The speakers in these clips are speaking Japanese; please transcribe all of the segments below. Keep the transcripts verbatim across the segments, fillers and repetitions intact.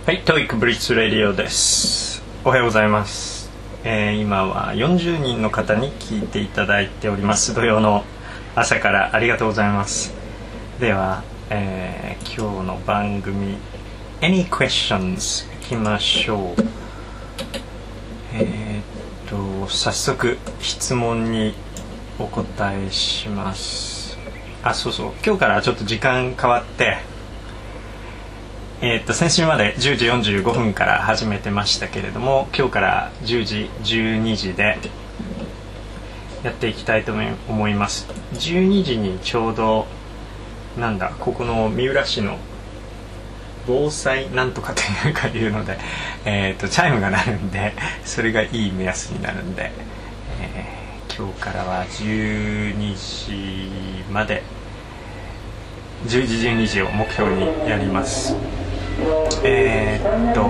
はい、トーイックブリッツレディオです。おはようございます。えー、今はよんじゅうにんの方に聞いていただいております。土曜の朝からありがとうございます。では、えー、今日の番組 Any questions いきましょう。えー、っと早速質問にお答えします。あ、そうそう、今日からちょっと時間変わってえー、っと先週までじゅうじよんじゅうごふんから始めてましたけれども、今日からじゅうじじゅうにじでやっていきたいと思います。じゅうにじにちょうどなんだここの三浦市の防災なんとかというかいうので、えー、っとチャイムが鳴るんで、それがいい目安になるんで、えー、今日からはじゅうにじまでじゅうじじゅうにじを目標にやります。えー、っと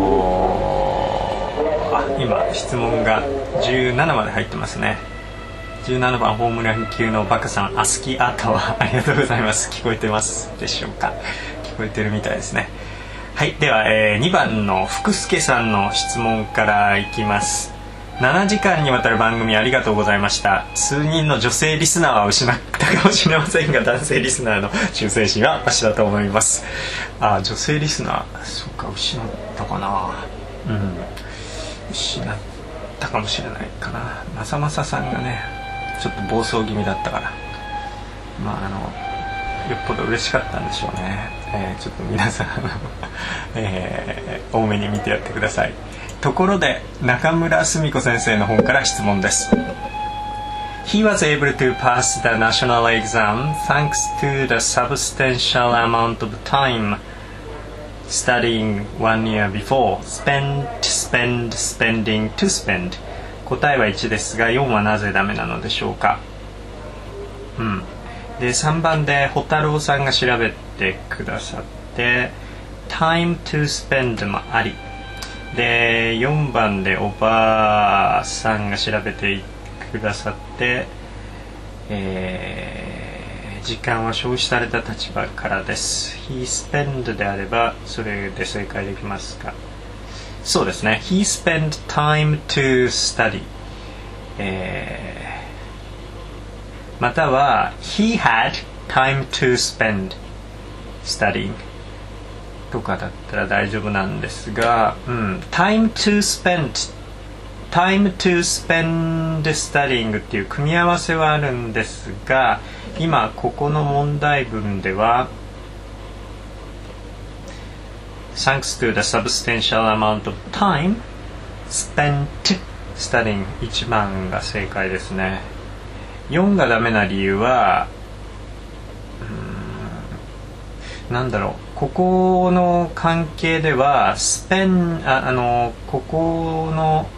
あ今質問がじゅうななまで入ってますね。じゅうななばんホームラン級のバカさん、アスキーアートはありがとうございます。聞こえてますでしょうか。聞こえてるみたいですね。はい、では、えー、にばんの福助さんの質問からいきます。ななじかんにわたる番組ありがとうございました。数人の女性リスナーは失ったかもしれませんが、男性リスナーの忠誠心は私だと思います。あ、女性リスナー、そうか、失ったかな。うん失ったかもしれないかな。まさまささんがねちょっと暴走気味だったから、まああのよっぽど嬉しかったんでしょうね。えー、ちょっと皆さん、えー、多めに見てやってください。ところで中村澄子先生の本から質問です。 He was able to pass the national exam thanks to the substantial amount of time studying one year before. Spend, spend, spending to spend. 答えはいちですがよんはなぜダメなのでしょうか。うん。でさんばんでホタロウさんが調べてくださって Time to spend もありで、よんばんでおばあさんが調べてくださって、えー、時間は消費された立場からです。 He spend であればそれで正解できますか。そうですね。 He spent time to study、えー、または He had time to spend studyingとかだったら大丈夫なんですが、うん、time to spend time to spend studying っていう組み合わせはあるんですが、今ここの問題文では Thanks to the substantial amount of time spent studying いちばんが正解ですね。よんがダメな理由は、うーん、なんだろう、ここの関係ではスペンああのここの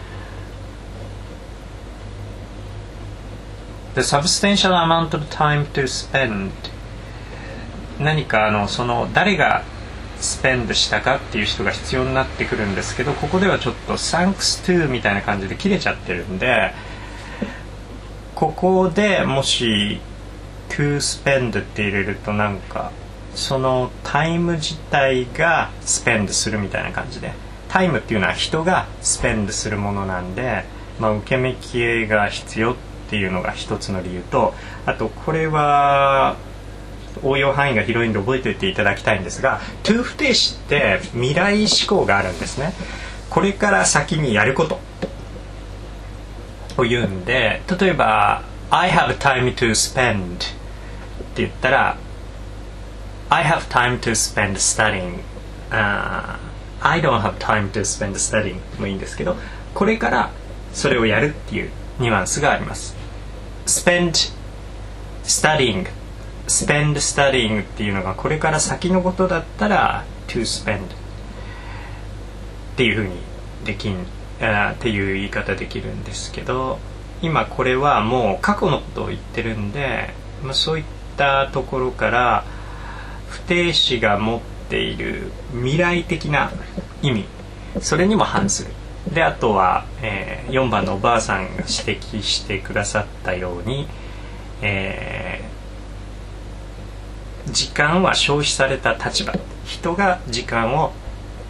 The substantial amount of time to spend 何かあのその誰がスペンドしたかっていう人が必要になってくるんですけど、ここではちょっと Thanks to みたいな感じで切れちゃってるんで、ここでもし to spend って入れるとなんかそのタイム自体がスペンドするみたいな感じで、タイムっていうのは人がスペンドするものなんで、まあ、受け身形が必要っていうのが一つの理由と、あとこれは応用範囲が広いんで覚えておいていただきたいんですが、 to 不定詞って未来思考があるんですね。これから先にやることを言うんで、例えば I have time to spend って言ったらI have time to spend studying、uh, I don't have time to spend studying もいいんですけど、これからそれをやるっていうニュアンスがあります。 spend studying spend studying っていうのがこれから先のことだったら to spend っていうふうにできん、uh, っていう言い方できるんですけど、今これはもう過去のことを言ってるんで、まあ、そういったところから不定詞が持っている未来的な意味、それにも反する。で、あとは、えー、よんばんのおばあさんが指摘してくださったように、えー、時間は消費された立場、人が時間を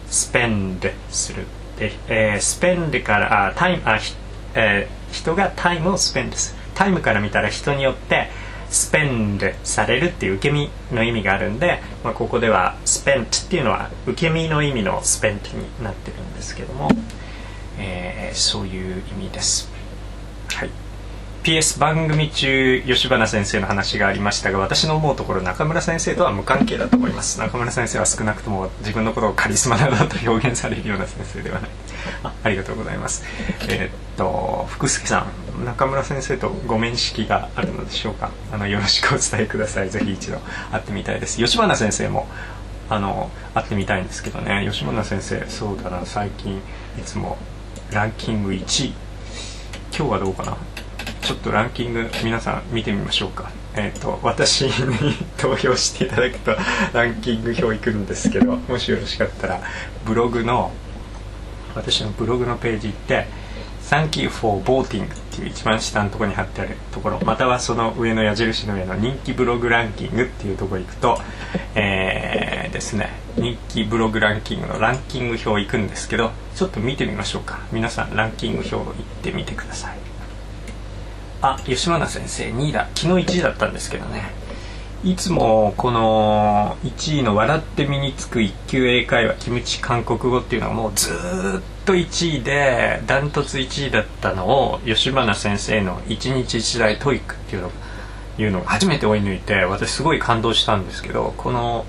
spend するで、えー、spend からあタイムあ、えー、人がタイムを spend する。タイムから見たら人によってspend されるっていう受け身の意味があるんで、まあ、ここでは spent っていうのは受け身の意味の spent になってるんですけども、えー、そういう意味です。はい。ピーエス 番組中吉花先生の話がありましたが、私の思うところ中村先生とは無関係だと思います。中村先生は少なくとも自分のことをカリスマなどと表現されるような先生ではない。 あ, ありがとうございます。えー、っと福助さん、中村先生とご面識があるのでしょうか。あのよろしくお伝えください。ぜひ一度会ってみたいです。吉花先生もあの会ってみたいんですけどね。吉花先生、そうだな、最近いつもランキングいちい、今日はどうかな。ちょっとランキング皆さん見てみましょうか。えー、と私に投票していただくとランキング表いくんですけど、もしよろしかったらブログの私のブログのページ行って Thank you for voting っていう一番下のところに貼ってあるところ、またはその上の矢印の上の人気ブログランキングっていうところに行くと、えー、ですね人気ブログランキングのランキング表行くんですけど、ちょっと見てみましょうか。皆さんランキング表行ってみてください。あ、吉花先生にいだ。昨日いちいだったんですけどね。いつもこのいちいの笑って身につく一級英会話キムチ韓国語っていうのはもうずーっといちいでダントツいちいだったのを、吉花先生のいちにちいちだいトイックっていうのがいうのが初めて追い抜いて、私すごい感動したんですけど、この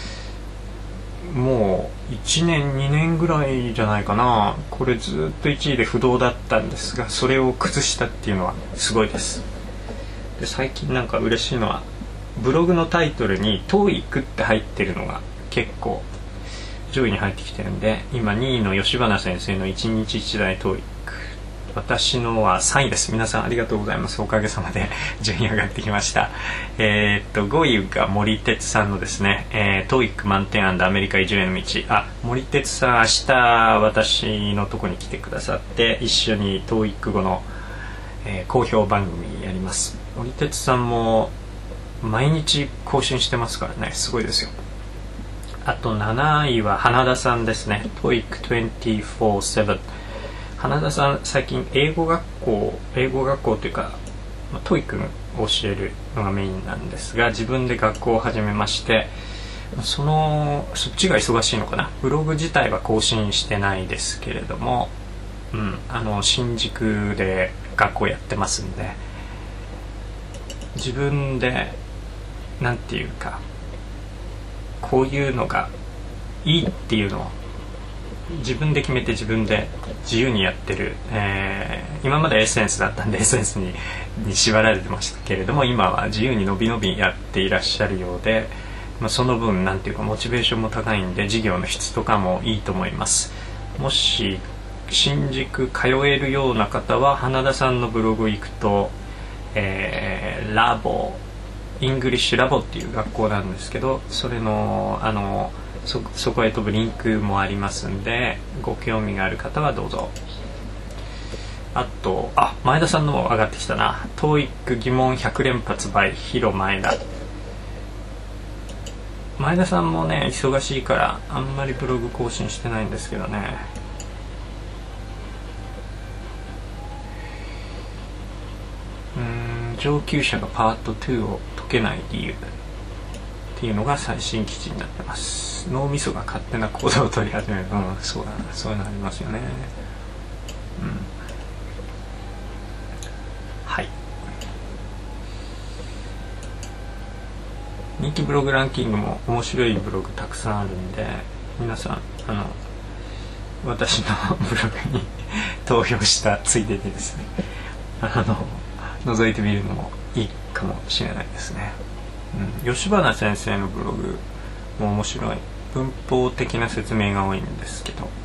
もういちねんにねんぐらいじゃないかな、これずっといちいで不動だったんですが、それを崩したっていうのはすごいです。で最近なんか嬉しいのはブログのタイトルに トーイック って入ってるのが結構上位に入ってきてるんで、今にいの吉花先生のいちにちいちだい トーイック、 私のはさんいです。皆さんありがとうございます。おかげさまで順位上がってきました。えー、っとごいが森哲さんのですね、えー、トーイック 満点&アメリカ移住への道。あ、森哲さん明日私のとこに来てくださって一緒に トーイック 後の、えー、好評番組やります。森哲さんも毎日更新してますからね、すごいですよ。あとなないは花田さんですね。 トーイックにじゅうよんなな。花田さん最近英語学校英語学校というか トーイック を教えるのがメインなんですが、自分で学校を始めまして、そのそっちが忙しいのかな。ブログ自体は更新してないですけれども、うん、あの新宿で学校やってますんで、自分でなんていうかこういうのがいいっていうのを自分で決めて自分で自由にやってる、えー、今までエッセンスだったんでエッセンスに、に縛られてましたけれども、今は自由にのびのびやっていらっしゃるようで、まあ、その分なんていうかモチベーションも高いんで授業の質とかもいいと思います。もし新宿通えるような方は花田さんのブログ行くと、えー、ラボイングリッシュラボっていう学校なんですけど、それのあの そ, そこへ飛ぶリンクもありますんで、ご興味がある方はどうぞ。あとあ前田さんのも上がってきたな。 トーイック 疑問ひゃく連発 by 広前田。前田さんもね忙しいからあんまりブログ更新してないんですけどね。うーん上級者がパートにを解けない理由っていうのが最新記事になってます。脳みそが勝手な行動を取り始める。うん、そうだな、そういうのありますよね。うん、はい。人気ブログランキングも面白いブログたくさんあるんで、皆さんあの私のブログに投票したついでにですね、あの覗いてみるのもいいかもしれないですね。うん、吉花先生のブログも面白い。文法的な説明が多いんですけど、はい、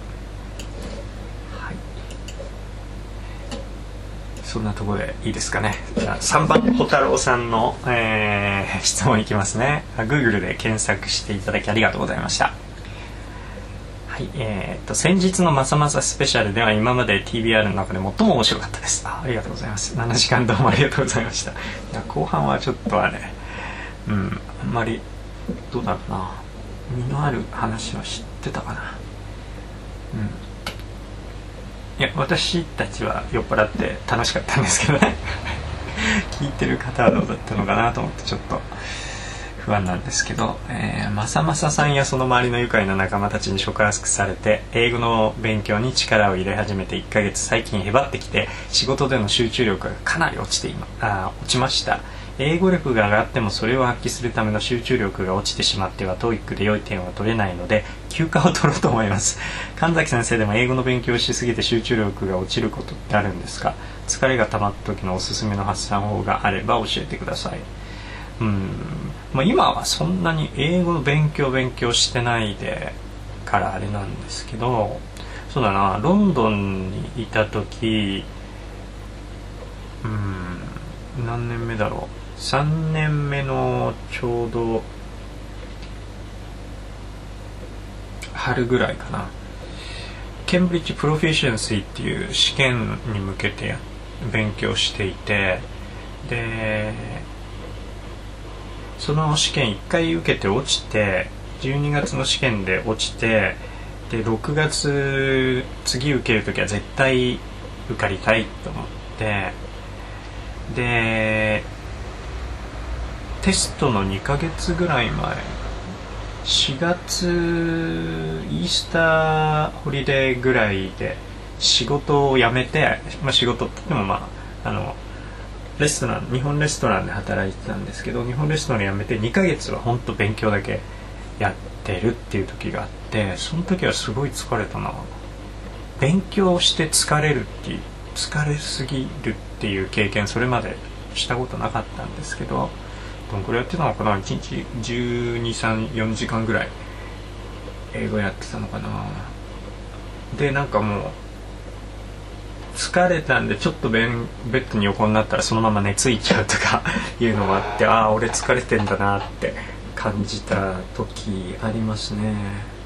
そんなところでいいですかね。じゃあさんばん小太郎さんの、えー、質問いきますね。 Google で検索していただきありがとうございました。はい、えー、と先日のまさまさスペシャルでは今まで ティービーアール の中で最も面白かったです。 あ, ありがとうございます。ななじかんどうもありがとうございました。いや後半はちょっとあれ、うん、あんまりどうだろうな、身のある話は知ってたかな。 いや私たちは酔っ払って楽しかったんですけどね聞いてる方はどうだったのかなと思ってちょっと不安なんですけど、えー、まさまささんやその周りの愉快な仲間たちに触発されて英語の勉強に力を入れ始めていっかげつ、最近へばってきて仕事での集中力がかなり落ちて今あ落ちました。英語力が上がってもそれを発揮するための集中力が落ちてしまっては トーイック で良い点は取れないので休暇を取ろうと思います。神崎先生でも英語の勉強をしすぎて集中力が落ちることってあるんですか？疲れが溜まった時のおすすめの発散法があれば教えてください。うん、まあ、今はそんなに英語の勉強勉強してないでからあれなんですけど、そうだな、ロンドンにいた時、うん何年目だろう、さんねんめのちょうど春ぐらいかな、ケンブリッジプロフィシエンシーっていう試験に向けて勉強していて、でその試験いっかい受けて落ちて、じゅうにがつの試験で落ちて、でろくがつ次受けるときは絶対受かりたいと思って、でテストのにかげつぐらい前、しがつイースターホリデーぐらいで仕事を辞めて、まあ、仕事って言ってもまああのレストラン日本レストランで働いてたんですけど、日本レストラン辞めてにかげつは本当勉強だけやってるっていう時があって、その時はすごい疲れたな。勉強して疲れるっていう疲れすぎるっていう経験それまでしたことなかったんですけど、どんくらいやってたのかな、いちにちじゅうに、さん、よじかんぐらい英語やってたのかな。でなんかもう疲れたんでちょっとベンベッドに横になったらそのまま寝ついちゃうとかいうのもあって、ああ俺疲れてんだなって感じた時ありますね。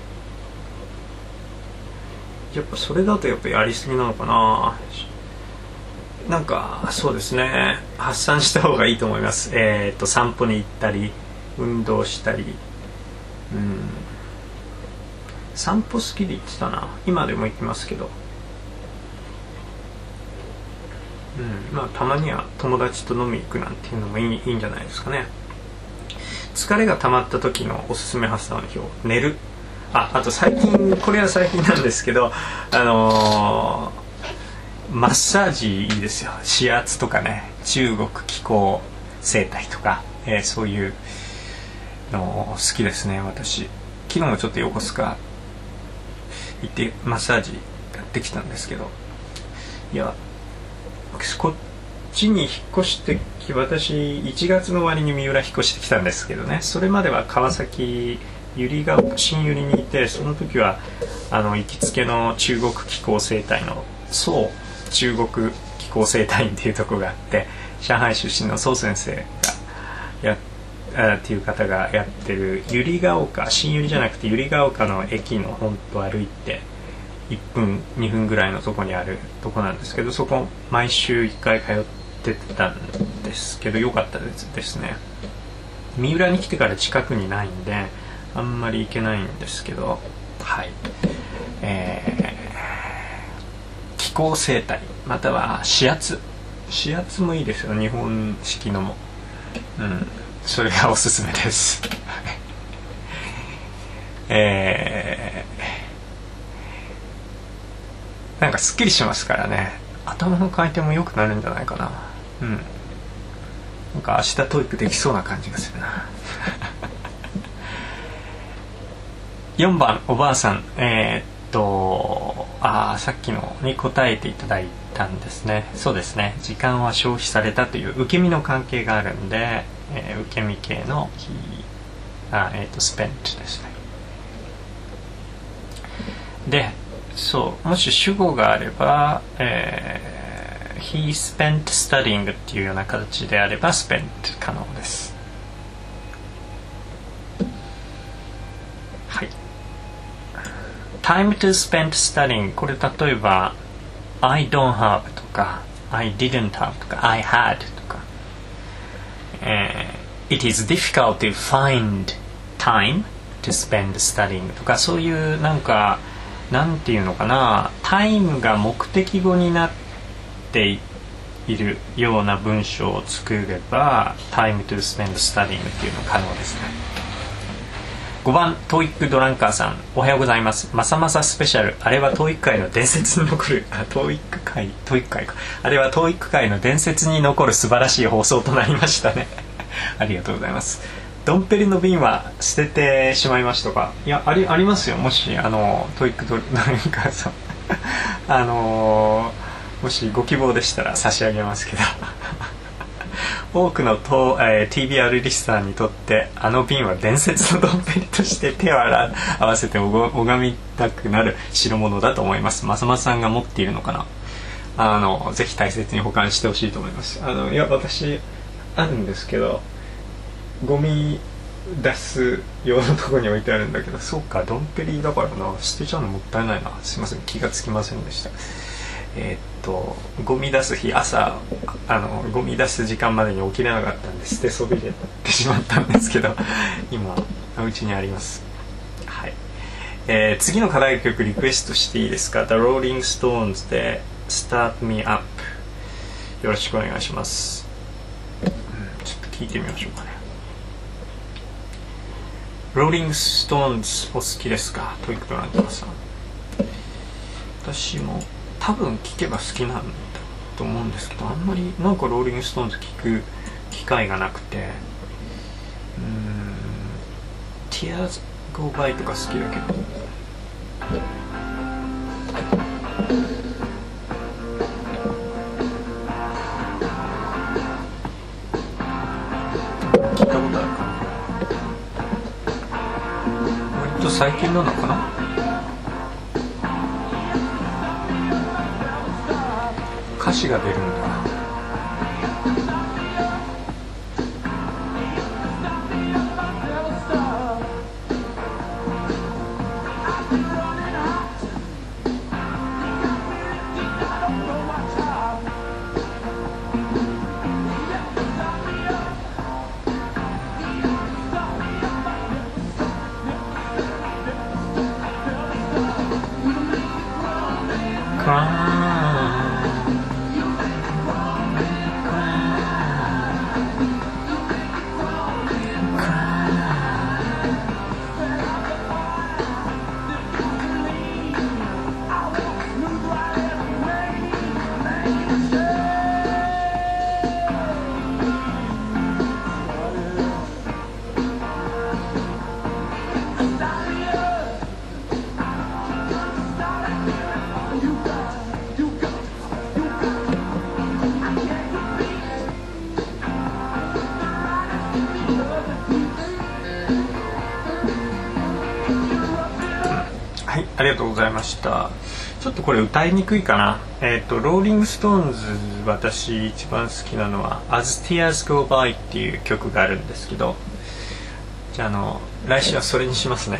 やっぱそれだとやっぱやりすぎなのかな。なんかそうですね、発散した方がいいと思います。えーと散歩に行ったり運動したり、うん散歩好きで行ってたな。今でも行きますけど、うん、まあたまには友達と飲み行くなんていうのもいい、いいんじゃないですかね。疲れが溜まった時のおすすめ発散表、寝る。あ、あと最近、これは最近なんですけど、あのー、マッサージいいですよ。指圧とかね、中国気功整体とか、えー、そういうの好きですね私。昨日もちょっと横須賀行ってマッサージやってきたんですけど、いやこっちに引っ越してき、私いちがつの終わりに三浦引っ越してきたんですけどね、それまでは川崎百合ヶ丘新百合にいて、その時はあの行きつけの中国気功整体の宋中国気功整体院っていうところがあって、上海出身の宋先生がやあっていう方がやってる百合ヶ丘、新百合じゃなくて百合ヶ丘の駅の本当歩いていっぷんにふんぐらいのとこにあるとこなんですけど、そこ毎週いっかい通ってたんですけど良かったですですね。三浦に来てから近くにないんであんまり行けないんですけど、はい、えー、気功整体または指圧指圧もいいですよ、日本式のも、うん、それがおすすめですえー、なんかすっきりしますからね、頭の回転も良くなるんじゃないかな。うん、なんか明日トーイックできそうな感じがするなよんばんおばあさん、えー、っとあさっきのに答えていただいたんですね。そうですね、時間は消費されたという受け身の関係があるんで、えー、受け身系のあ、えー、っとスペントですね。でそうもし主語があれば、えー、he spent studying っていうような形であれば spent 可能です。はい。time to spend studying、 これ例えば I don't have とか I didn't have とか I had とか、えー、it is difficult to find time to spend studying とか、そういうなんかなんていうのかな、タイムが目的語になっているような文章を作れば time to spend studying っていうのが可能ですね。ごばん、トーイックドランカーさん、おはようございます。まさまさスペシャル、あれはトーイック界の伝説に残るあトーイック界トーイック界かあれはトーイック界の伝説に残る素晴らしい放送となりましたねありがとうございます。ドンペリの瓶は捨ててしまいましたか？いや、あり、ありますよ。もしあのトーイックドランカーさんあのー、もしご希望でしたら差し上げますけど多くのと、えー、ティービーアール リスナーにとってあの瓶は伝説のドンペリとして手を洗わせて拝みたくなる代物だと思います。まさまさんが持っているのかな。あのぜひ大切に保管してほしいと思います。あのいや私あるんですけど、ゴミ出す用のところに置いてあるんだけど、そうかドンペリだからな、捨てちゃうのもったいないな。すいません、気がつきませんでした。えー、っとゴミ出す日、朝あのゴミ出す時間までに起きれなかったんで捨てそびれてしまったんですけど今うちにあります。はい、えー、次の課題曲リクエストしていいですか？ The Rolling Stones で Start Me Up よろしくお願いします。うん、ちょっと聞いてみましょうかね。ローリングストーンズお好きですか？トイックドランカーさん。私も多分聞けば好きなんだと思うんですけど、あんまりなんかローリングストーンズ聞く機会がなくて、うーん Tears Go By とか好きだけど、聞いたことあるかな。割と最近なのかな。歌詞が出るんだ。ありがとうございました。ちょっとこれ歌いにくいかな。えっとローリングストーンズ、私一番好きなのは As Tears Go By っていう曲があるんですけど、じゃあ、あの来週はそれにしますね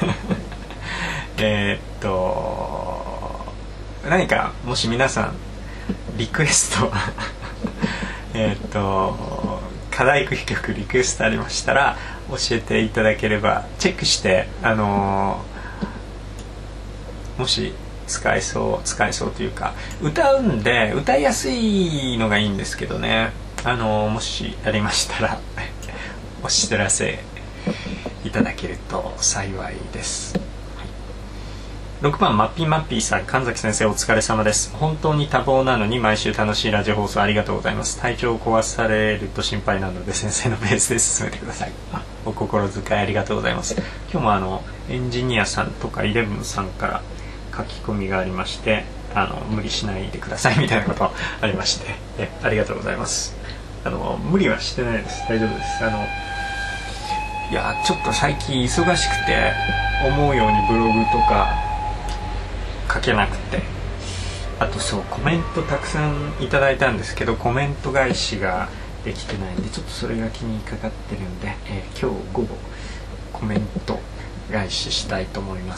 えっと何かもし皆さんリクエストえっと課題曲リクエストありましたら教えていただければチェックして、あのもし使えそう使えそうというか、歌うんで歌いやすいのがいいんですけどね、あのもしありましたらお知らせいただけると幸いです。ろくばんマッピーマッピーさん、神崎先生お疲れ様です。本当に多忙なのに毎週楽しいラジオ放送ありがとうございます。体調を壊されると心配なので先生のペースで進めてください。お心遣いありがとうございます。今日もあのエンジニアさんとかイレブンさんから書き込みがありまして、あの無理しないでくださいみたいなことありまして、えありがとうございます。あの無理はしてないです。大丈夫です。あのいやちょっと最近忙しくて思うようにブログとか書けなくて、あとそうコメントたくさんいただいたんですけどコメント返しができてないんで、ちょっとそれが気にかかってるんで、えー、今日午後コメント返ししたいと思います。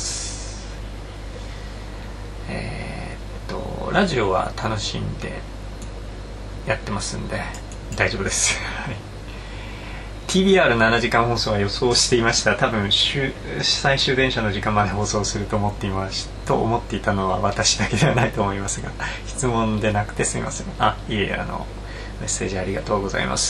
えー、っとラジオは楽しんでやってますんで大丈夫ですティービーアールなな 時間放送は予想していました。多分最終電車の時間まで放送すると思っていましと思っていたのは私だけではないと思いますが、質問でなくてすみません。あ、いえ、あのメッセージありがとうございます。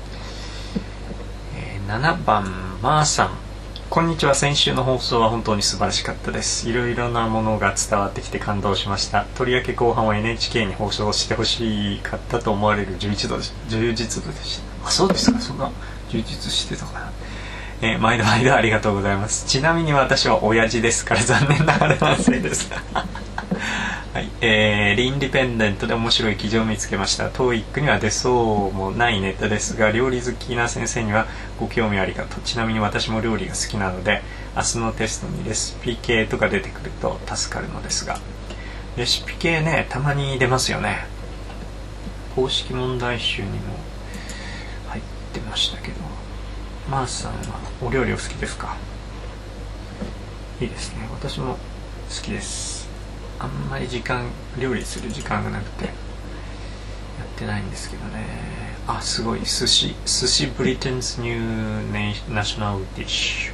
えー、ななばんまーさん、こんにちは。先週の放送は本当に素晴らしかったです。いろいろなものが伝わってきて感動しました。とりわけ後半は エヌエイチケー に放送してほしかったと思われる充実度充実度でした。あ、そうですか。そんな充実してたかな。えー、毎度毎度ありがとうございます。ちなみに私は親父ですから残念ながら男性ですはい、えー、インディペンデントで面白い記事を見つけました。 トーイック には出そうもないネタですが、料理好きな先生にはご興味ありかと。ちなみに私も料理が好きなので、明日のテストにレシピ系とか出てくると助かるのですが、レシピ系ね、たまに出ますよね。公式問題集にも入ってましたけど。マースさんはお料理お好きですか？いいですね。私も好きです。あんまり時間料理する時間がなくてやってないんですけどね。あ、すごい。寿司寿司ブリテンズニューナショナルディッシュ。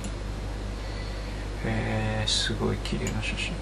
えー、すごい綺麗な写真。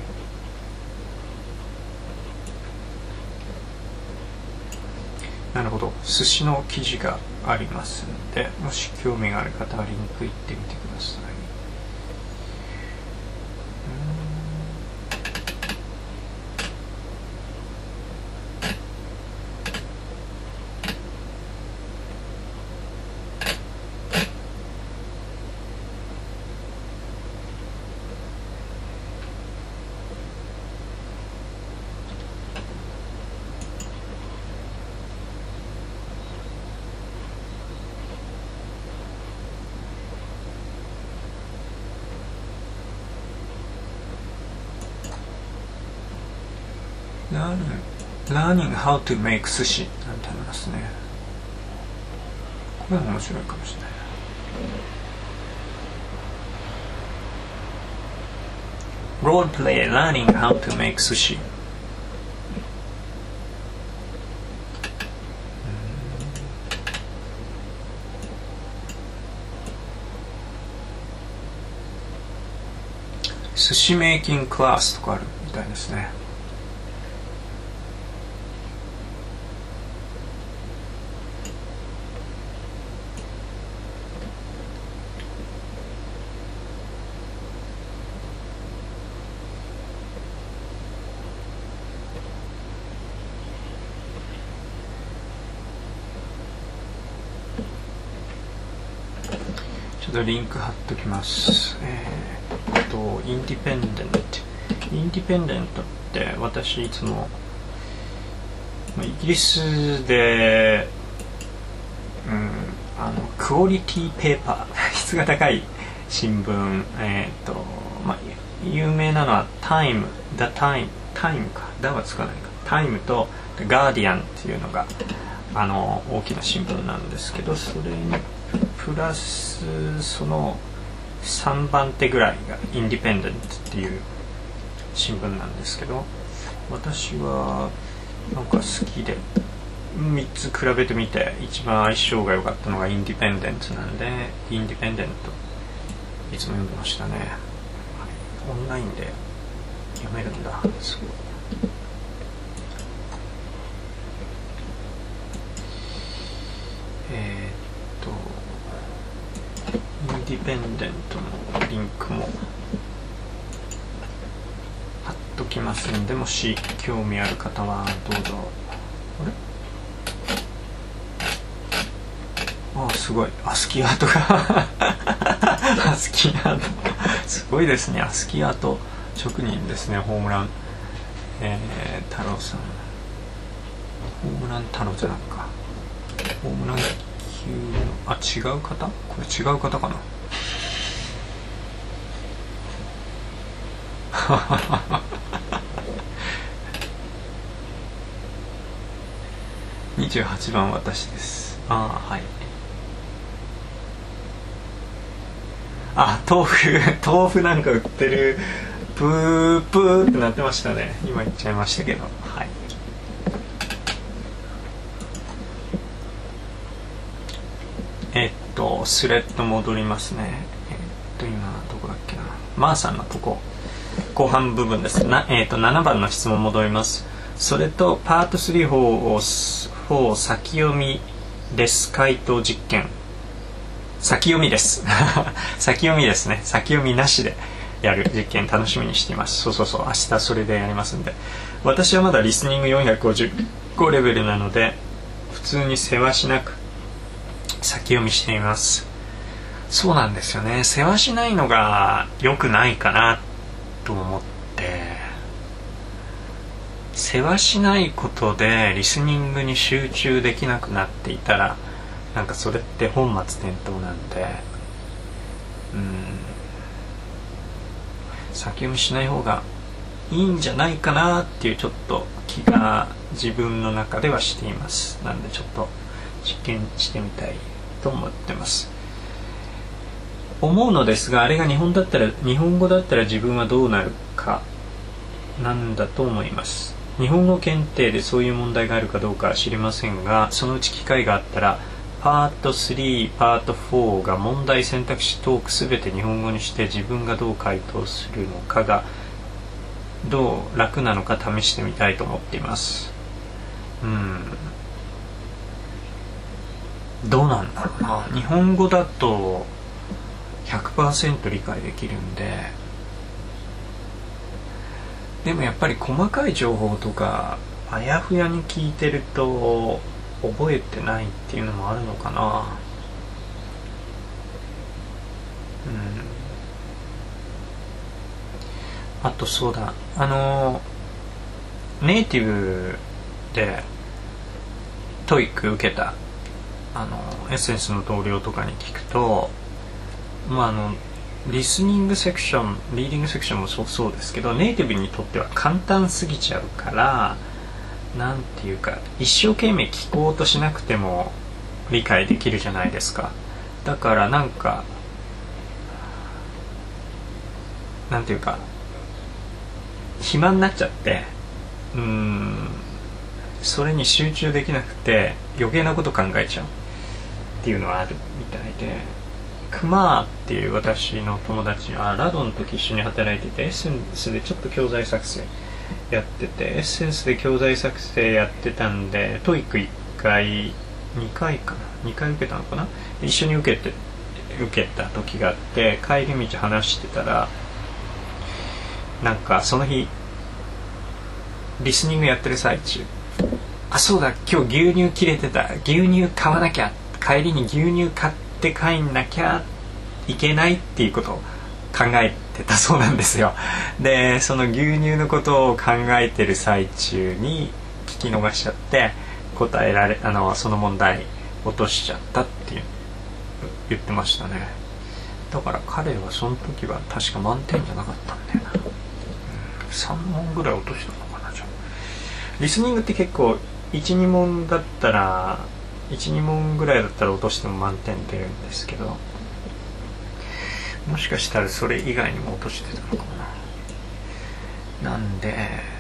なるほど。寿司の記事がありますので、もし興味がある方はリンク行ってみてください。Learning how to make sushi なんてありますね。これも面白いかもしれない。Role play learning how to make sushi。寿司メイキングクラスとかあるみたいですね。ちょっとリンク貼っときます。えー、っとインディペンデントインディペンデントって私いつもイギリスで、うん、あのクオリティペーパー質が高い新聞、えー、っとまあ有名なのはタイム、The Time、タイムか、だはつかないか、タイムとガーディアンっていうのがあの大きな新聞なんですけど、それにプラスそのさんばん手ぐらいがインディペンデントっていう新聞なんですけど、私はなんか好きでみっつ比べてみて一番相性が良かったのがインディペンデントなんで、インディペンデントいつも読んでましたね。オンラインで読めるんだ、すごい。えーインディペンデントのリンクも貼っときますんで、もし興味ある方はどうぞ。あれ、あ、すごいアスキーアートがアスキーアートすごいですね。アスキーアート職人ですね。ホームラン、えー、太郎さん、ホームラン太郎じゃなくか、ホームランあ、違う方？これ違う方かなにじゅうはちばん私です。ああ、はい。あ、豆腐豆腐なんか売ってる。プープーってなってましたね。今言っちゃいましたけど、はい。えっととスレッド戻りますね。えっと今どこだっけな、マーさんのとこ後半部分ですな、えっとななばんの質問戻ります。それとパートスリーを先読みです回答実験、先読みです先読みですね、先読みなしでやる実験楽しみにしています。そうそうそう、明日それでやりますんで。私はまだリスニングよんひゃくごじゅうごレベルなので普通にせわしなく先読みしています。そうなんですよね、せわしないのが良くないかなと思って、せわしないことでリスニングに集中できなくなっていたらなんかそれって本末転倒なんで、うーん先読みしない方がいいんじゃないかなっていうちょっと気が自分の中ではしています。なんでちょっと実験してみたいと思ってます。思うのですが、あれが日本だったら日本語だったら自分はどうなるかなんだと思います。日本語検定でそういう問題があるかどうかは知りませんが、そのうち機会があったらパートスリー、パートフォーが問題選択肢トークすべて日本語にして自分がどう回答するのかがどう楽なのか試してみたいと思っています。うんどうなんだろうな、日本語だと ひゃくパーセント 理解できるんで、でもやっぱり細かい情報とかあやふやに聞いてると覚えてないっていうのもあるのかな。うんあとそうだ、あのネイティブでトイック受けたあのエッセンスの同僚とかに聞くと、まああのリスニングセクション、リーディングセクションもそうそうですけど、ネイティブにとっては簡単すぎちゃうから、なんていうか一生懸命聞こうとしなくても理解できるじゃないですか。だからなんかなんていうか暇になっちゃって、うーんそれに集中できなくて余計なこと考えちゃうっていうのはあるみたいで、クマーっていう私の友達はラドの時一緒に働いてて、エッセンスでちょっと教材作成やってて、エッセンスで教材作成やってたんでトイックいっかいにかいかなにかい受けたのかな、一緒に受けて受けた時があって、帰り道話してたらなんかその日リスニングやってる最中、あそうだ今日牛乳切れてた、牛乳買わなきゃ、帰りに牛乳買って帰んなきゃいけないっていうことを考えてたそうなんですよ。でその牛乳のことを考えてる最中に聞き逃しちゃって答えられあのその問題落としちゃったっていう言ってましたね。だから彼はその時は確か満点じゃなかったんだよな、うん、さんもんぐらい落としたのかな。じゃあリスニングって結構 いちにもんだったらいちにもんぐらいだったら落としても満点出るんですけど、もしかしたらそれ以外にも落としてたのかもな。なんで、うん、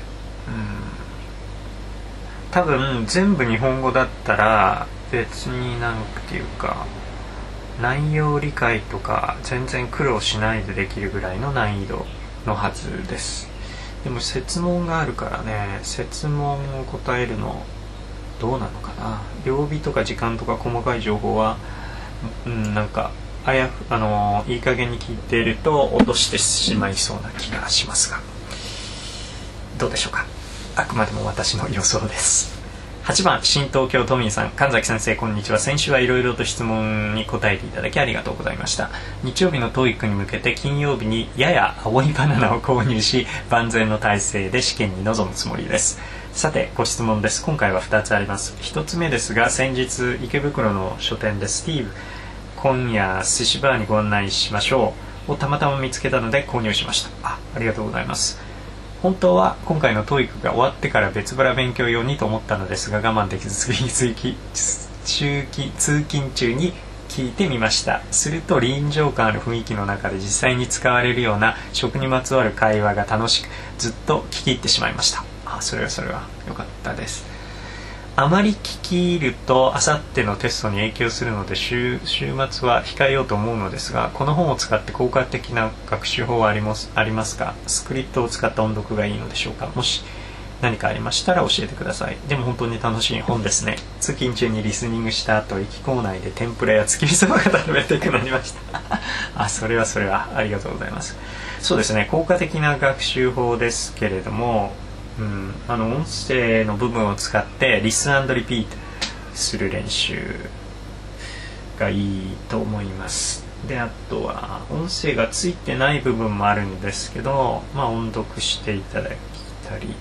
多分全部日本語だったら別になんていうか内容理解とか全然苦労しないでできるぐらいの難易度のはずです。でも設問があるからね、設問を答えるのどうなのかな。曜日とか時間とか細かい情報は、うん、なんかあやあのいい加減に聞いていると落としてしまいそうな気がしますが、どうでしょうか。あくまでも私の予想です。はちばん新東京都民さん、神崎先生こんにちは。先週はいろいろと質問に答えていただきありがとうございました。日曜日のトーイックに向けて金曜日にやや青いバナナを購入し万全の体制で試験に臨むつもりです。さてご質問です。今回はふたつあります。ひとつめですが、先日池袋の書店でスティーブ今夜寿司バーにご案内しましょうをたまたま見つけたので購入しました。 あ, ありがとうございます。本当は今回のトーイックが終わってから別腹勉強用にと思ったのですが、我慢できず通勤通勤中に聞いてみました。すると臨場感ある雰囲気の中で実際に使われるような食にまつわる会話が楽しくずっと聞き入ってしまいました。あ、それはそれは良かったです。 あまり聞き入るとあさってのテストに影響するので 週, 週末は控えようと思うのですが、この本を使って効果的な学習法はあります、ありますか？スクリプトを使った音読がいいのでしょうか？もし何かありましたら教えてください。でも本当に楽しい本ですね。通勤中にリスニングした後、駅構内で天ぷらや月見そばが食べたくなりましたあ、それはそれはありがとうございます。そうですね、効果的な学習法ですけれども、うん、あの音声の部分を使ってリスン&リピートする練習がいいと思います。で、あとは音声がついてない部分もあるんですけど、まあ、音読していただきたり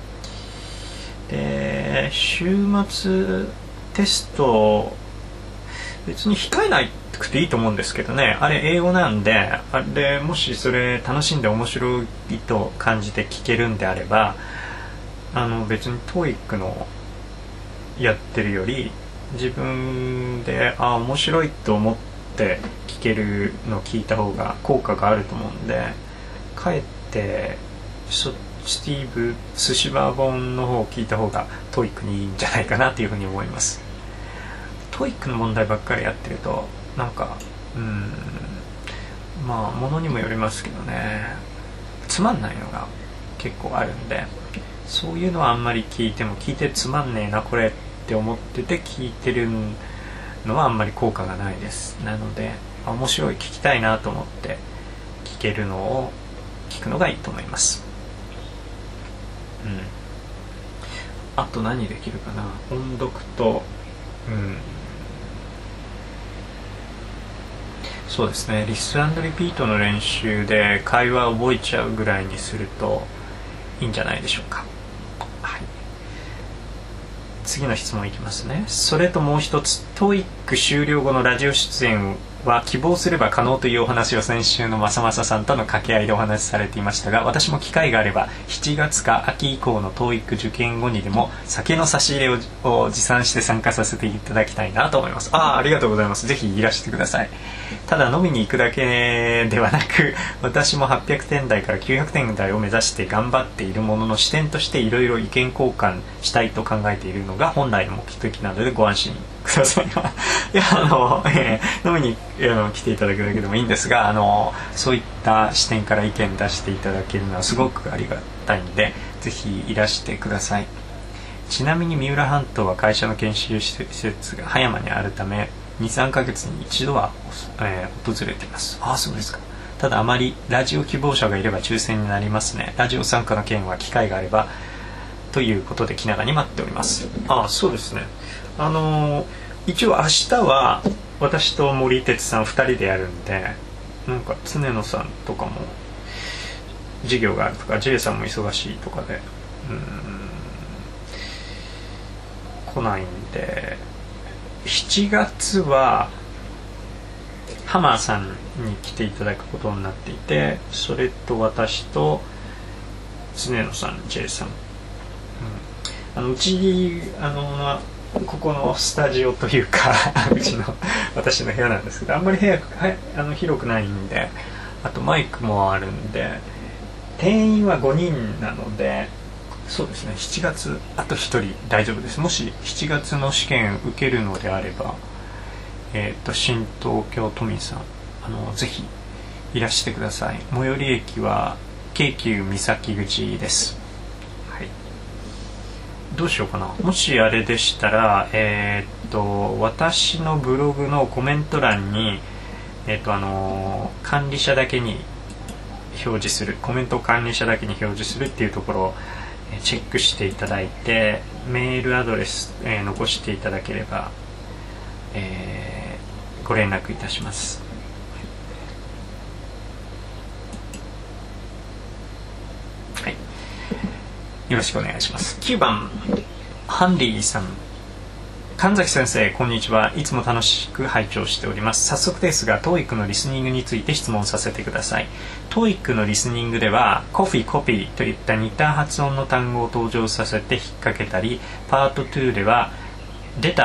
で、週末テスト別に控えなくていいと思うんですけどね、あれ英語なんで、あれもしそれ楽しんで面白いと感じて聞けるんであれば、あの別に トーイック のやってるより自分であ面白いと思って聞けるのを聞いた方が効果があると思うんで、かえってスティーブ・スシバー本の方を聞いた方が トーイック にいいんじゃないかなというふうに思います。トーイック の問題ばっかりやってるとなんかうーんまあものにもよりますけどね、つまんないのが結構あるんで、そういうのはあんまり聞いても聞いてつまんねえなこれって思ってて聞いてるのはあんまり効果がないです。なので面白い、聞きたいなと思って聞けるのを聞くのがいいと思います。うん、あと何できるかな、音読と、うん、そうですね、リスン&リピートの練習で会話を覚えちゃうぐらいにするといいんじゃないでしょうか。はい、次の質問いきますね。それともう一つ、トーイック 終了後のラジオ出演は希望すれば可能というお話を先週のまさまささんとの掛け合いでお話しされていましたが、私も機会があればしちがつか秋以降の トーイック 受験後にでも酒の差し入れ を, を持参して参加させていただきたいなと思います。ああ、ありがとうございます。ぜひいらしてください。ただ飲みに行くだけではなく、私もはっぴゃくてん台からきゅうひゃくてん台を目指して頑張っているものの、視点としていろいろ意見交換したいと考えているのが本来の目的なのでご安心くださいいやあの、えー、飲みにあの来ていただくだけでもいいんですが、あのそういった視点から意見出していただけるのはすごくありがたいんで、ぜひいらしてください。ちなみに三浦半島は会社の研修施設が葉山にあるため にさんかげつに一度は、えー、訪れています。ああ、そうですか。ただあまりラジオ希望者がいれば抽選になりますね。ラジオ参加の件は機会があればということで気長に待っております。ああ、そうですね。あのー、一応明日は私と森哲さんふたりでやるんで、なんか常野さんとかも授業があるとか J さんも忙しいとかでうーん来ないんで、しちがつはハマーさんに来ていただくことになっていて、それと私と常野さん J さん、うん、あのうちあのここのスタジオというかうちの私の部屋なんですけど、あんまり部屋あの広くないんで、あとマイクもあるんで定員はごにんなので、そうですね、しちがつあとひとり大丈夫です。もししちがつの試験受けるのであれば、えー、と新東京都民さん、あのぜひいらしてください。最寄り駅は京急三崎口です。どうしようかな。もしあれでしたら、えー、っと私のブログのコメント欄に、えー、っとあのー、管理者だけに表示する、コメントを管理者だけに表示するっていうところをチェックしていただいて、メールアドレス、えー、残していただければ、えー、ご連絡いたします。よろしくお願いします。きゅうばんハンリーさん、神崎先生こんにちは。いつも楽しく拝聴しております。早速ですが トーイック のリスニングについて質問させてください。 トーイック のリスニングではコフィーコピーといった似た発音の単語を登場させて引っ掛けたり、パートにでは出た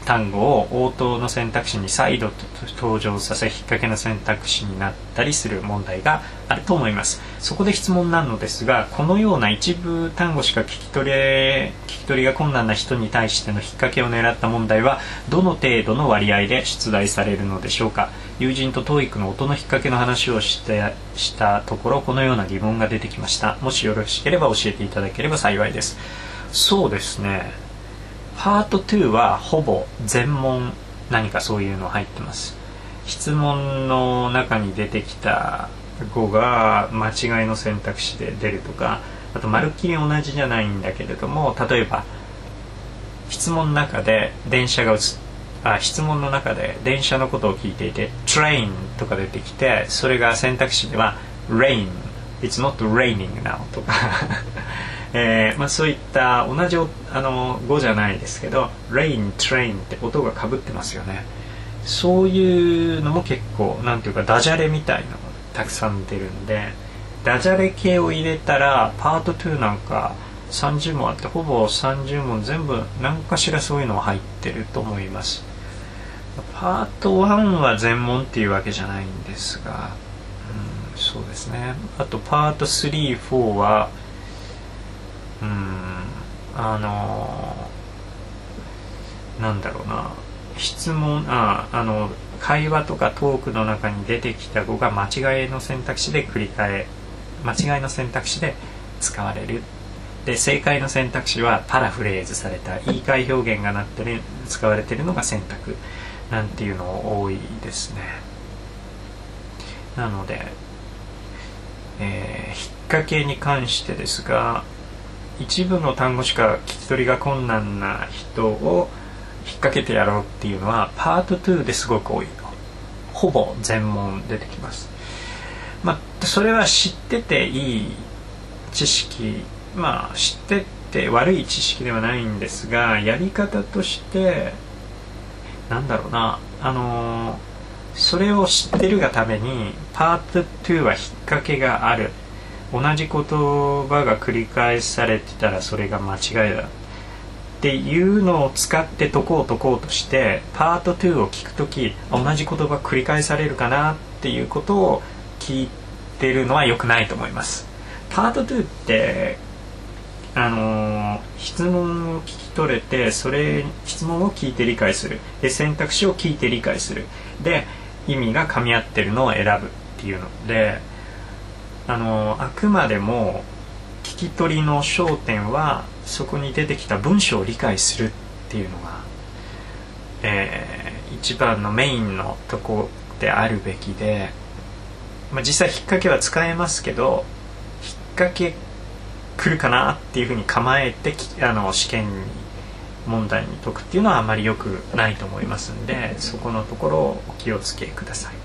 単語を応答の選択肢に再度登場させ引っ掛けの選択肢になったりする問題があると思います。そこで質問なのですが、このような一部単語しか聞き取れ聞き取りが困難な人に対しての引っ掛けを狙った問題はどの程度の割合で出題されるのでしょうか。友人と トーイック の音の引っ掛けの話をしてしたところ、このような疑問が出てきました。もしよろしければ教えていただければ幸いです。そうですね、パートにはほぼ全問何かそういうの入ってます。質問の中に出てきた語が間違いの選択肢で出るとか、あとまるっきり同じじゃないんだけれども、例えば質問の中で電車が映あ質問の中で電車のことを聞いていて train とか出てきて、それが選択肢では rain it's not raining now とかえーまあ、そういった同じあの語じゃないですけど rain train って音がかぶってますよね。そういうのも結構なんていうかダジャレみたいなのがたくさん出るんで、ダジャレ系を入れたらパートになんかさんじゅう問あって、ほぼさんじゅう問全部何かしらそういうのが入ってると思います。パートいちは全問っていうわけじゃないんですが、うん、そうですね。あとパートさん、よんはうんあのー、なんだろうな、質問ああの会話とかトークの中に出てきた語が間違いの選択肢で繰り返間違いの選択肢で使われる。で正解の選択肢はパラフレーズされた言い換え表現がなってる使われているのが選択なんていうの多いですね。なので、えー、引っ掛けに関してですが、一部の単語しか聞き取りが困難な人を引っ掛けてやろうっていうのはパートにですごく多い。ほぼ全問出てきます。まあそれは知ってていい知識、まあ知ってて悪い知識ではないんですが、やり方としてなんだろうな、あのー、それを知ってるがためにパートには引っ掛けがある。同じ言葉が繰り返されてたらそれが間違いだっていうのを使って解こう解こうとして、パートにを聞くとき同じ言葉繰り返されるかなっていうことを聞いてるのは良くないと思います。パートにってあのー、質問を聞き取れて、それ質問を聞いて理解する、で選択肢を聞いて理解する、で意味が噛み合ってるのを選ぶっていうので、あのあくまでも聞き取りの焦点はそこに出てきた文章を理解するっていうのが、えー、一番のメインのとこであるべきで、まあ、実際引っ掛けは使えますけど、引っ掛け来るかなっていうふうに構えてあの試験問題に解くっていうのはあまり良くないと思いますんで、そこのところをお気をつけください。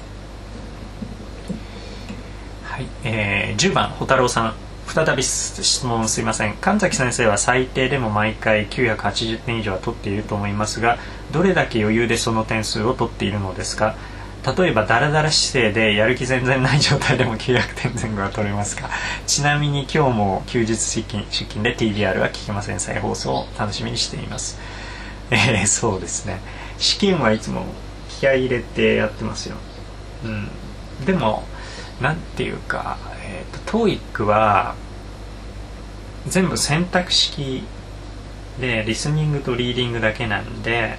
はい、えー、じゅうばんほたろうさん、再び質問すいません。神崎先生は最低でも毎回きゅうひゃくはちじゅってん以上は取っていると思いますが、どれだけ余裕でその点数を取っているのですか。例えばダラダラ姿勢でやる気全然ない状態でもきゅうひゃくてん前後は取れますか。ちなみに今日も休日出勤、出勤で ティービーアール は聞けません。再放送を楽しみにしています。えー、そうですね、試験はいつも気合い入れてやってますよ。うん、でもなんていうか、えーと、トーイック は全部選択式でリスニングとリーディングだけなんで、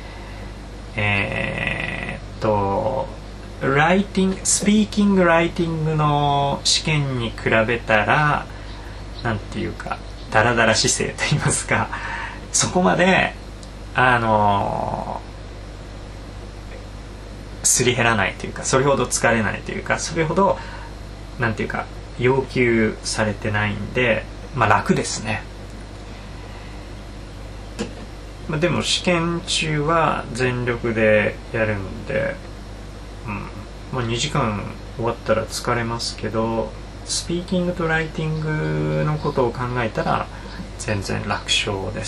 えー、っとライティングスピーキングライティングの試験に比べたらなんていうかダラダラ姿勢といいますか、そこまであのすり減らないというか、それほど疲れないというか、それほどなんていうか要求されてないんで、まあ楽ですね。まあ、でも試験中は全力でやるんで、うんまあ、にじかん終わったら疲れますけど、スピーキングとライティングのことを考えたら全然楽勝です。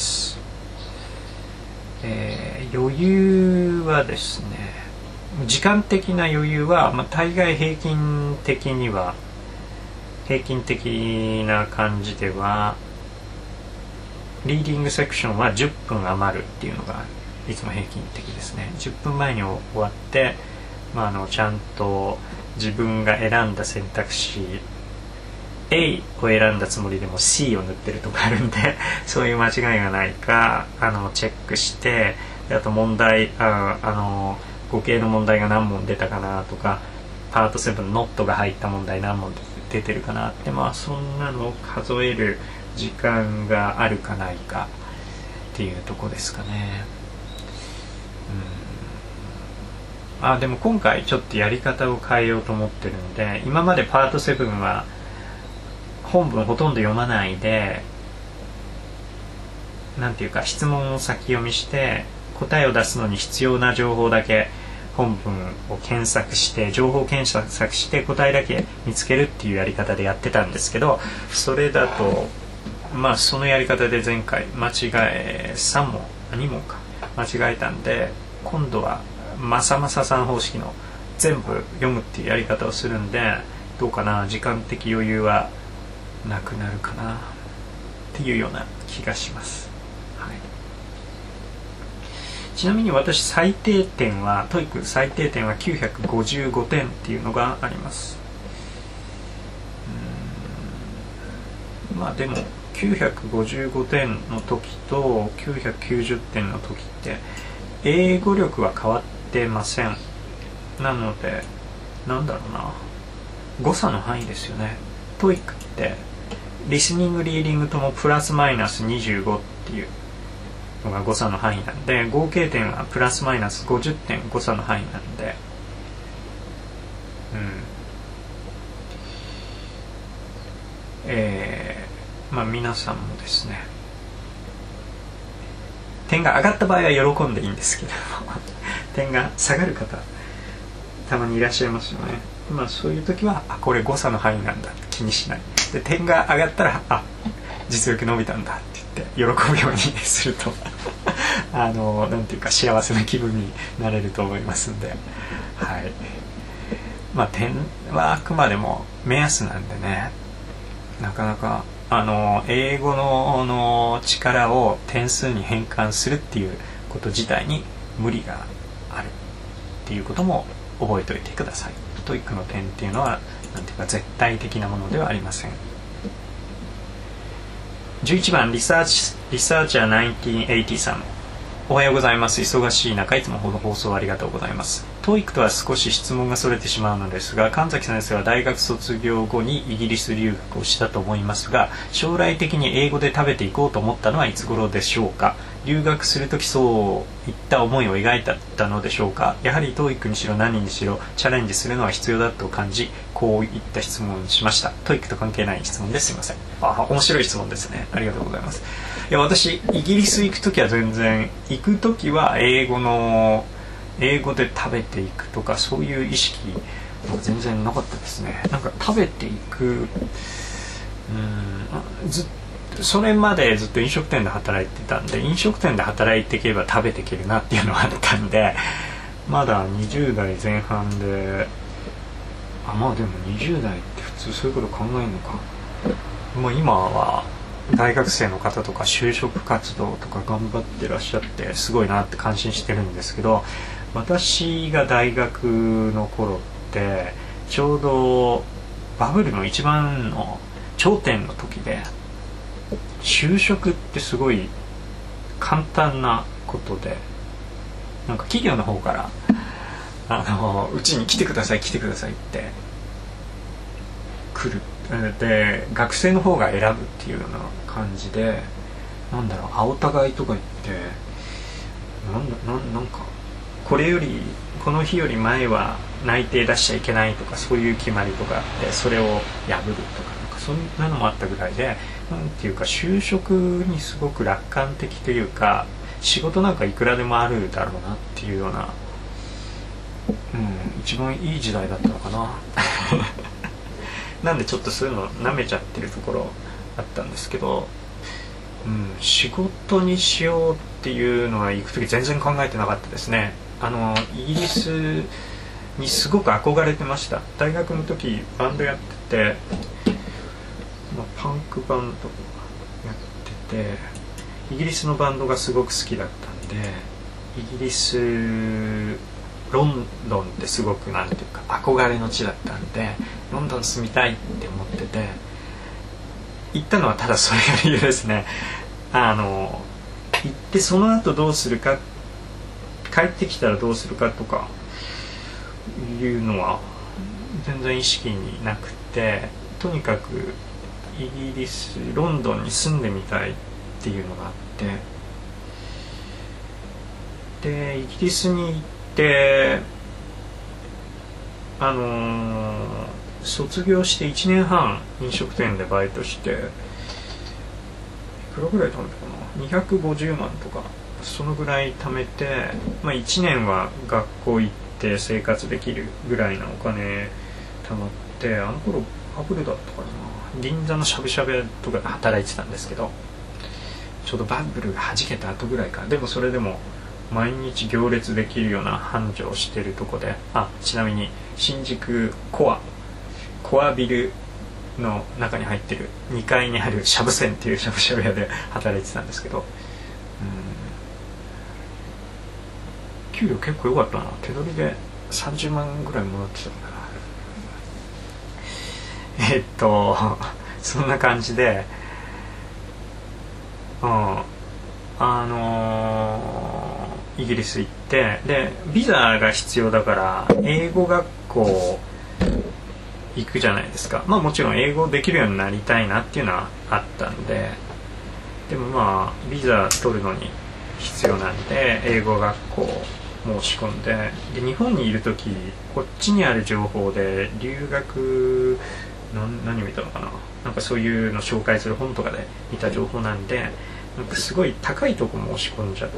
えー、余裕はですね、時間的な余裕は、まあ、大概平均的には平均的な感じではリーディングセクションはじゅっぷん余るっていうのがいつも平均的ですね。じゅっぷんまえに終わって、まあ、あのちゃんと自分が選んだ選択肢 A を選んだつもりでも C を塗ってるとかあるんでそういう間違いがないかあのチェックして、あと問題 あ, あの合計の問題が何問出たかなとか、パートセブンノットが入った問題何問出てるかなって、まあそんなのを数える時間があるかないかっていうとこですかね。うん、あでも今回ちょっとやり方を変えようと思ってるんで、今までパートセブンは本文ほとんど読まないで、なんていうか質問を先読みして答えを出すのに必要な情報だけ本文を検索して情報検索して答えだけ見つけるっていうやり方でやってたんですけど、それだとまあそのやり方で前回間違えさん問に問か間違えたんで、今度はまさまささん方式の全部読むっていうやり方をするんで、どうかな、時間的余裕はなくなるかなっていうような気がします。はい、ちなみに私最低点は トーイック 最低点はきゅうひゃくごじゅうごてんっていうのがあります。うーんまあでもきゅうひゃくごじゅうごてんの時ときゅうひゃくきゅうじゅってんの時って英語力は変わってません。なのでなんだろうな、誤差の範囲ですよね。 トーイック ってリスニングリーディングともプラスマイナスにじゅうごっていうのが誤差の範囲なんで、合計点はプラスマイナスごじゅってん誤差の範囲なんで、うんえー、まあ皆さんもですね、点が上がった場合は喜んでいいんですけど点が下がる方たまにいらっしゃいますよね。まあそういう時はあこれ誤差の範囲なんだって気にしないで、点が上がったらあ実力伸びたんだって言って喜ぶようにするとあのなんていうか幸せな気分になれると思いますんで、はい、まあ点はあくまでも目安なんでね、なかなかあの英語 の, の力を点数に変換するっていうこと自体に無理があるっていうことも覚えておいてください。トーイックの点っていうのはなんていうか絶対的なものではありません。じゅういちばんリサーチリサーチャーせんきゅうひゃくはちじゅうさん、おはようございます。忙しい中いつも放送ありがとうございます。 トーイック とは少し質問がそれてしまうのですが、神崎先生は大学卒業後にイギリス留学をしたと思いますが、将来的に英語で食べていこうと思ったのはいつ頃でしょうか。留学するときそういった思いを描いてたのでしょうか。やはり トーイック にしろ何にしろチャレンジするのは必要だと感じ、こういった質問をしました。 トーイック と関係ない質問です。すいません。あ、面白い質問ですね。ありがとうございます。いや私イギリス行くときは全然行くときは英語の英語で食べていくとかそういう意識全然なかったですね。なんか食べていくうんずっそれまでずっと飲食店で働いてたんで、飲食店で働いていけば食べていけるなっていうのがあったんで、まだにじゅうだいぜん半で、あまあでもにじゅうだいって普通そういうこと考えるのか。もう今は大学生の方とか就職活動とか頑張ってらっしゃってすごいなって感心してるんですけど、私が大学の頃ってちょうどバブルの一番の頂点の時で、就職ってすごい簡単なことで、なんか企業の方からあのうちに来てください来てくださいって来る。で学生の方が選ぶっていうような感じで、なんだろう青互いとか言ってなんだ な, なんかこれよりこの日より前は内定出しちゃいけないとかそういう決まりとかあって、それを破るとかなんかそんなのもあったぐらいで、なんていうか就職にすごく楽観的というか、仕事なんかいくらでもあるだろうなっていうような、うん、一番いい時代だったのかななんでちょっとそういうの舐めちゃってるところあったんですけど、うん、仕事にしようっていうのは行く時全然考えてなかったですね。あのイギリスにすごく憧れてました。大学の時バンドやってて、まあ、パンクバンドやっててイギリスのバンドがすごく好きだったんでイギリスロンドンってすごくなんていうか憧れの地だったんで、ロンドン住みたいって思ってて行ったのはただそれが理由ですね。あの行ってその後どうするか、帰ってきたらどうするかとかいうのは全然意識になくて、とにかくイギリスロンドンに住んでみたいっていうのがあって、でイギリスに行ってあのー、卒業していちねんはん飲食店でバイトして、いくらぐらい貯めたかな、にひゃくごじゅうまんとかそのぐらい貯めて、まあ、いちねんは学校行って生活できるぐらいのお金貯まって、あの頃バブルだったかな、銀座のしゃぶしゃぶとかで働いてたんですけど、ちょうどバブルが弾けた後ぐらいか。でもそれでも毎日行列できるような繁盛してるとこで、あ、ちなみに新宿コアコアビルの中に入ってるにかいにあるしゃぶせんっていうしゃぶしゃぶ屋で働いてたんですけど、うん、給料結構良かったな。手取りでさんじゅうまんぐらいもらってたんだな。えっとそんな感じで、うん、あのー、イギリス行って、でビザが必要だから英語学校行くじゃないですか。まあもちろん英語できるようになりたいなっていうのはあったんで、でもまあビザ取るのに必要なんで英語学校申し込んで、で日本にいる時こっちにある情報で留学な何を見たのかな、なんかそういうの紹介する本とかで見た情報なんで、なんかすごい高いとこ申し込んじゃって、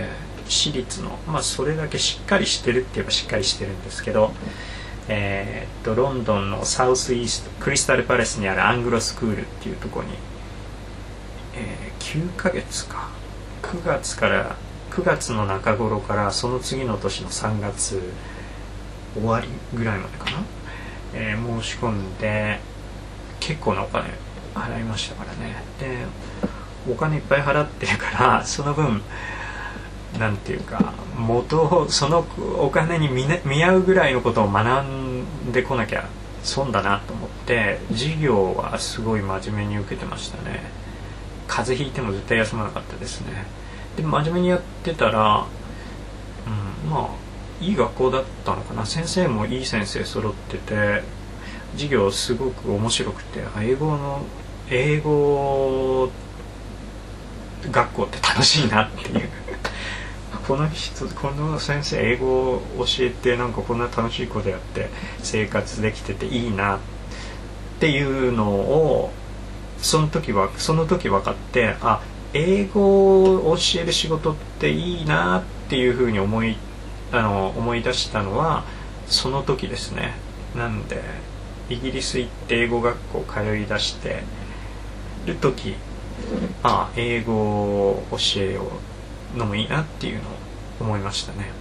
私立のまあそれだけしっかりしてるって言えばしっかりしてるんですけど、えー、っとロンドンのサウスイーストクリスタルパレスにあるアングロスクールっていうところに、えー、きゅうかげつかくがつからくがつの中頃からその次の年のさんがつ終わりぐらいまでかな、えー、申し込んで結構なお金払いましたからね。でお金いっぱい払ってるからその分なんていうか元をそのお金に 見,、ね、見合うぐらいのことを学んでこなきゃ損だなと思って、授業はすごい真面目に受けてましたね。風邪ひいても絶対休まなかったですね。で真面目にやってたら、うん、まあいい学校だったのかな。先生もいい先生揃ってて授業すごく面白くて、英語の英語学校って楽しいなっていうこの人この先生英語を教えてなんかこんな楽しいことやって生活できてていいなっていうのをその時はその時分かって、あ、英語を教える仕事っていいなっていうふうに思いあの思い出したのはその時ですね。なんでイギリス行って英語学校通い出してる時、あ、英語を教えようのもいいなっていうのを思いましたね。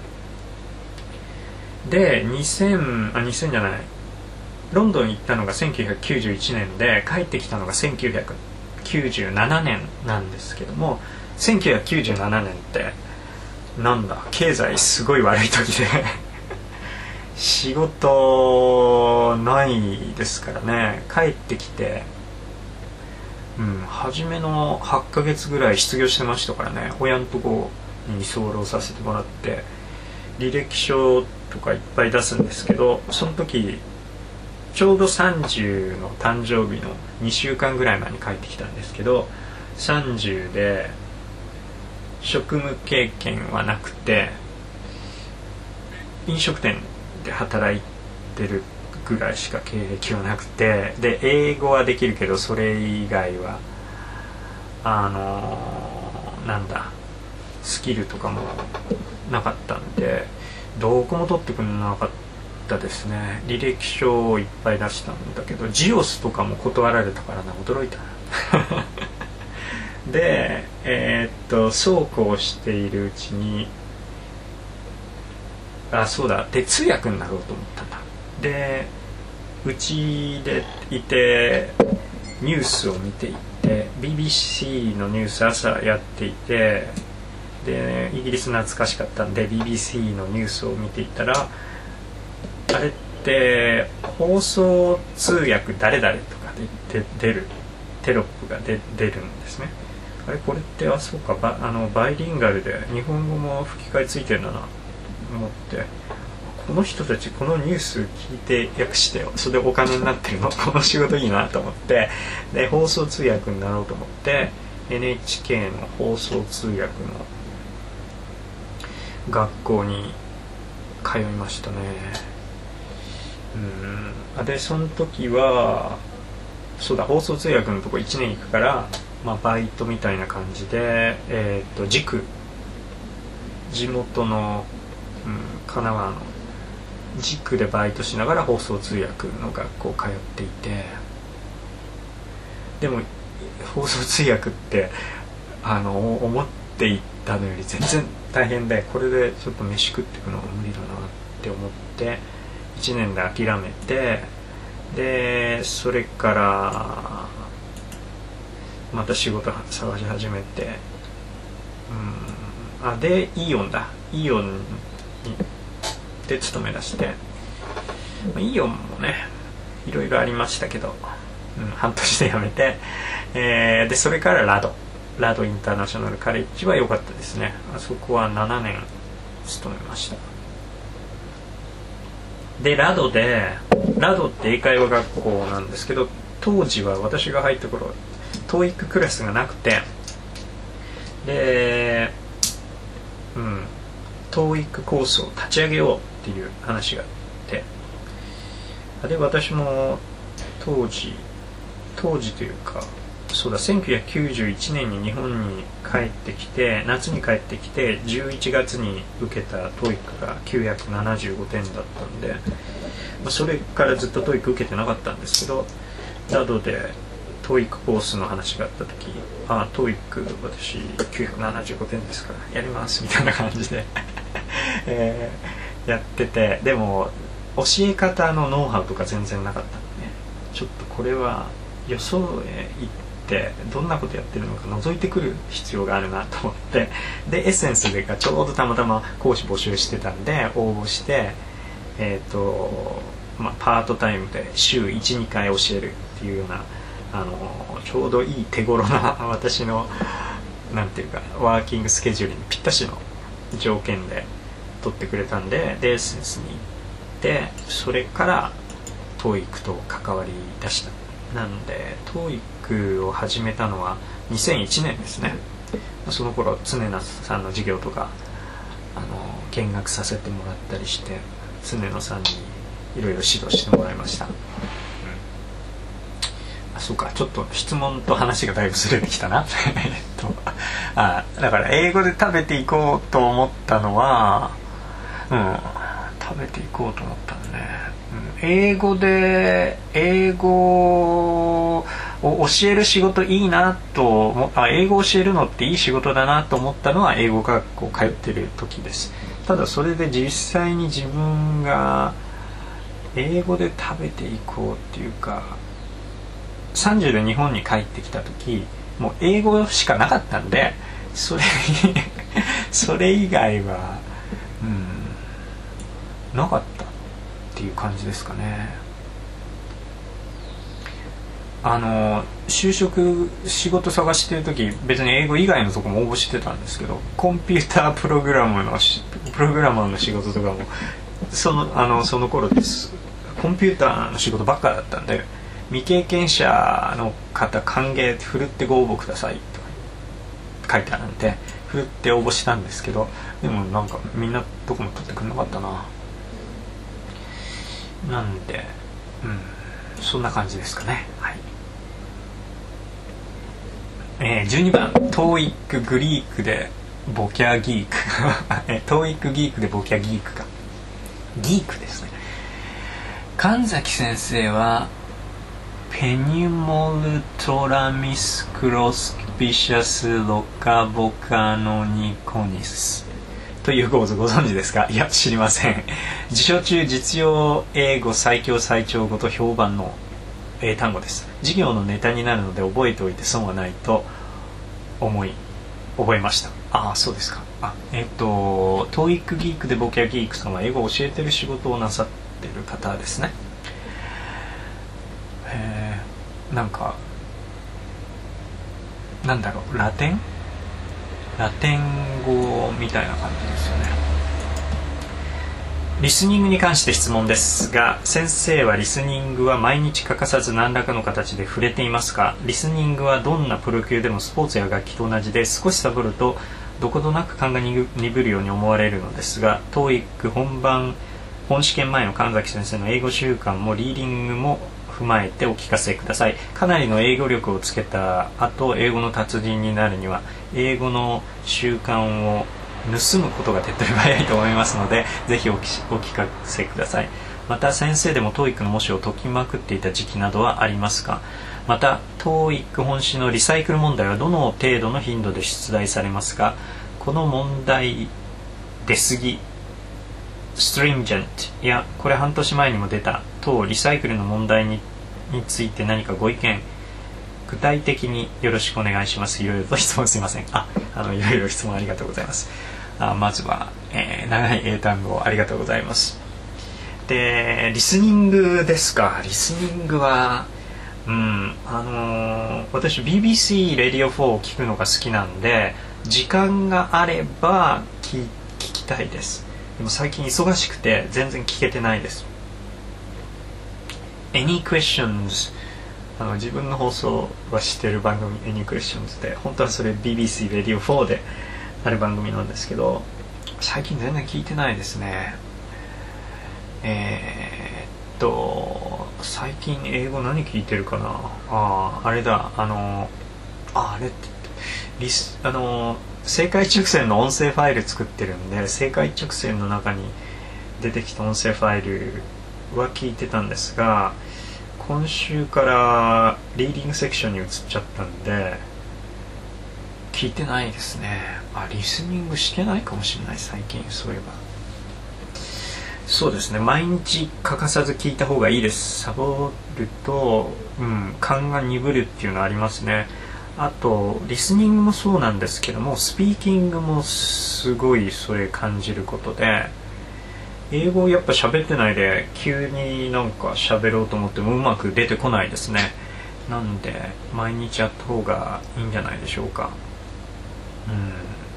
でにせんあにせんじゃないロンドン行ったのがせんきゅうひゃくきゅうじゅういちねんで帰ってきたのがせんきゅうひゃくきゅうじゅうななねんなんですけども、せんきゅうひゃくきゅうじゅうななねんってなんだ経済すごい悪い時で仕事ないですからね。帰ってきてうん、初めのはちかげつぐらい失業してましたからね。親のとこに居候させてもらって履歴書とかいっぱい出すんですけど、その時ちょうどさんじゅうの誕生日のにしゅうかんぐらい前に帰ってきたんですけど、さんじゅうで職務経験はなくて飲食店で働いてるぐらいしか経歴はなくて、で英語はできるけどそれ以外はあのー、なんだスキルとかもなかったんでどこも取ってくれなかったですね。履歴書をいっぱい出したんだけどジオスとかも断られたからな、驚いたなでえー、っとそうこうしているうちにあそうだで通訳になろうと思ったんだ。でうちでいてニュースを見ていて ビービーシー のニュース朝やっていて、 でイギリス懐かしかったんで ビービーシー のニュースを見ていたら、あれって放送通訳誰々とかで出るテロップが出出るんですね。あれこれってあそうかバあのバイリンガルで日本語も吹き替えついてるんだなと思って、この人たちこのニュース聞いて訳してそれでお金になってるのこの仕事いいなと思って、で放送通訳になろうと思って エヌエイチケー の放送通訳の学校に通いましたね。うんでその時はそうだ放送通訳のとこいちねん行くから、まあ、バイトみたいな感じで、えー、と塾地元の、うん、神奈川の塾でバイトしながら放送通訳の学校通っていて、でも放送通訳ってあの思っていたのより全然大変で、これでちょっと飯食っていくのが無理だなって思っていちねんで諦めて、でそれからまた仕事探し始めて、うんあでイオンだイオンにで勤め出して、イオンもねいろいろありましたけど、うん、半年で辞めて、えー、でそれからラドラドインターナショナルカレッジは良かったですね。あそこはななねん勤めました。でラドでラドって英会話学校なんですけど、当時は私が入った頃 トーイック クラスがなくて、で、うん、トーイック コースを立ち上げようっていう話があって、で私も当時当時というかそうだせんきゅうひゃくきゅうじゅういちねんに日本に帰ってきて、夏に帰ってきてじゅういちがつに受けた トーイック がきゅうひゃくななじゅうごてんだったんで、まあ、それからずっと トーイック 受けてなかったんですけど、ラドで トーイック コースの話があった時、ああ トーイック 私きゅうひゃくななじゅうごてんですからやりますみたいな感じで、えー、やってて、でも教え方のノウハウとか全然なかったんで、ちょっとこれはよそへ行ってどんなことやってるのか覗いてくる必要があるなと思って、でエッセンスでがちょうどたまたま講師募集してたんで応募して、えーとまあ、パートタイムで週 いちにかい教えるっていうようなあのちょうどいい手頃な私のなんていうかワーキングスケジュールにぴったしの条件で取ってくれたんで、でエッセンスに行ってそれから トーイック と関わり出した。なので トーイック を始めたのはにせんいちねんですね。その頃常野さんの授業とかあの見学させてもらったりして、常野さんにいろいろ指導してもらいました。うん、あそうかちょっと質問と話がだいぶずれてきたなえっとあだから英語で食べていこうと思ったのは、うん、食べていこうと思ったのね。英語で英語を教える仕事いいなとあ英語を教えるのっていい仕事だなと思ったのは英語学校通ってる時です。ただそれで実際に自分が英語で食べていこうっていうか、さんじゅうで日本に帰ってきた時もう英語しかなかったんで、それそれ以外は、うん、なかったっていう感じですかね。あの就職仕事探してる時別に英語以外のとこも応募してたんですけど、コンピュータープログラムのプログラマーの仕事とかもそのあのその頃ですコンピューターの仕事ばっかだったんで、未経験者の方歓迎ふるってご応募くださいと書いてあるんでふるって応募したんですけど、でもなんかみんなどこも取ってくれなかったな。なんで、うん、そんな感じですかね。はい。えー、じゅうにばん トーイック グリークでボキャギークトーイック ギークでボキャギークかギークですね。神崎先生はペニュモルトラミスクロスピシャスロカボカノニコニスという講座ご存知ですか？いや知りません。辞書中実用英語最強最長語と評判の英単語です。授業のネタになるので覚えておいて損はないと思い覚えました。ああそうですか。 あえっ、と トーイック ギークでボキャギークさんは英語を教えてる仕事をなさってる方ですね。えー、なんかなんだろう、ラテンラテン語みたいな感じですよね。リスニングに関して質問ですが、先生はリスニングは毎日欠かさず何らかの形で触れていますか？リスニングはどんなプロ級でもスポーツや楽器と同じで、少しサボるとどことなく勘が鈍るように思われるのですが、 トーイック 本番本試験前の神崎先生の英語習慣もリーディングも踏まえてお聞かせください。かなりの英語力をつけた後、英語の達人になるには英語の習慣を盗むことが手っ取り早いと思いますので、ぜひお聞かせください。また先生でも トーイック の模試を解きまくっていた時期などはありますか？また トーイック 本試のリサイクル問題はどの程度の頻度で出題されますか？この問題出過ぎ stringent いやこれ半年前にも出た等リサイクルの問題 に, について何かご意見具体的によろしくお願いします。いろいろと質問すいません。あ、あのいろいろ質問ありがとうございます。あまずは、えー、長い英単語ありがとうございます。でリスニングですか。リスニングはうんあのー、私 ビービーシー レディオフォーを聞くのが好きなんで、時間があれば 聞, 聞きたいです。でも最近忙しくて全然聞けてないです。 Any questions、 あの自分の放送はしてる番組 Any questions で、本当はそれ ビービーシー レディオフォーである番組なんですけど、最近全然聞いてないですね。えー、っと最近英語何聞いてるかなああれだあのああれってリスあの正解直線の音声ファイル作ってるんで、正解直線の中に出てきた音声ファイルは聞いてたんですが、今週からリーディングセクションに移っちゃったんで聞いてないですね。あリスニングしてないかもしれない最近。そういえばそうですね、毎日欠かさず聞いた方がいいです。サボると、うん、勘が鈍るっていうのはありますね。あとリスニングもそうなんですけども、スピーキングもすごいそれ感じることで、英語をやっぱ喋ってないで急になんか喋ろうと思ってもうまく出てこないですね。なんで毎日やった方がいいんじゃないでしょうか。うん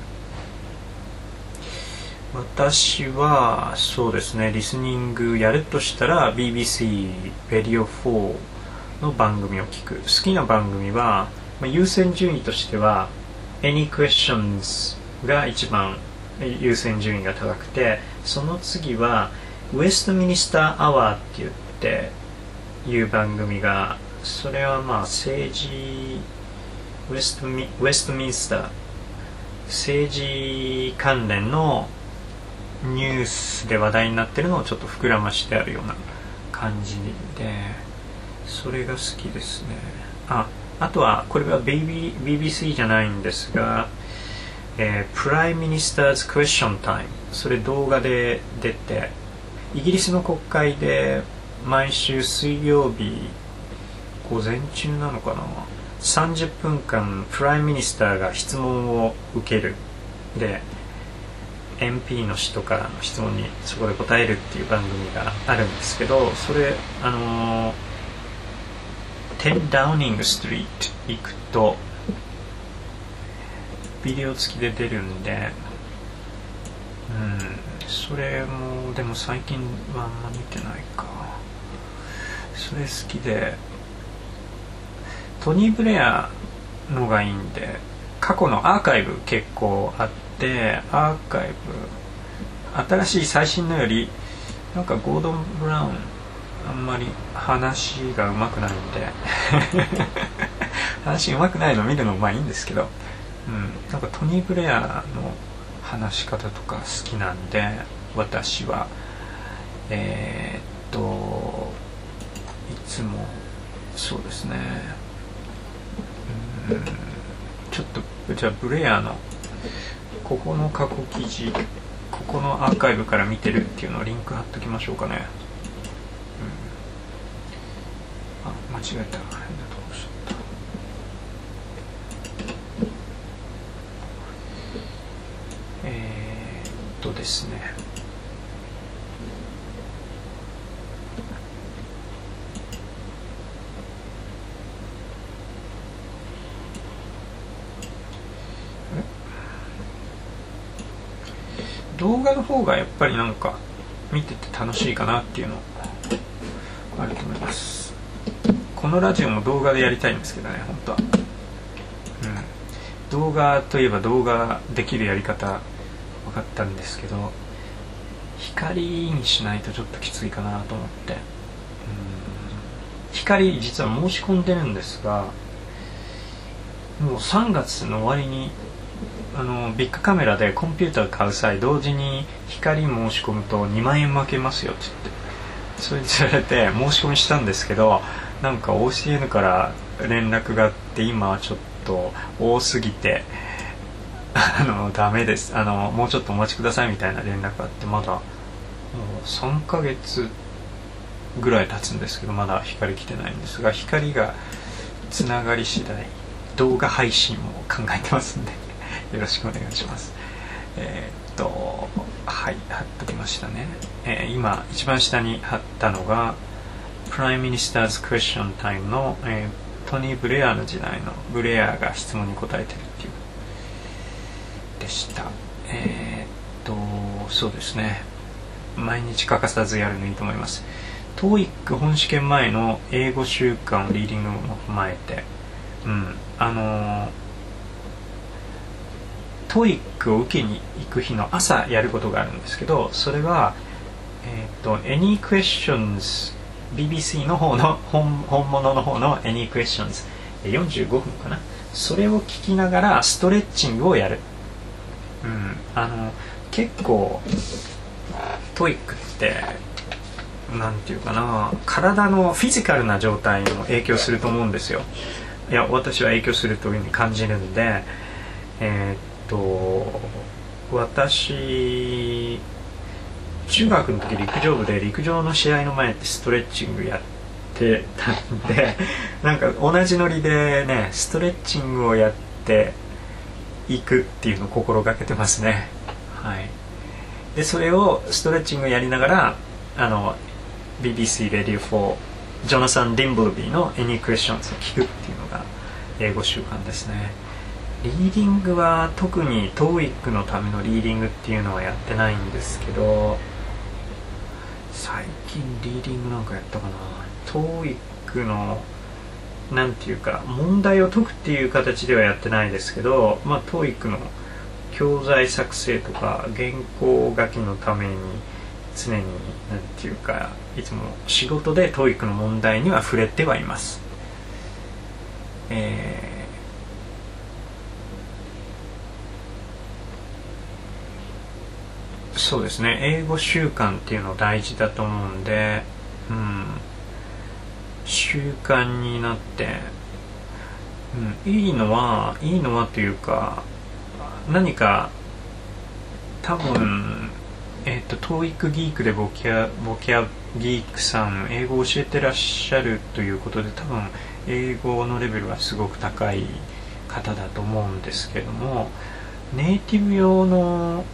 私はそうですね、リスニングやるとしたら ビービーシー レディオフォーの番組を聞く。好きな番組は、まあ、優先順位としては Any Questions が一番優先順位が高くて、その次はウェストミニスターアワーって言っていう番組が、それはまあ政治ウェストミ、ウェストミンスター政治関連のニュースで話題になってるのをちょっと膨らましてあるような感じで、それが好きですね。あ、あとはこれは ビービー、ビービーシー じゃないんですが、えー、Prime Minister's Question Time、 それ動画で出て、イギリスの国会で毎週水曜日午前中なのかな、さんじゅっぷんかんプライムミニスターが質問を受けるで、エムピー の人からの質問にそこで答えるっていう番組があるんですけど、それあのー、じゅうダウニングストリート行くとビデオ付きで出るんで、うんそれもでも最近はあんま見てないか。それ好きで、トニー・ブレアのがいいんで、過去のアーカイブ結構あって、アーカイブ新しい最新のよりなんかゴードン・ブラウンあんまり話がうまくないんで話うまくないの見るのまあいいんですけど、うん、なんかトニー・ブレアの話し方とか好きなんで、私はえー、っといつもそうですね、うん、ちょっとじゃあブレアのここの過去記事、ここのアーカイブから見てるっていうのをリンク貼っときましょうかね。うん、あ、間違えた、変なとこ押しちゃった。えとですね、動画の方がやっぱりなんか見てて楽しいかなっていうのあると思います。このラジオも動画でやりたいんですけどね、本当は、うん、動画といえば動画できるやり方分かったんですけど、光にしないとちょっときついかなと思って、うん、光実は申し込んでるんですが、もうさんがつの終わりにあのビッグカメラでコンピューター買う際同時に光申し込むとにまんえん負けますよって言って、それにつられて申し込みしたんですけど、なんか オーシーエヌ から連絡があって、今はちょっと多すぎてあのダメです、あのもうちょっとお待ちくださいみたいな連絡があって、まだもうさんかげつぐらい経つんですけど、まだ光来てないんですが、光がつながり次第動画配信も考えてますんでよろしくお願いします。えー、っとはい貼っときましたね。えー、今一番下に貼ったのがプライムミニスターズクエスチョンタイムの、えー、トニー・ブレアの時代のブレアが質問に答えてるっていうでした。えー、っとそうですね、毎日欠かさずやるのいいと思います。 トーイック 本試験前の英語習慣リーディングも踏まえて、うんあのートイックを受けに行く日の朝やることがあるんですけど、それは、えー、と Any Questions ビービーシー の方の 本, 本物の方の Any Questions よんじゅうごふんかな、それを聞きながらストレッチングをやる、うん、あの結構トイックってなんていうかな、体のフィジカルな状態にも影響すると思うんですよ。いや私は影響するというふうに感じるんで、えー私中学の時陸上部で陸上の試合の前ってストレッチングやってたんでなんか同じノリでねストレッチングをやっていくっていうのを心がけてますね。はい、でそれをストレッチングをやりながらあの ビービーシー Radio フォージョナサン・ディンブルビーの Any Questions を聞くっていうのが英語習慣ですね。リーディングは特に トーイック のためのリーディングっていうのはやってないんですけど、最近リーディングなんかやったかな。 トーイック のなんていうか問題を解くっていう形ではやってないですけど、まあ トーイック の教材作成とか原稿書きのために常になんていうかいつも仕事で トーイック の問題には触れてはいます。えーそうですね、英語習慣っていうの大事だと思うんで、うん、習慣になって、うん、いいのはいいのはというか何か多分えっと トーイック ギークでボキャボキャギークさん英語を教えてらっしゃるということで、多分英語のレベルはすごく高い方だと思うんですけれども、ネイティブ用の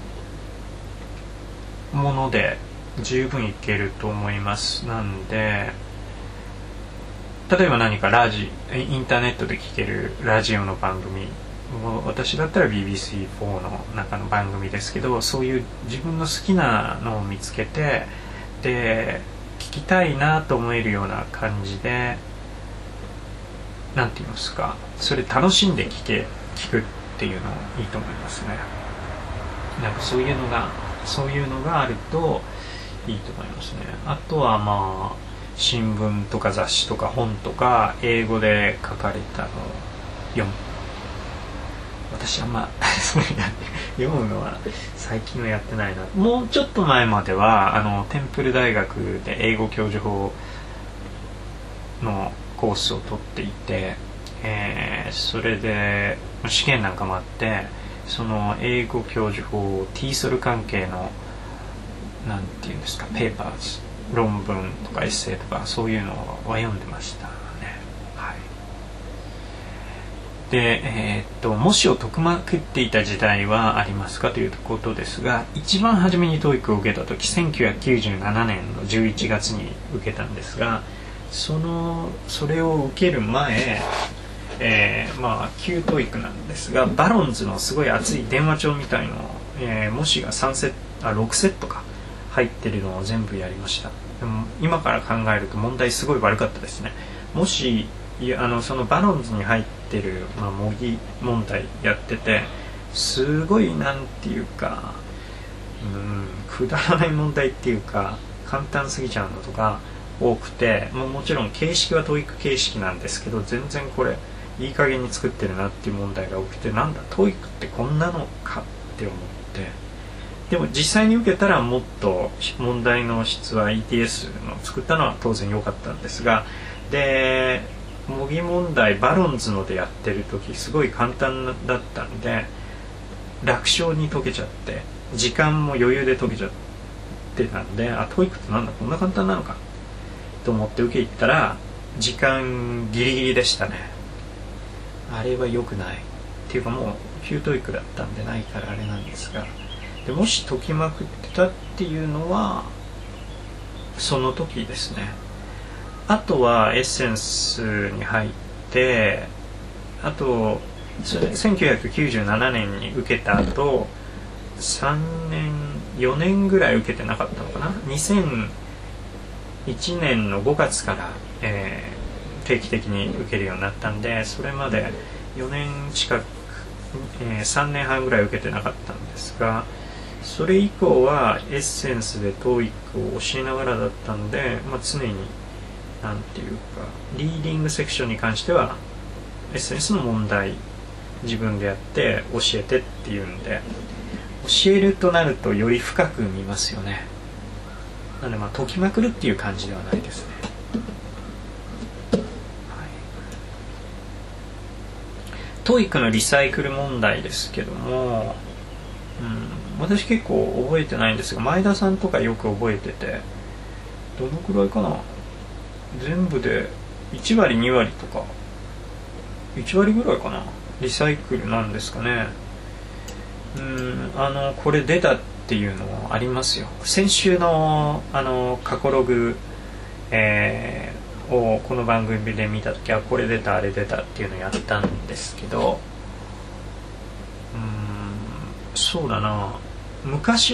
もので十分いけると思います。なんで例えば何かラジインターネットで聴けるラジオの番組、私だったら ビービーシーフォー の中の番組ですけど、そういう自分の好きなのを見つけて、で聞きたいなと思えるような感じで、なんて言いますか、それ楽しんで聞け聞くっていうのいいと思いますね。なんかそういうのがそういうのがあるといいと思いますね。あとはまあ新聞とか雑誌とか本とか英語で書かれたのを読む。私あんまそういう読むのは最近はやってないな。もうちょっと前まではあのテンプル大学で英語教授法のコースを取っていて、えー、それで試験なんかもあって、その英語教授法 ティーソル 関係のなんていうんですかペーパーズ、論文とかエッセイとかそういうのは読んでましたね。はい、 で、えー、っと模試を解きまくっていた時代はありますかということですが、一番初めに トーイック を受けた時せんきゅうひゃくきゅうじゅうななねんのじゅういちがつに受けたんですが、そのそれを受ける前、えー、まあ旧 トーイック なんですが、バロンズのすごい厚い電話帳みたいの、えー、模試がさんセットあろくセットか入ってるのを全部やりました。でも今から考えると問題すごい悪かったですね。もしいやあのそのバロンズに入ってる、まあ、模擬問題やってて、すごいなんていうか、うんくだらない問題っていうか簡単すぎちゃうのとか多くて、も, もちろん形式は トーイック 形式なんですけど、全然これいい加減に作ってるなっていう問題が多くて、なんだ トーイック ってこんなのかって思って、でも実際に受けたらもっと問題の質は イーティーエス の作ったのは当然良かったんですが、で模擬問題バロンズのでやってる時すごい簡単だったんで楽勝に解けちゃって、時間も余裕で解けちゃってたんで、あ トーイック ってなんだこんな簡単なのかと思って受け入ったら時間ギリギリでしたね。あれは良くないっていうか、もう旧 トーイック だったんでないからあれなんですが、でもし解きまくってたっていうのはその時ですね。あとはエッセンスに入って、あとせんきゅうひゃくきゅうじゅうななねんに受けた後さんねんよねんぐらい受けてなかったのかな。にせんいちねんのごがつから、えー、定期的に受けるようになったんで、それまでよねん近く、えー、さんねんはんぐらい受けてなかったんですが、それ以降はエッセンスで トーイック を教えながらだったんで、まあ、常になんていうかリーディングセクションに関してはエッセンスの問題自分でやって教えてっていうんで、教えるとなるとより深く見ますよね。なのでまあ解きまくるっていう感じではないですね。はい、トーイック のリサイクル問題ですけども、うん、私結構覚えてないんですが、前田さんとかよく覚えてて、どのくらいかな、全部でいちわりにわりとかいちわりぐらいかな、リサイクルなんですかね。うーんあのこれ出たっていうのもありますよ。先週のあの過去ログ、えー、をこの番組で見た時はこれ出たあれ出たっていうのをやったんですけど、うーんそうだな、昔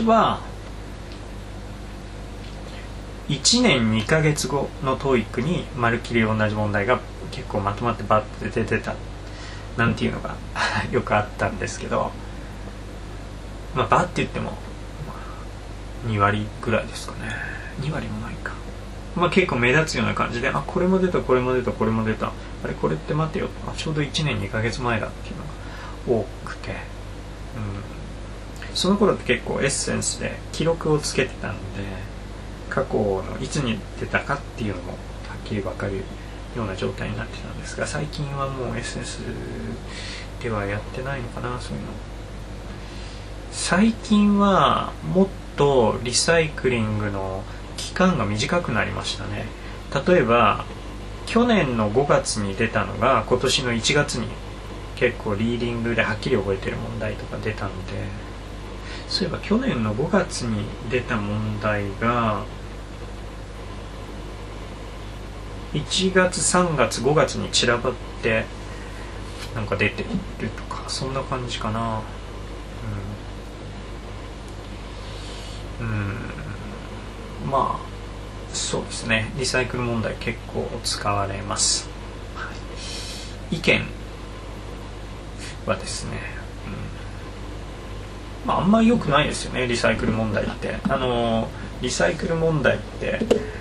はいちねんにかげつごの トーイック にまるっきり同じ問題が結構まとまってバッて出てたなんていうのがよくあったんですけど、まあバッて言ってもにわりぐらいですかね。にわりもないか、まあ結構目立つような感じで、あこれも出たこれも出たこれも出た、あれこれって待てよ、あちょうどいちねんにかげつまえだっていうのが多くて、うん、その頃って結構エッセンスで記録をつけてたんで、過去のいつに出たかっていうのもはっきり分かるような状態になってたんですが、最近はもうエッセンスではやってないのかな、そういうの。最近はもっとリサイクリングの期間が短くなりましたね。例えば去年のごがつに出たのが今年のいちがつに結構リーディングではっきり覚えてる問題とか出たので、そういえば去年のごがつに出た問題がいちがつさんがつごがつに散らばってなんか出てるとか、そんな感じかな。うん、うんまあそうですね、リサイクル問題結構使われます、はい、意見はですね、うん、まああんまり良くないですよね、リサイクル問題って。あのリサイクル問題って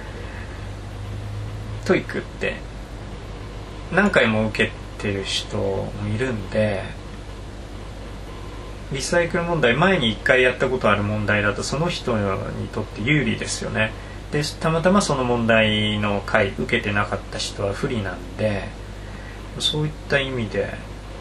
トーイックって何回も受けてる人もいるんで、リサイクル問題前にいっかいやったことある問題だとその人にとって有利ですよね。でたまたまその問題の回受けてなかった人は不利なんで、そういった意味で、うん、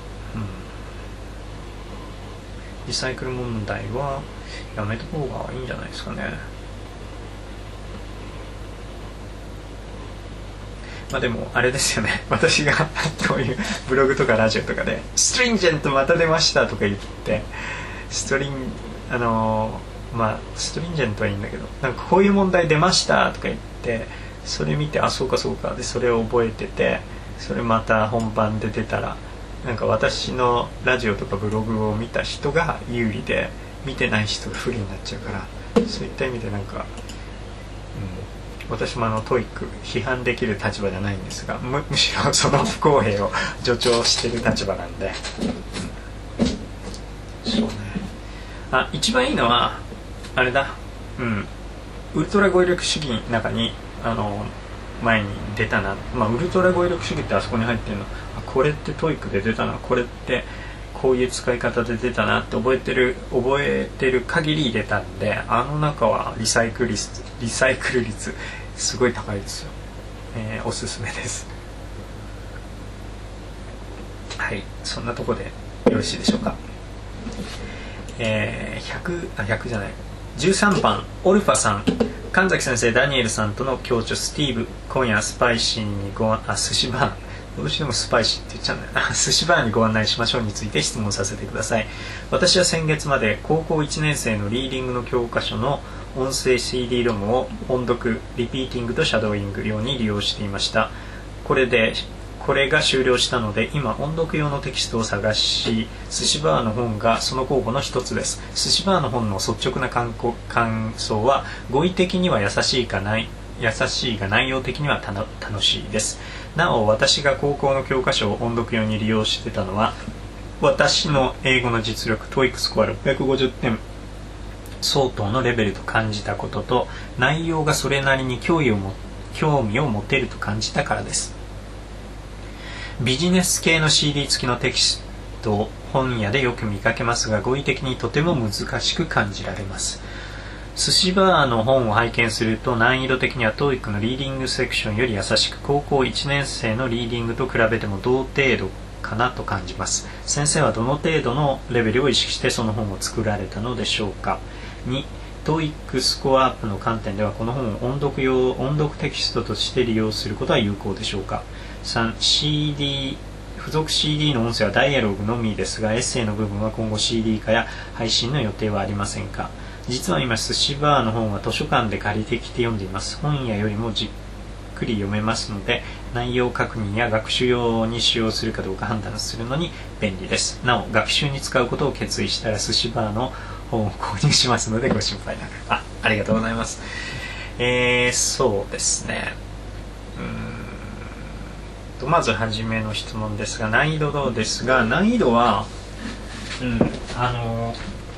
リサイクル問題はやめた方がいいんじゃないですかね。 まあでもあれですよね、私がこういうブログとかラジオとかでストリンジェントまた出ましたとか言って、ストリンあのー、まあストリンジェントはいいんだけど、なんかこういう問題出ましたとか言って、それ見て、あそうかそうかでそれを覚えてて、それまた本番で出たらなんか私のラジオとかブログを見た人が有利で、見てない人が不利になっちゃうから、そういった意味でなんか、うん、私もあのトイック批判できる立場じゃないんですが、 む, むしろその不公平を助長してる立場なんで、うん、そうね。あ、一番いいのはあれだ、うん、ウルトラ語彙力主義の中にあの前に出たな、まあ、ウルトラ語彙力主義ってあそこに入ってるの、あこれってトイックで出たな、これってこういう使い方で出たなって覚えてる覚えてる限り出たんで、あの中はリサイクル率リサイクル率すごい高いですよ、えー、おすすめです。はい、そんなとこでよろしいでしょうか。えー、ひゃくあひゃくじゃないじゅうさんばんオルファさん、神崎先生、ダニエルさんとの共著、スティーブ、今夜スパイシーにごあ寿司バーどうしてもスパイシーって言っちゃうんだよな寿司バーにご案内しましょうについて質問させてください。私は先月まで高校いちねん生のリーディングの教科書の音声 シーディー ロムを音読、リピーティングとシャドーイング用に利用していました。これでこれが終了したので、今音読用のテキストを探し、寿司バーの本がその候補の一つです。寿司バーの本の率直な感想は、語彙的には優しいかない優しいが内容的にはたの楽しいです。なお、私が高校の教科書を音読用に利用してたのは、私の英語の実力 トーイック スコアろっぴゃくごじゅってん相当のレベルと感じたことと、内容がそれなりに興味をも興味を持てると感じたからです。ビジネス系の シーディー 付きのテキストを本屋でよく見かけますが、語彙的にとても難しく感じられます。寿司バーの本を拝見すると、難易度的には トーイック のリーディングセクションより優しく、高校いちねん生のリーディングと比べても同程度かなと感じます。先生はどの程度のレベルを意識してその本を作られたのでしょうか。に、トーイック スコアアップの観点では、この本を音読用音読テキストとして利用することは有効でしょうか。さん、シーディー 付属 シーディー の音声はダイアログのみですが、エッセイの部分は今後 シーディー 化や配信の予定はありませんか。実は今寿司バーの本は図書館で借りてきて読んでいます。本屋よりもじっくり読めますので、内容確認や学習用に使用するかどうか判断するのに便利です。なお、学習に使うことを決意したら寿司バーの本を購入しますのでご心配なく。あ、ありがとうございます。えー、そうですね。うーんとまずはじめの質問ですが、難易度どうですが、難易度は、うん、あの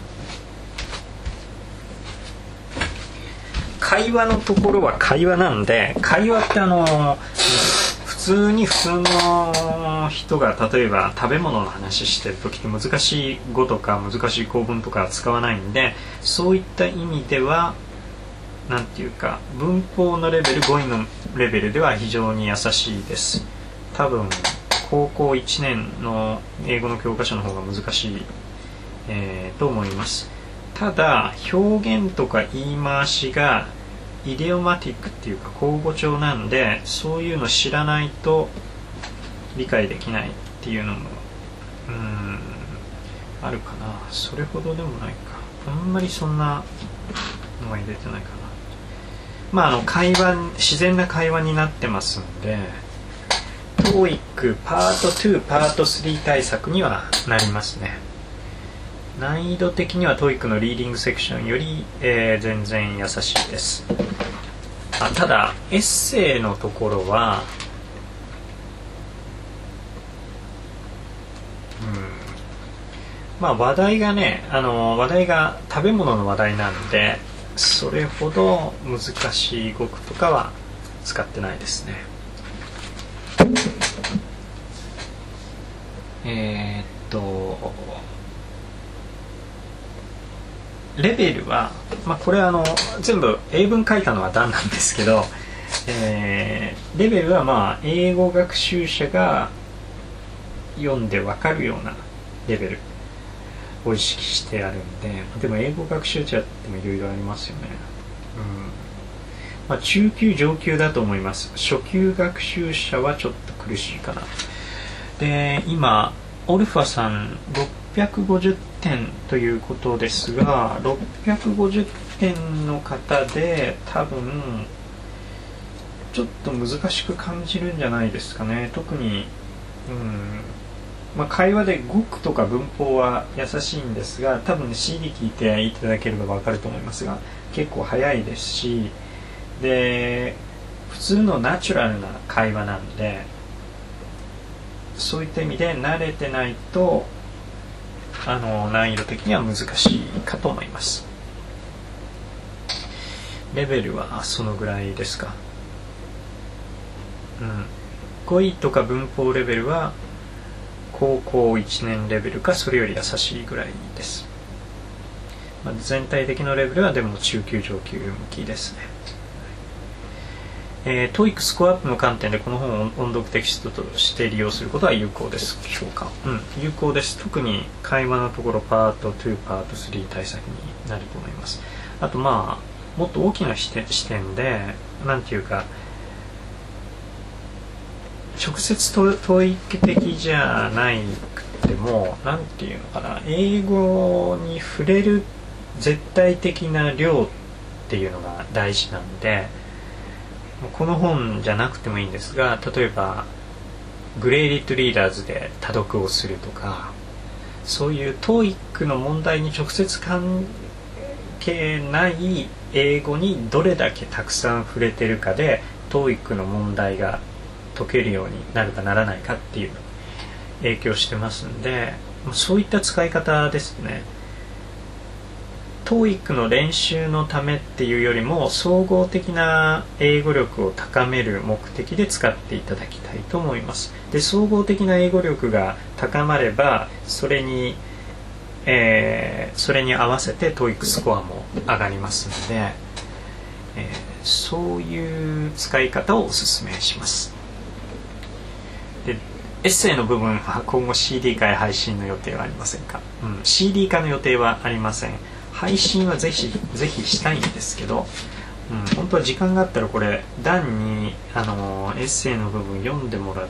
会話のところは会話なんで、会話ってあの普通に普通の人が例えば食べ物の話してる時って難しい語とか難しい構文とか使わないんで、そういった意味ではなんていうか文法のレベル、語彙のレベルでは非常に優しいです。多分高校いちねんの英語の教科書の方が難しい、えー、と思います。ただ表現とか言い回しがイデオマティックっていうか口語調なんで、そういうの知らないと理解できないっていうのもうーんあるかな。それほどでもないか、あんまりそんなのが入れてないかな。まああの会話、自然な会話になってますんで、トーイック パートに、パートさん対策にはなりますね。難易度的には トーイック のリーディングセクションより、えー、全然優しいです。あ、ただエッセイのところは、うん、まあ話題がね、あの話題が食べ物の話題なんで、それほど難しい語句とかは使ってないですね。えー、っとレベルは、まあ、これあの全部英文書いたのはダンなんですけど、えー、レベルはまあ英語学習者が読んで分かるようなレベルを意識してあるんで、でも英語学習者ってもいろいろありますよね。 まあ、中級上級だと思います。初級学習者はちょっと苦しいかな。で今オルファさんろっぴゃくごじゅってんということですが、ろっぴゃくごじゅってんの方で多分ちょっと難しく感じるんじゃないですかね。特に、うんまあ、会話で語句とか文法は優しいんですが、多分 シーディー 聞いていただければ分かると思いますが、結構早いですし、で普通のナチュラルな会話なんで、そういった意味で慣れてないとあの難易度的には難しいかと思います。レベルはそのぐらいですか。うん、語彙とか文法レベルは高校いちねんレベルかそれより優しいぐらいです。まあ、全体的なレベルはでも中級上級向きですね。えー、トーイック スコアアップの観点でこの本を音読テキストとして利用することは有効ですでしょうか。うん、有効です。特に会話のところパートに、パートさん対策になると思います。あとまあもっと大きな視点、視点でなんていうか直接トーイック的じゃないくてもなんていうのかな、英語に触れる絶対的な量っていうのが大事なんで、この本じゃなくてもいいんですが、例えばグレイリットリーダーズで多読をするとか、そういう トーイック の問題に直接関係ない英語にどれだけたくさん触れてるかで トーイック の問題が解けるようになるかならないかっていうのに影響してますんで、そういった使い方ですね。トーイック の練習のためっていうよりも総合的な英語力を高める目的で使っていただきたいと思います。で、総合的な英語力が高まればそれに、えー、それに合わせて トーイック スコアも上がりますので、えー、そういう使い方をお勧めします。で、エッセイの部分は今後 シーディー 化や配信の予定はありませんか。うん、シーディー 化の予定はありません。配信はぜひぜひしたいんですけど、うん、本当は時間があったらこれダンにあのエッセイの部分読んでもらって、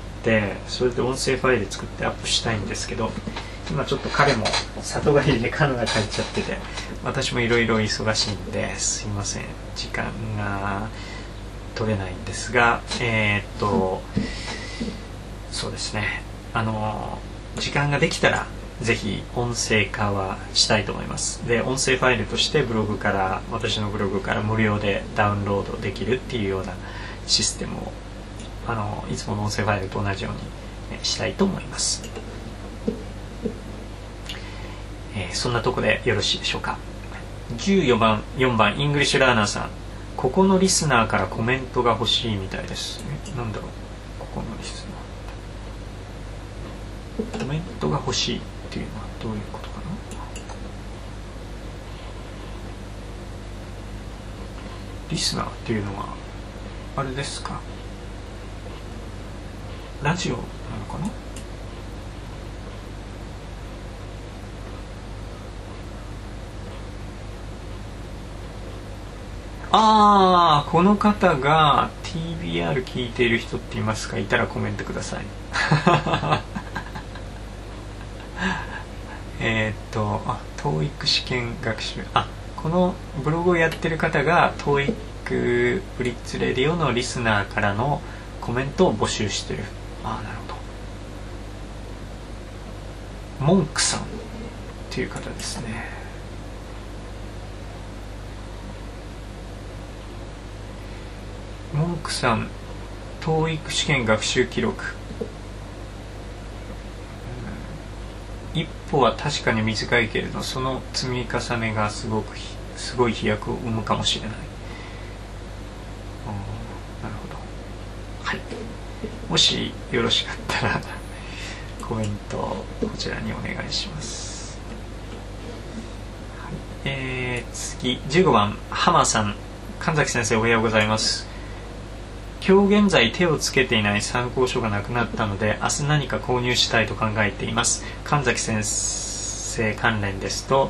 それで音声ファイル作ってアップしたいんですけど、今ちょっと彼も里帰りでカナダ帰っちゃってて、私もいろいろ忙しいんですいません、時間が取れないんですが、えー、っとそうですね、あの時間ができたらぜひ音声化はしたいと思います。で、音声ファイルとしてブログから私のブログから無料でダウンロードできるっていうようなシステムをあのいつもの音声ファイルと同じようにしたいと思います。えー、そんなとこでよろしいでしょうか。じゅうよんばんよんばんイングリッシュラーナーさん、ここのリスナーからコメントが欲しいみたいです。え、なんだろう、ここのリスナーコメントが欲しいっていうのはどういうことかな。リスナーっていうのはあれですか、ラジオなのかな。ああ、この方が ティービーアール 聞いている人っていますか。いたらコメントください。えっとあ、トーイック 試験学習、あ、このブログをやってる方が トーイック ブリッツレディオのリスナーからのコメントを募集してる。ああ、なるほど。モンクさんっていう方ですね。モンクさん、トーイック 試験学習記録、一歩は確かに短いけれど、その積み重ねがすごくすごい飛躍を生むかもしれない。なるほど。はい。もしよろしかったらコメントをこちらにお願いします。はい、えー、次じゅうごばんハマさん、神崎先生おはようございます。今日現在手をつけていない参考書がなくなったので明日何か購入したいと考えています。神崎先生関連ですと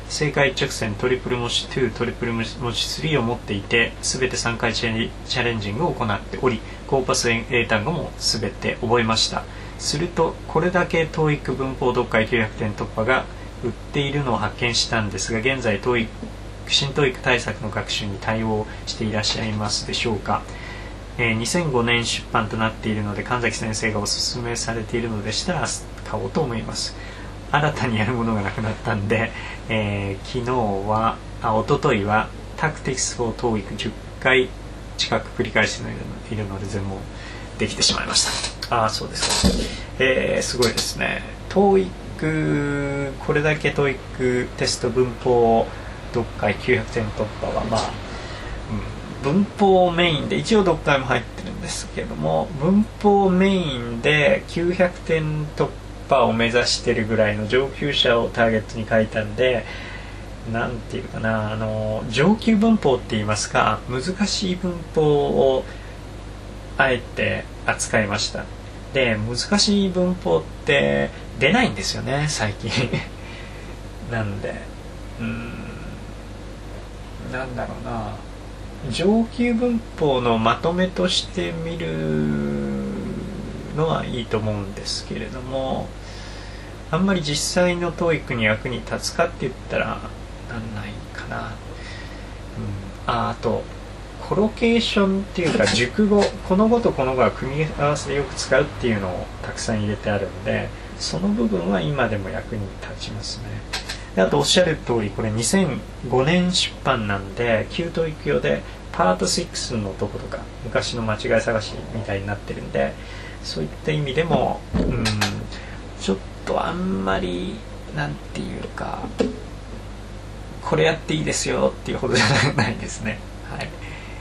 正解一直線トリプル模試にトリプル模試さんを持っていて、全てさんかいチャレンジングを行っており、コーパス英単語も全て覚えました。するとこれだけ トーイック 文法読解きゅうひゃくてん突破が売っているのを発見したんですが、現在 トーイック 新 トーイック 対策の学習に対応していらっしゃいますでしょうか。えー、にせんごねん出版となっているので、神崎先生がおすすめされているのでしたら買おうと思います。新たにやるものがなくなったんで、えー、昨日はあ一昨日は Tactics for トーイック じゅっかい近く繰り返しているので全問できてしまいました。ああそうですか、えー、すごいですね。 トーイック これだけ トーイック テスト文法読解きゅうひゃくてん突破はまあ、うん、文法メインで一応読解も入ってるんですけども、文法メインできゅうひゃくてん突破を目指してるぐらいの上級者をターゲットに書いたんで、なんていうかな、あの上級文法って言いますか、難しい文法をあえて扱いました。で難しい文法って出ないんですよね最近なんでうーんなんだろうな、上級文法のまとめとして見るのはいいと思うんですけれども、あんまり実際の トーイック に役に立つかって言ったらなんないかな、うん、あ, あとコロケーションっていうか熟語、この語とこの語は組み合わせでよく使うっていうのをたくさん入れてあるんで、その部分は今でも役に立ちますね。であとおっしゃる通りこれにせんごねん出版なんで旧 トーイック 用でパートろくのとことか昔の間違い探しみたいになってるんで、そういった意味でもうんちょっとあんまりなんていうかこれやっていいですよっていうほどじゃないですね。はい、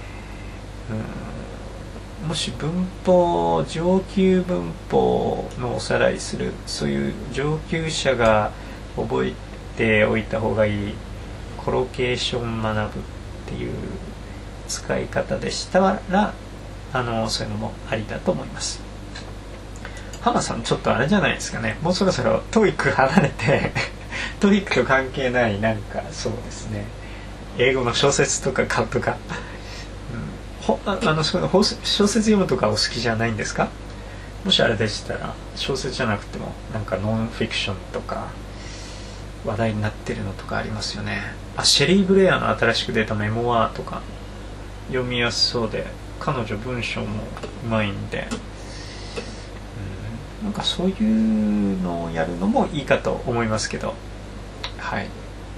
うんもし文法上級文法のおさらいする、そういう上級者が覚えておいた方がいいコロケーション学ぶっていう使い方でしたら、あのそういうのもありだと思います。浜さんちょっとあれじゃないですかね、もうそろそろ トーイック 離れてトーイック と関係ないなんかそうですね英語の小説とか買うとか、うん、ほあのそういうの小説読むとかお好きじゃないんですか？もしあれでしたら小説じゃなくてもなんかノンフィクションとか話題になってるのとかありますよね。あシェリー・ブレアの新しく出たメモワーとか読みやすそうで、彼女文章もうまいんで、うん、なんかそういうのをやるのもいいかと思いますけど、はい。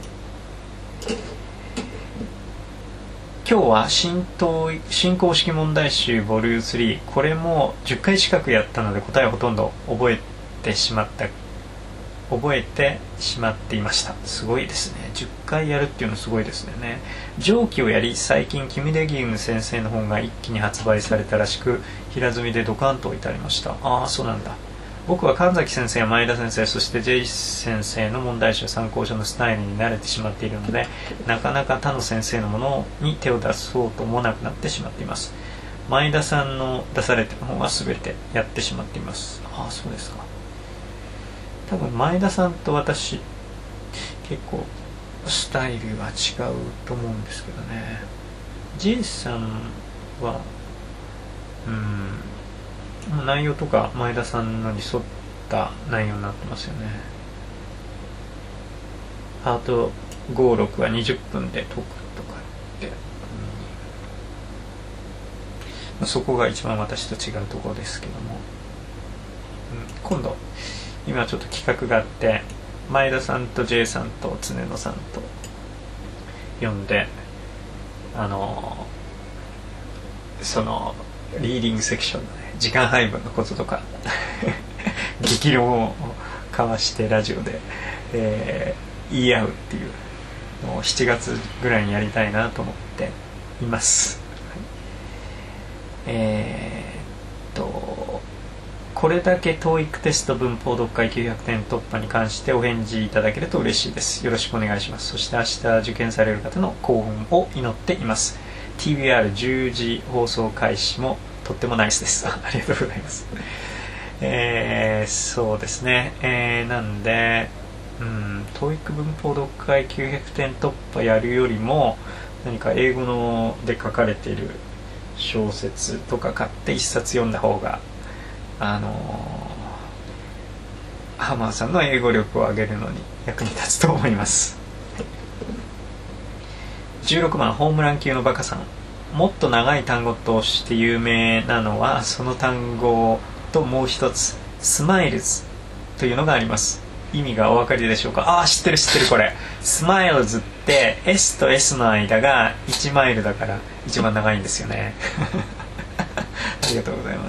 今日は新東新公式問題集ボリュームスリー、これもじゅっかい近くやったので答えをほとんど覚えてしまった覚えてしまっていました。すごいですね、じゅっかいやるっていうのすごいですよね。上記をやり、最近キム・デギウム先生の本が一気に発売されたらしく、平積みでドカンと置いてありました。ああそうなんだ。僕は神崎先生や前田先生、そして J 先生の問題集参考書のスタイルに慣れてしまっているので、なかなか他の先生のものに手を出そうともなくなってしまっています。前田さんの出されている本は全てやってしまっています。ああそうですか。多分前田さんと私結構スタイルは違うと思うんですけどね。 J さんはうん内容とか前田さんのに沿った内容になってますよね。パートご、ろくはにじゅっぷんで解くとかって、うん、そこが一番私と違うところですけども、うん、今度今ちょっと企画があって、前田さんと J さんと常野さんと呼んで、あのそのリーディングセクションの、ね、時間配分のこととか激論を交わしてラジオで、えー、言い合うっていうのをしちがつぐらいにやりたいなと思っています。はい、えー、っとこれだけ トーイック テスト文法読解きゅうひゃくてん突破に関してお返事いただけると嬉しいです。よろしくお願いします。そして明日受験される方の幸運を祈っています。 ティービーアールじゅう 時放送開始もとってもナイスです。ありがとうございます。えー、そうですね、えー、なんでうん、トーイック 文法読解きゅうひゃくてん突破やるよりも何か英語ので書かれている小説とか買って一冊読んだ方があのー、ハマーさんの英語力を上げるのに役に立つと思います。じゅうろくばん、ホームラン級のバカさん。もっと長い単語として有名なのはその単語ともう一つスマイルズというのがあります。意味がお分かりでしょうか。ああ、知ってる知ってる。これスマイルズって S と S の間がいちマイルだから一番長いんですよねありがとうございます。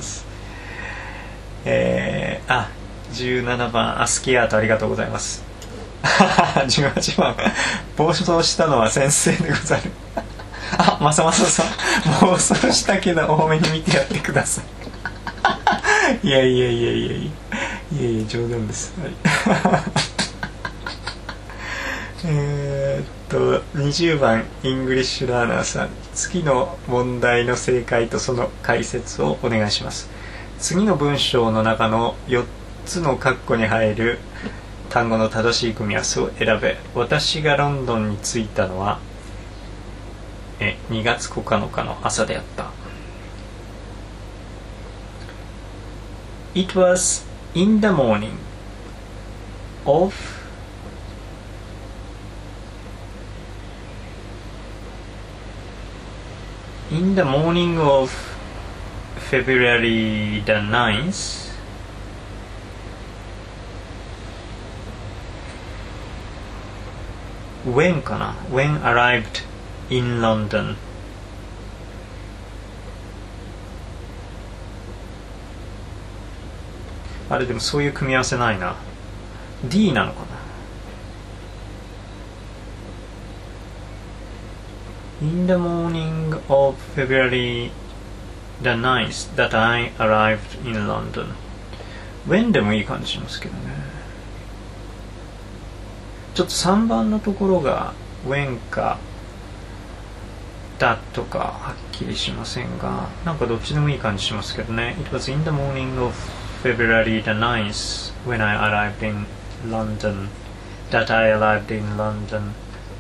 えー、あじゅうななばん、アスキーアートありがとうございますじゅうはちばん、暴走したのは先生でござるあ、まさまささん、暴走したけど多めに見てやってくださいいやいやいやいやいやいやいや、冗談です、はいえっとにじゅうばん、イングリッシュラーナーさん。次の問題の正解とその解説をお願いします。次の文章の中のよっつの括弧に入る単語の正しい組み合わせを選べ。私がロンドンに着いたのはえにがつここのかの朝であった。 It was in the morning of in the morning of February the ninth when かな when arrived in London。 あれでもそういう組み合わせないな。 D なのかな。 In the morning of February the ninth that I arrived in London。 when でもいい感じしますけどね。ちょっとさんばんのところが when かthat とかはっきりしませんが、なんかどっちでもいい感じしますけどね。 It was in the morning of February the ninth when I arrived in London that I arrived in London。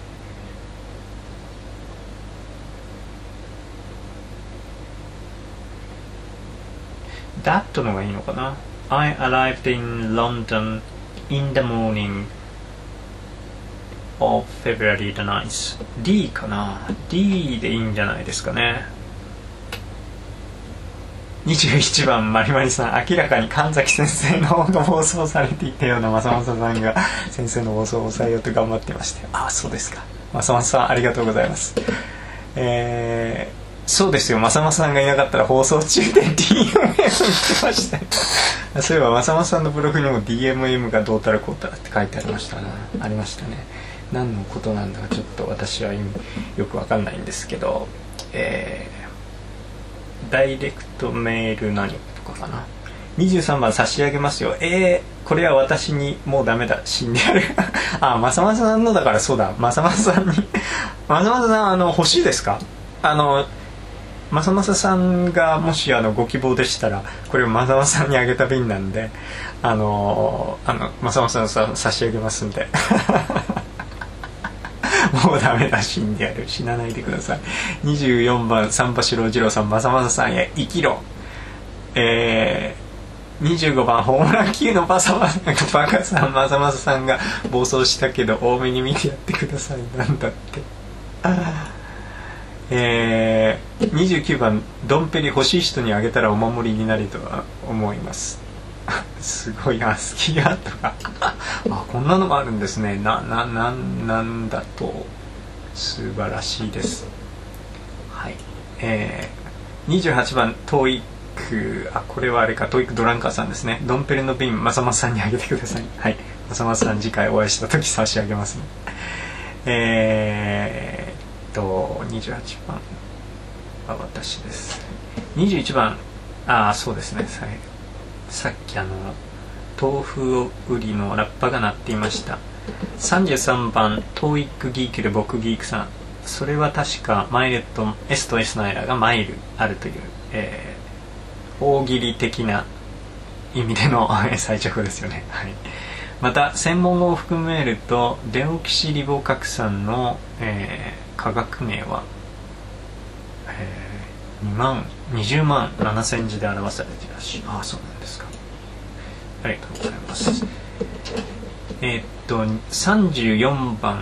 that のがいいのかな。 I arrived in London in the morning of February the ninth。 D かな。 D でいいんじゃないですかね。にじゅういちばん、まりまりさん。明らかに神崎先生の方が暴走されていたようなまさまささんが先生の暴走を抑えようと頑張ってまして、ああそうですか。まさまささんありがとうございます。えー、そうですよ。まさまさんがいなかったら放送中で ディーエムエム 言ってましたよそういえばまさまさんのブログにも ディーエムエム がどうたらこうたらって書いてありましたね。ありましたね。何のことなんだかちょっと私は意味よくわかんないんですけど、えー、ダイレクトメール何とかかな。にじゅうさんばん、差し上げますよ。えー、これは私にもうダメだ、死んでやるあ、まさまささんのだからそうだ、まさまささんにまさまささん、あの欲しいですか。あのまさまささんがもしあのご希望でしたらこれをまさまさんにあげた便なんで、あのあのまさまささん差し上げますんでもうダメだ、死んでやる、死なないでください。にじゅうよんばん、三橋郎次郎さん、まさまささんへ生きろ。えー、にじゅうごばん、ホームラン級のバサバサバカさん、まさまささんが暴走したけど多めに見てやってください。なんだってえー、にじゅうきゅうばん、ドンペリ欲しい人にあげたらお守りになるとは思いますすごいな、スキーアートがあ、こんなのがあるんですね。な、な、な、なんだと素晴らしいです。はい。えー、にじゅうはちばん、トーイック、あ、これはあれか、トーイックドランカーさんですね。ドンペリの瓶、まさまさんにあげてください。はい。まさまさん次回お会いした時差し上げますね。えーとにじゅうはちばんは私です。にじゅういちばん、ああそうですね、さ, さっきあの豆腐売りのラッパが鳴っていました。さんじゅうさんばん、トーイックギークで僕ギークさん。それは確かマイルと S と S の間がマイルあるという、えー、大喜利的な意味での最直ですよね。はい。 また専門語を含めるとデオキシリボ核酸の、えー、化学名は、えー、にまんにじゅうまんななせんじで表されているらしい。ああ、そうなんですか。ありがとうございます。えー、っとさんじゅうよんばん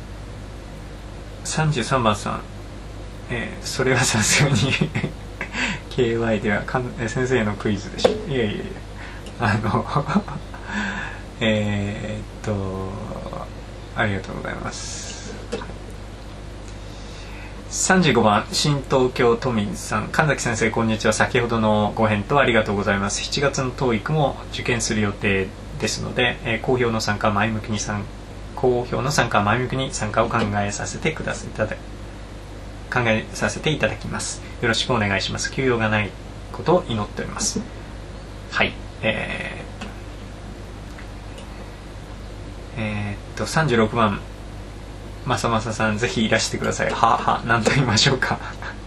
さんじゅうさんばんさん、えー、それはさすがにケーワイ ではかん先生のクイズでしょ。いやいやいや、あのえーっとありがとうございます。さんじゅうごばん新東京都民さん、神崎先生こんにちは。先ほどのご返答ありがとうございます。しちがつの トーイック も受験する予定ですので、えー、好評の参加前向きに参好評の参加前向きに参加を考えさせてくださいただ考えさせていただきます。よろしくお願いします。休養がないことを祈っております。はい、えー、えー、っとさんじゅうろくばんまさまささん、ぜひいらしてください。はは何と言いましょうか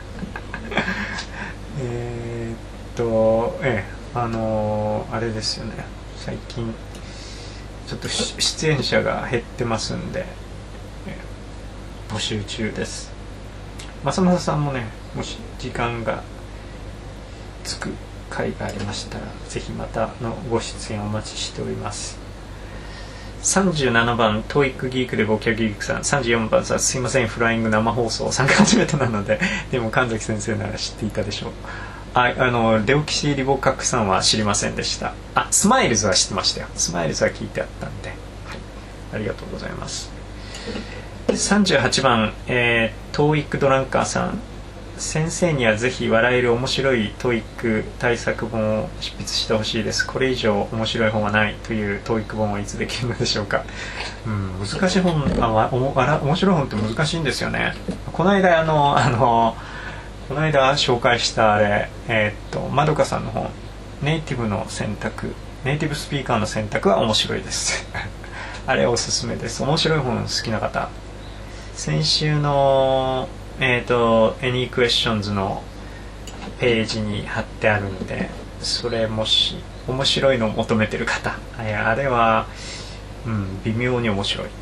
えっとええあのー、あれですよね、最近ちょっと出演者が減ってますんで、えー、募集中です。まさまささんもね、もし時間がつく回がありましたらぜひまたのご出演お待ちしております。さんじゅうななばんトーイックギークでボキャギークさん、さんじゅうよんばんさん、すいませんフライング生放送参加初めてなのででも神崎先生なら知っていたでしょう。ああのデオキシリボ核酸は知りませんでした。あ、スマイルズは知ってましたよ。スマイルズは聞いてあったんで、はい、ありがとうございます。さんじゅうはちばん、えー、トーイックドランカーさん、先生にはぜひ笑える面白いトーイック対策本を執筆してほしいです。これ以上面白い本はないというトーイック本はいつできるのでしょうか。うん、難しい本、あわおもあら面白い本って難しいんですよね。この間あのあのこの間紹介したあれ、えー、っとまどかさんの本、ネイティブの選択、ネイティブスピーカーの選択は面白いですあれおすすめです。面白い本好きな方、先週のえーと Any Questions のページに貼ってあるんで、それもし面白いのを求めてる方、あれあれは、うん、微妙に面白い、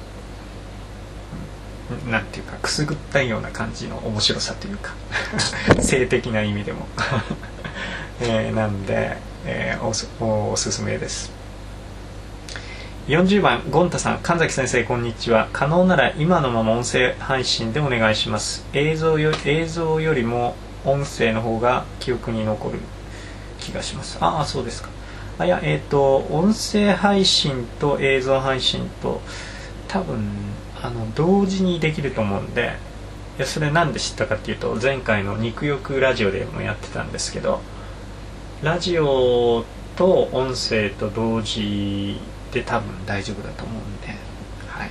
なんていうかくすぐったいような感じの面白さというか性的な意味でも、えー、なんで、えー、おす、お、おすすめです。よんじゅうばんゴンタさん、神崎先生こんにちは。可能なら今のまま音声配信でお願いします。映像よ、映像よりも音声の方が記憶に残る気がします。ああ、そうですか。あ、いや、えっと音声配信と映像配信と多分あの同時にできると思うんで、いやそれなんで知ったかっていうと、前回の肉欲ラジオでもやってたんですけど、ラジオと音声と同時で多分大丈夫だと思うんで、はい、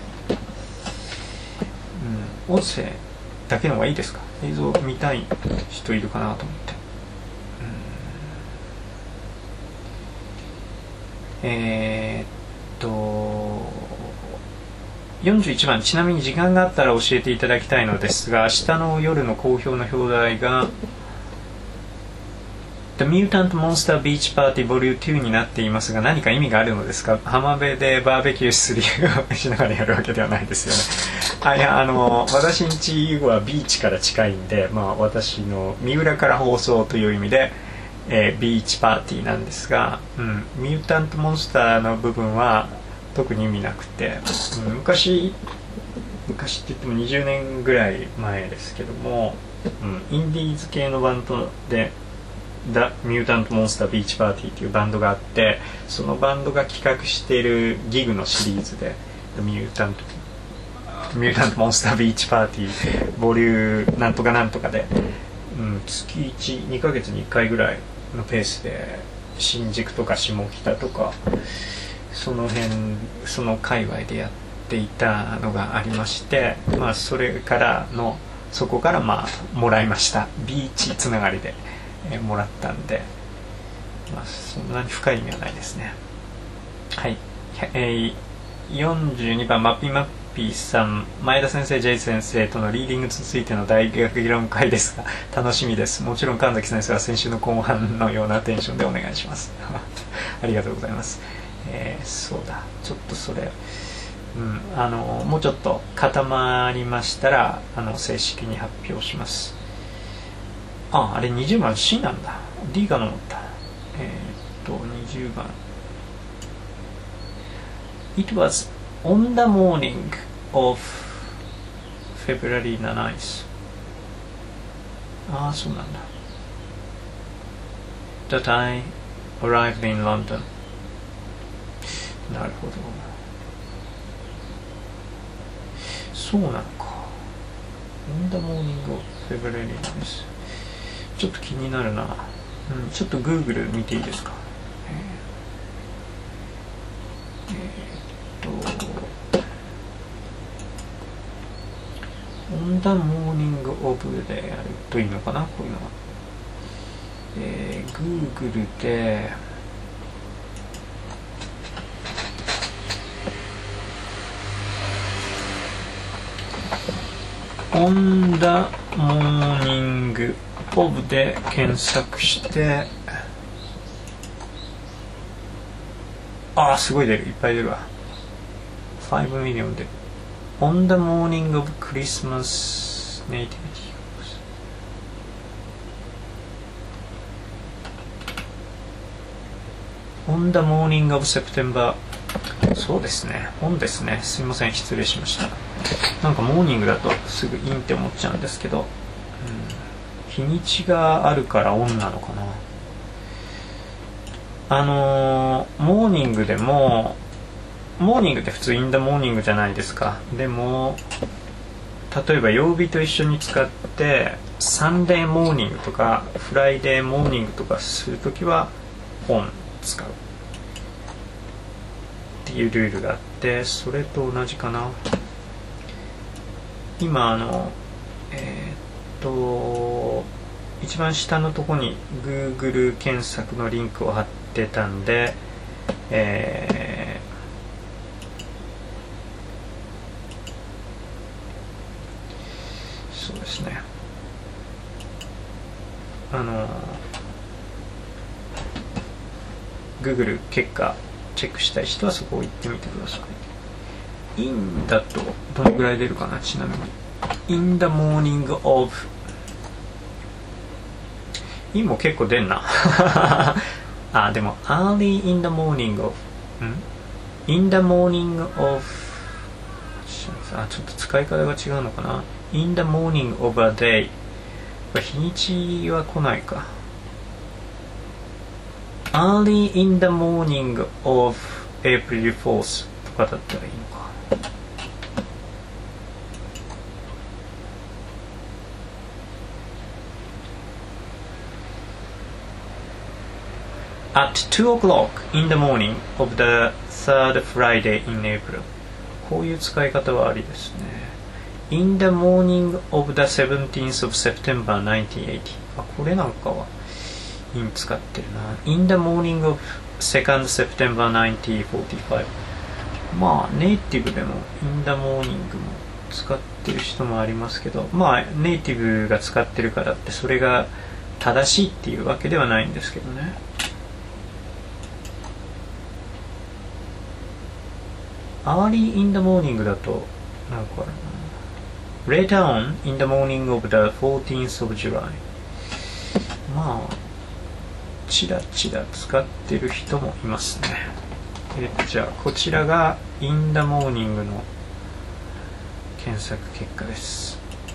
うん、音声だけの方がいいですか。映像見たい人いるかなと思って、うん、えー、っとよんじゅういちばん、ちなみに時間があったら教えていただきたいのですが、明日の夜の好評の表題がThe Mutant Monster Beach Party Vol. ツーになっていますが、何か意味があるのですか。浜辺でバーベキューするをしながらやるわけではないですよね。あ、いや、あの私ん家はビーチから近いんで、まあ、私の三浦から放送という意味で、えー、ビーチパーティーなんですが、うん、ミュータントモンスターの部分は特に意味なくて、うん、昔昔って言ってもにじゅうねんぐらい前ですけども、うん、インディーズ系のバンドでThe Mutant Monster Beach Party というバンドがあって、そのバンドが企画しているギグのシリーズで The Mutant Mutant Monster Beach Party Vol. なんとかなんとかで、うん、月いち、にかげつにいっかいぐらいのペースで新宿とか下北とかその辺、その界隈でやっていたのがありまして、まあ、それからのそこからまあもらいました。ビーチつながりでえー、もらったんで、まあ、そんなに深い意味はないですね。はい、えー、よんじゅうにばんマッピーマッピーさん、前田先生、ジェイ先生とのリーディングについての大学議論会ですが楽しみです。もちろん神崎先生は先週の後半のようなテンションでお願いしますありがとうございます。 えー、そうだ、ちょっとそれ、うん、あのもうちょっと固まりましたらあの正式に発表します。あ、あれにじゅうばん C なんだ。 D かと思った。えー、っとにじゅうばん It was on the morning of February ninth。 ああ、そうなんだ。 That I arrived in London。 なるほど、そうなのか。 On the morning of February ninth。 ちょっと気になるな、うん、ちょっと Google 見ていいですか。えー、えー、っと On the morning of でやるといいのかな、こういうのは。えー、Google でOn the morning of で検索して、ああ、すごい出る、いっぱい出るわ。ごミリオンで On the morning of Christmas nativity。 On the morning of September。 そうですね、本ですね。すいません、失礼しました。なんかモーニングだとすぐインって思っちゃうんですけど、うん、日にちがあるからオンなのかな。あのー、モーニングでもモーニングって普通インダモーニングじゃないですか。でも例えば曜日と一緒に使ってサンデーモーニングとかフライデーモーニングとかするときはオン使うっていうルールがあって、それと同じかな。今あのえー、っと一番下のところに Google 検索のリンクを貼ってたんで、えー、そうですね、あの Google 結果チェックしたい人はそこを行ってみてください。インだとどのぐらい出るかな。ちなみに In the morning of インも結構出んなあ、でも Early in the morning of ん In the morning of あ、ちょっと使い方が違うのかな。 In the morning of a day、 日にちは来ないか。 Early in the morning of April fourth とかだったらいいのか。At two o'clock in the morning of the third Friday in April。 こういう使い方はありですね。 In the morning of the seventeenth of September nineteen eighty。 あ、これなんかは in 使ってるな。 In the morning of second September nineteen forty-five。 まあネイティブでも In the morning も使ってる人もありますけど、まあネイティブが使ってるからってそれが正しいっていうわけではないんですけどね。Early in the morning だとなんかあるな。 Later on in the morning of the fourteenth of July。 まあチラチラ使ってる人もいますね。えじゃあこちらが In the morning の検索結果です。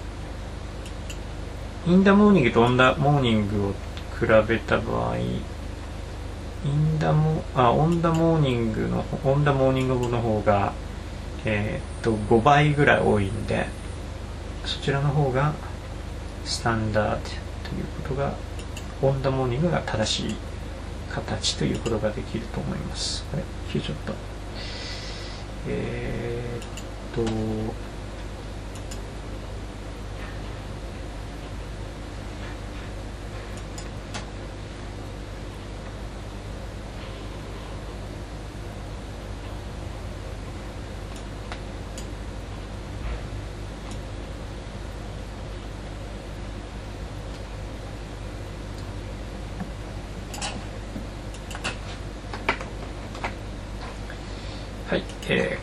In the morning と On the morning を比べた場合、In the mo- あ On the morning の On the morning の方が、えー、っとごばいぐらい多いんで、そちらの方がスタンダードということが On the morning が正しい形ということができると思います。あれ消えちゃった。えー、っと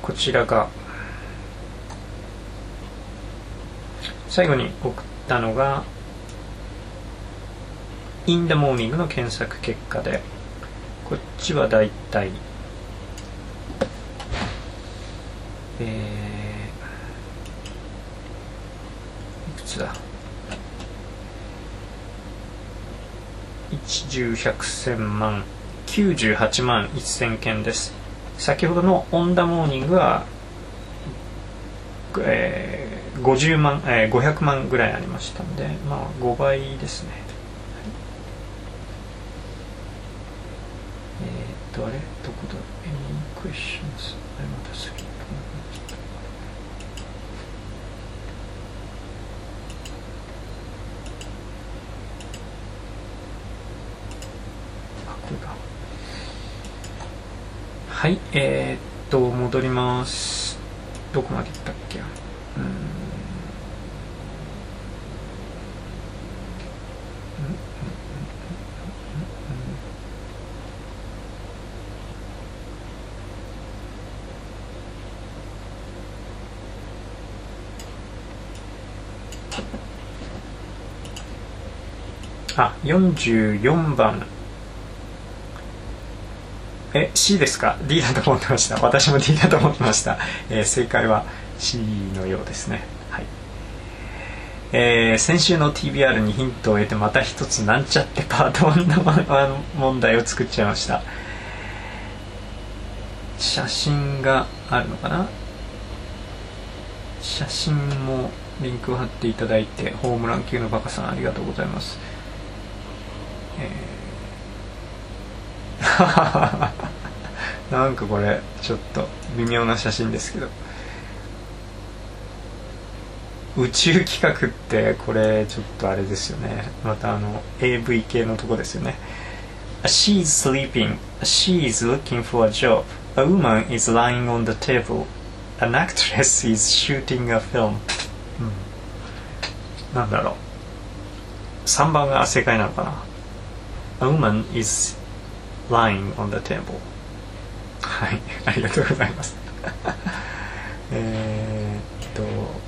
こちらが最後に送ったのが In the Morning の検索結果で、こっちはだいたいえー、いくつだいち、じゅう、ひゃく、せんまん、きゅうじゅうはちまんせんけんです。先ほどの On the Morning は、えー、ごじゅうまん、えー、ごひゃくまんぐらいありましたので、まあごばいですね。えー、っとあれどこだ Any questions? あれまたスキップあ、これか。はい、えー、っと戻ります。どこまで行ったっけ。うーんあ、よんじゅうよんばん。え、C ですか？ D だと思ってました。私も D だと思ってました。えー、正解は C のようですね。はい。えー、先週の ティービーアール にヒントを得てまた一つなんちゃってパートワンの問題を作っちゃいました。写真があるのかな？写真もリンクを貼っていただいて、ホームラン級のバカさんありがとうございます。えー、なんかこれちょっと微妙な写真ですけど、宇宙企画ってこれちょっとあれですよね。またあの エーブイ 系のとこですよね。She's sleeping. She's looking for a job. A woman is lying on the table. An actress is shooting a film. うん、なんだろう。さんばんが正解なのかな。A woman is lying on the table. はい、ありがとうございます。えーっと、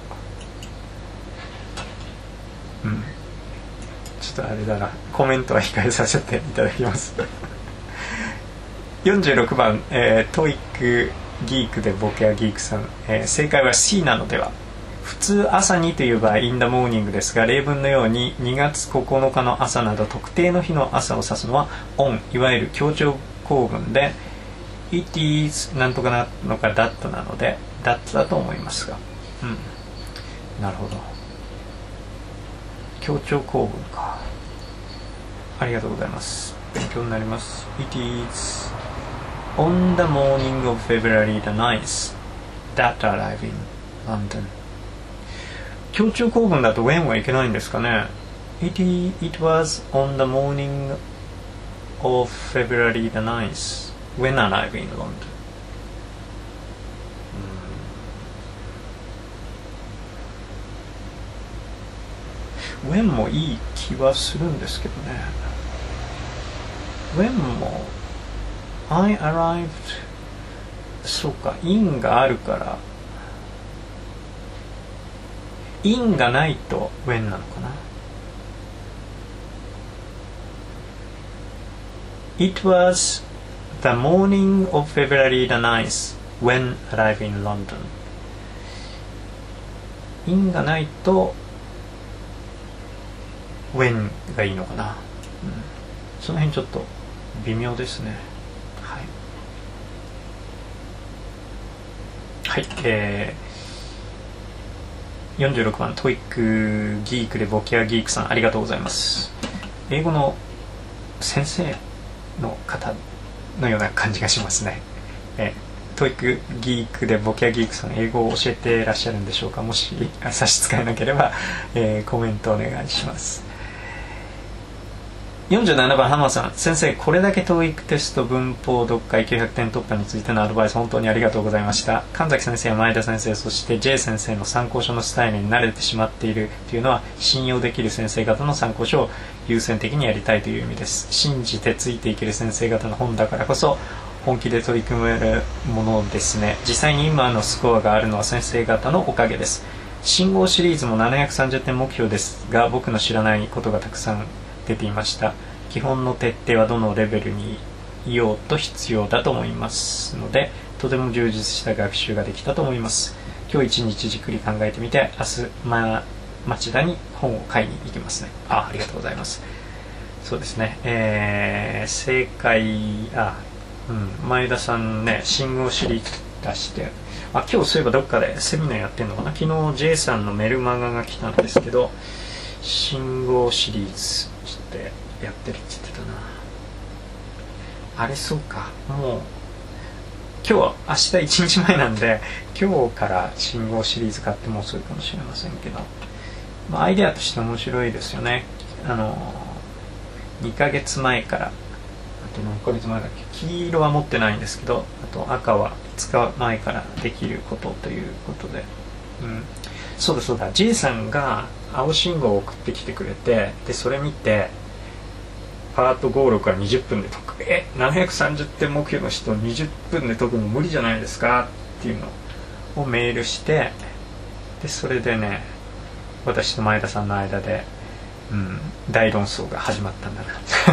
うん、ちょっとあれだな、コメントは控えさせていただきます。よんじゅうろくばん、えー、トイックギークでボケアギークさん、えー、正解は C なのでは。普通朝にといえば in the morning ですが、例文のようににがつここのかの朝など特定の日の朝を指すのは on、 いわゆる強調構文で it is なんとかなのか that なので that だと思いますが、うん、なるほど、強調構文か。ありがとうございます。勉強になります。 It is on the morning of February the ninth that arrived in London。強調構文だと when はいけないんですかね。 it, it was on the morning of February the ninth when arrived in London。 when もいい気はするんですけどね。 when も I arrived、 そうか in があるからin がないと when なのかな。 It was the morning of February the ninth when arriving in London。 in がないと when がいいのかな、うん、その辺ちょっと微妙ですね。はい、はい、えー、よんじゅうろくばんトイックギークでボキアギークさんありがとうございます。英語の先生の方のような感じがしますね。えー、トイックギークでボキアギークさん英語を教えてらっしゃるんでしょうか。もし差し支えなければ、えー、コメントお願いします。よんじゅうななばんハマさん、先生これだけ トーイック テスト文法読解きゅうひゃくてん突破についてのアドバイス本当にありがとうございました。神崎先生や前田先生、そして J 先生の参考書のスタイルに慣れてしまっているというのは、信用できる先生方の参考書を優先的にやりたいという意味です。信じてついていける先生方の本だからこそ本気で取り組めるものですね。実際に今のスコアがあるのは先生方のおかげです。信号シリーズもななひゃくさんじゅってん目標ですが、僕の知らないことがたくさん出ていました。基本の徹底はどのレベルにいようと必要だと思いますので、とても充実した学習ができたと思います。今日一日じっくり考えてみて、明日、ま、町田に本を買いに行きますね。あ、ありがとうございます。そうですね、えー、正解、あ、うん、前田さんね、信号シリーズ出して、あ、今日そういえばどっかでセミナーやってんのかな。昨日 J さんのメルマガが来たんですけど、信号シリーズってやってるって言ってたな。あれ、そうか、もう今日は明日いちにちまえなんで、今日から信号シリーズ買っても遅いかもしれませんけど、まあ、アイデアとして面白いですよね。あのにかげつまえから、あと何ヶ月前だっけ、黄色は持ってないんですけど、あと赤はいつかまえからできることということで、うん、そうだそうだ、 J さんが青信号を送ってきてくれて、でそれ見てパートごじゅうろくはにじゅっぷんで解く、えななひゃくさんじゅってん目標の人にじゅっぷんで解くの無理じゃないですかっていうのをメールして、でそれでね、私と前田さんの間で、うん、大論争が始まったんだ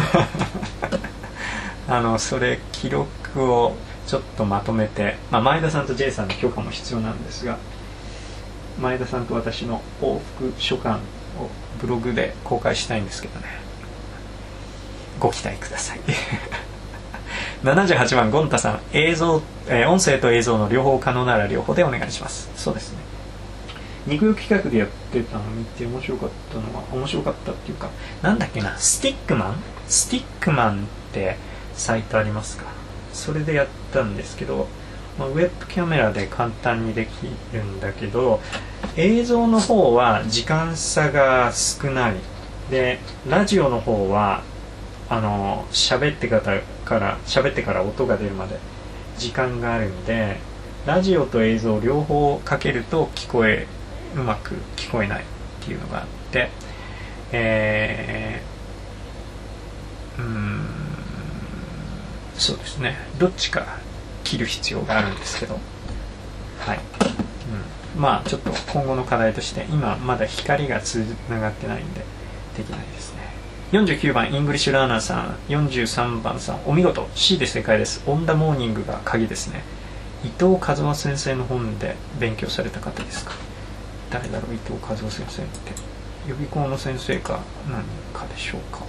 なあのそれ記録をちょっとまとめて、まあ、前田さんと J さんの許可も必要なんですが、前田さんと私の往復書簡をブログで公開したいんですけどね、ご期待くださいななじゅうはちばんゴンタさん、映像、えー、音声と映像の両方可能なら両方でお願いします。そうですね、肉用企画でやってたのを見て面白かったのは、面白かったっていうか、なんだっけな、スティックマンスティックマンってサイトありますか。それでやったんですけど、まあ、ウェブカメラで簡単にできるんだけど、映像の方は時間差が少ないで、ラジオの方はあの喋ってから喋ってから音が出るまで時間があるんで、ラジオと映像両方かけると聞こえうまく聞こえないっていうのがあって、えー、うーんそうですね、どっちか切る必要があるんですけど、はい、うん、まあちょっと今後の課題として、今まだ光がつながってないんでできないですね。よんじゅうきゅうばんイングリッシュラーナーさん、よんじゅうさんばんさん、お見事 C で正解です。オンダモーニングが鍵ですね。伊藤和夫先生の本で勉強された方ですか。誰だろう、伊藤和夫先生って。予備校の先生か何かでしょうか。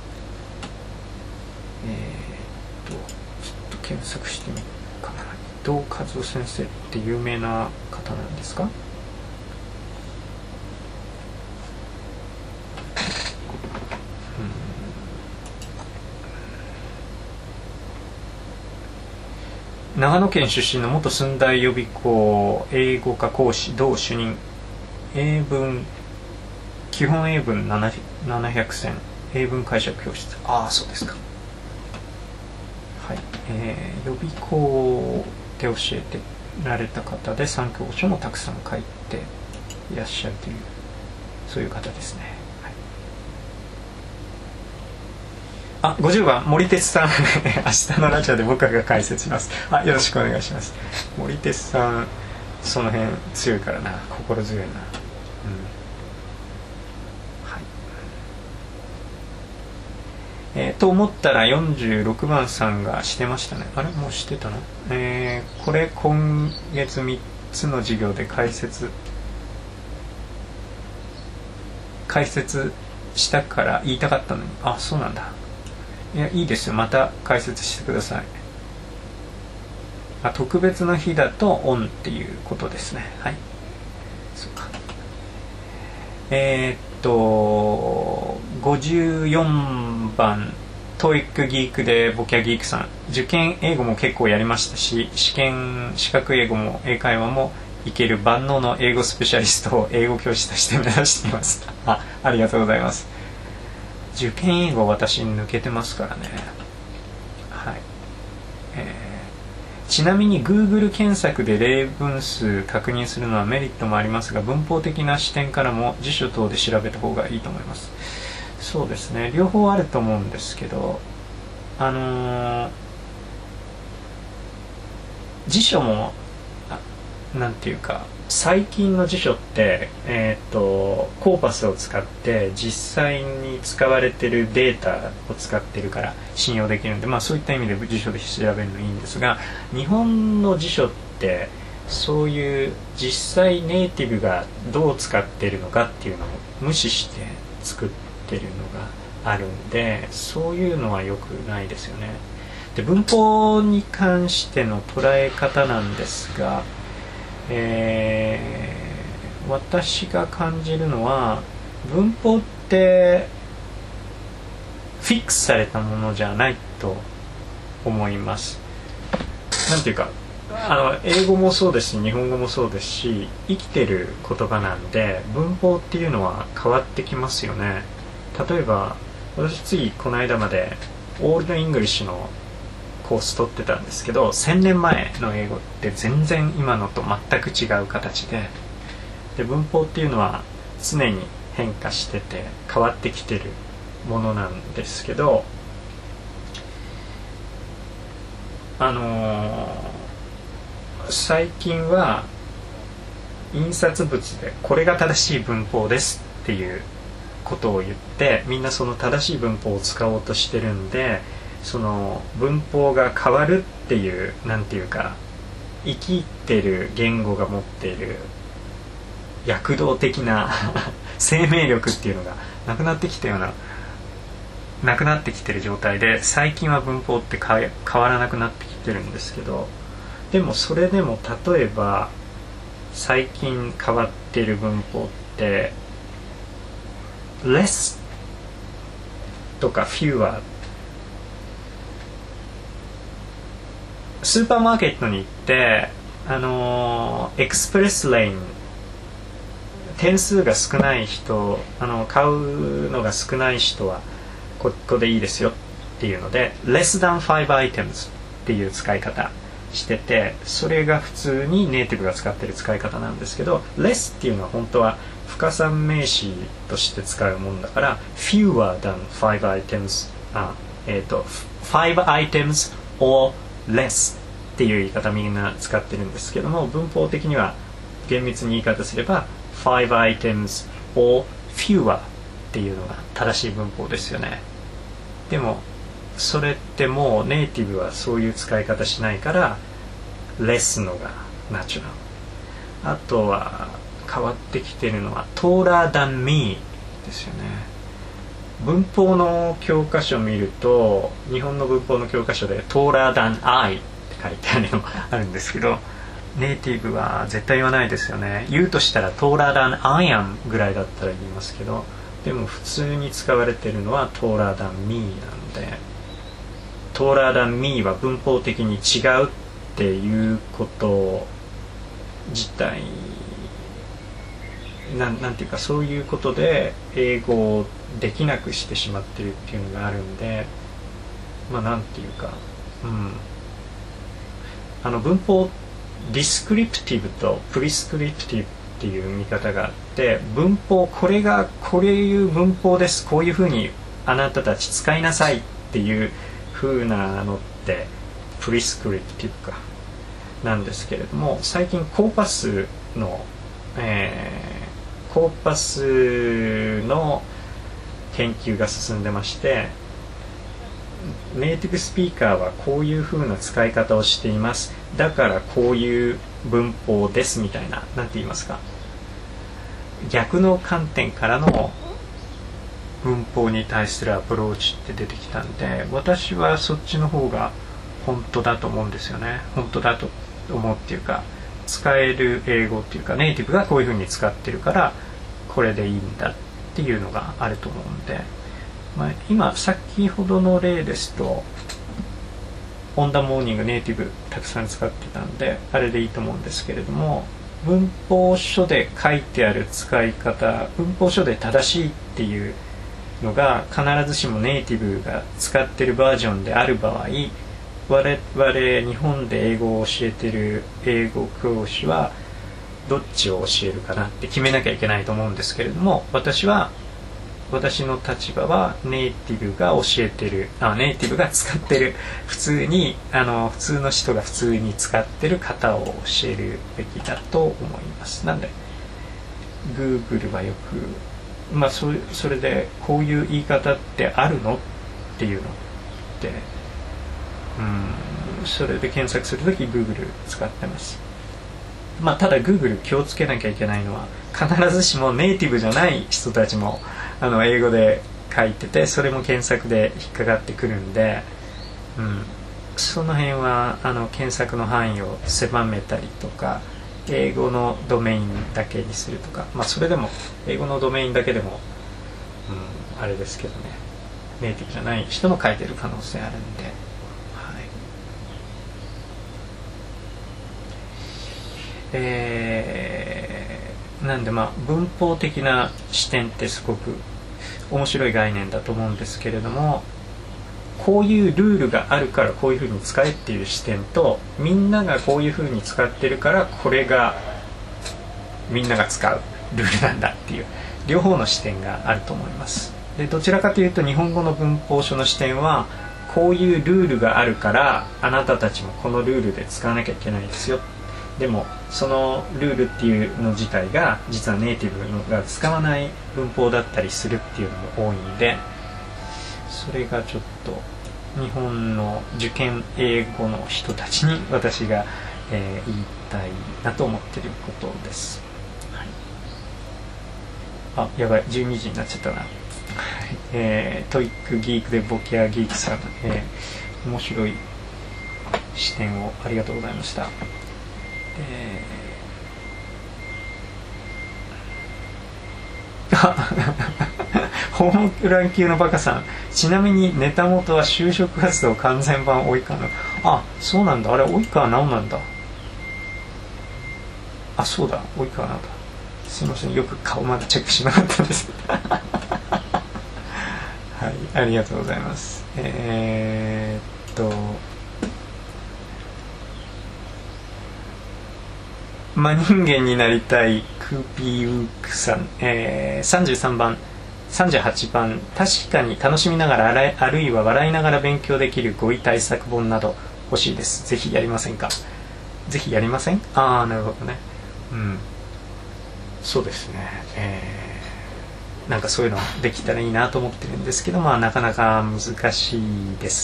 えー、っとちょっと検索してみるかな。伊藤和夫先生って有名な方なんですか。長野県出身の元駿台予備校英語科講師同主任、英文基本英文ななひゃくせん英文解釈教室。ああ、そうですか。はい、えー、予備校で教えてられた方で、参考書もたくさん書いていらっしゃるという、そういう方ですね。あ、ごじゅうばん森哲さん明日のラジオで僕が解説します。あ、よろしくお願いします。森哲さん、その辺強いからな、心強いな、うん、はい、えー、と思ったらよんじゅうろくばんさんがしてましたね。あれ、もうしてたの、えー、これ今月みっつの授業で解説解説したから言いたかったのに、あ、そうなんだ。いや、いいですよ、また解説してください。あ、特別な日だとオンっていうことですね。はい、そうか。えー、っとごじゅうよんばんトーイックギークでボキャギークさん、受験英語も結構やりましたし、試験資格英語も英会話もいける万能の英語スペシャリストを英語教師として目指しています。あ、ありがとうございます。受験英語私抜けてますからね。はい、えー、ちなみに Google 検索で例文数確認するのはメリットもありますが、文法的な視点からも辞書等で調べた方がいいと思います。そうですね、両方あると思うんですけど、あのー、 辞書もなんていうか最近の辞書って、えー、とコーパスを使って実際に使われてるデータを使ってるから信用できるんで、まあ、そういった意味で辞書で調べるのいいんですが、日本の辞書ってそういう実際ネイティブがどう使ってるのかっていうのを無視して作ってるのがあるんで、そういうのは良くないですよね。で、文法に関しての捉え方なんですが、えー、私が感じるのは文法ってフィックスされたものじゃないと思います。なんていうか、あの英語もそうですし日本語もそうですし、生きてる言葉なんで文法っていうのは変わってきますよね。例えば私ついこの間までオールドイングリッシュのコース取ってたんですけど、せんねんまえの英語って全然今のと全く違う形で、で文法っていうのは常に変化してて変わってきてるものなんですけど、あのー、最近は印刷物でこれが正しい文法ですっていうことを言ってみんなその正しい文法を使おうとしてるんで、その文法が変わるっていうなんていうか生きてる言語が持っている躍動的な生命力っていうのがなくなってきたようななくなってきてる状態で、最近は文法って変わらなくなってきてるんですけど、でもそれでも例えば最近変わっている文法って less とか fewer、スーパーマーケットに行ってあのエクスプレスレイン点数が少ない人、あの買うのが少ない人はここでいいですよっていうので less than five items っていう使い方してて、それが普通にネイティブが使ってる使い方なんですけど、 less っていうのは本当は不可算名詞として使うもんだから fewer than five items、あ、えーと five items or less っていう言い方みんな使ってるんですけども、文法的には厳密に言い方すれば five items or fewer っていうのが正しい文法ですよね。でもそれってもうネイティブはそういう使い方しないからレスのがナチュラル。あとは変わってきてるのは taller than me ですよね。文法の教科書を見ると、日本の文法の教科書で taller than I って書いてあるのもあるんですけど、ネイティブは絶対言わないですよね。言うとしたら taller than I am ぐらいだったら言いますけど、でも普通に使われてるのは taller than me なんで、taller than me は文法的に違うっていうこと自体な ん, なんていうかそういうことで英語をできなくしてしまってるっていうのがあるんで、まあなんていうか、うん、あの文法ディスクリプティブとプリスクリプティブっていう見方があって、文法これがこういう文法です、こういうふうにあなたたち使いなさいっていう風なのってプリスクリプティブかなんですけれども、最近コーパスの、えー、コーパスの研究が進んでまして、ネイティブスピーカーはこういう風な使い方をしています、だからこういう文法ですみたいな、なんて言いますか、逆の観点からの文法に対するアプローチって出てきたんで、私はそっちの方が本当だと思うんですよね。本当だと思うっていうか、使える英語っていうかネイティブがこういう風に使ってるからこれでいいんだっていうのがあると思うんで、まあ、今先ほどの例ですとオンダモーニングネイティブたくさん使ってたんであれでいいと思うんですけれども、文法書で書いてある使い方、文法書で正しいっていうのが必ずしもネイティブが使ってるバージョンである場合、我々日本で英語を教えてる英語教師はどっちを教えるかなって決めなきゃいけないと思うんですけれども、私は私の立場はネイティブが教えてるあネイティブが使ってる普通にあの普通の人が普通に使ってる型を教えるべきだと思います。なんで Google はよく、まあ、そ, それでこういう言い方ってあるのっていうのってうんそれで検索するとき Google 使ってます。まあ、ただ Google 気をつけなきゃいけないのは必ずしもネイティブじゃない人たちもあの英語で書いててそれも検索で引っかかってくるんで、うん、その辺はあの検索の範囲を狭めたりとか英語のドメインだけにするとか、まあ、それでも英語のドメインだけでも、うん、あれですけどねネイティブじゃない人も書いてる可能性あるんで、はいえー、なんでまあ文法的な視点ってすごく面白い概念だと思うんですけれども、こういうルールがあるからこういうふうに使えっていう視点とみんながこういうふうに使ってるからこれがみんなが使うルールなんだっていう両方の視点があると思います。でどちらかというと日本語の文法書の視点はこういうルールがあるからあなたたちもこのルールで使わなきゃいけないですよ、でもそのルールっていうの自体が実はネイティブが使わない文法だったりするっていうのも多いんで、それがちょっと日本の受験英語の人たちに私が、えー、言いたいなと思っていることです、はい、あやばいじゅうにじになっちゃったなえー、トイックギークでボキャギークさん、えー、面白い視点をありがとうございました。えー、ホームラン級のバカさん、ちなみにネタ元は就職活動完全版及川の、あ、そうなんだ、あれ及川直なんだ、あ、そうだ及川直だ、すいませんよく顔まだチェックしなかったですはい、ありがとうございます。えー、っと真人間になりたいクーピーウークさん、えー、さんじゅうさんばんさんじゅうはちばん、確かに楽しみながらあらあるいは笑いながら勉強できる語彙対策本など欲しいです。ぜひやりませんか。ぜひやりません。ああなるほどね、うん、そうですね、えーなんかそういうのできたらいいなと思ってるんですけど、まあなかなか難しいです。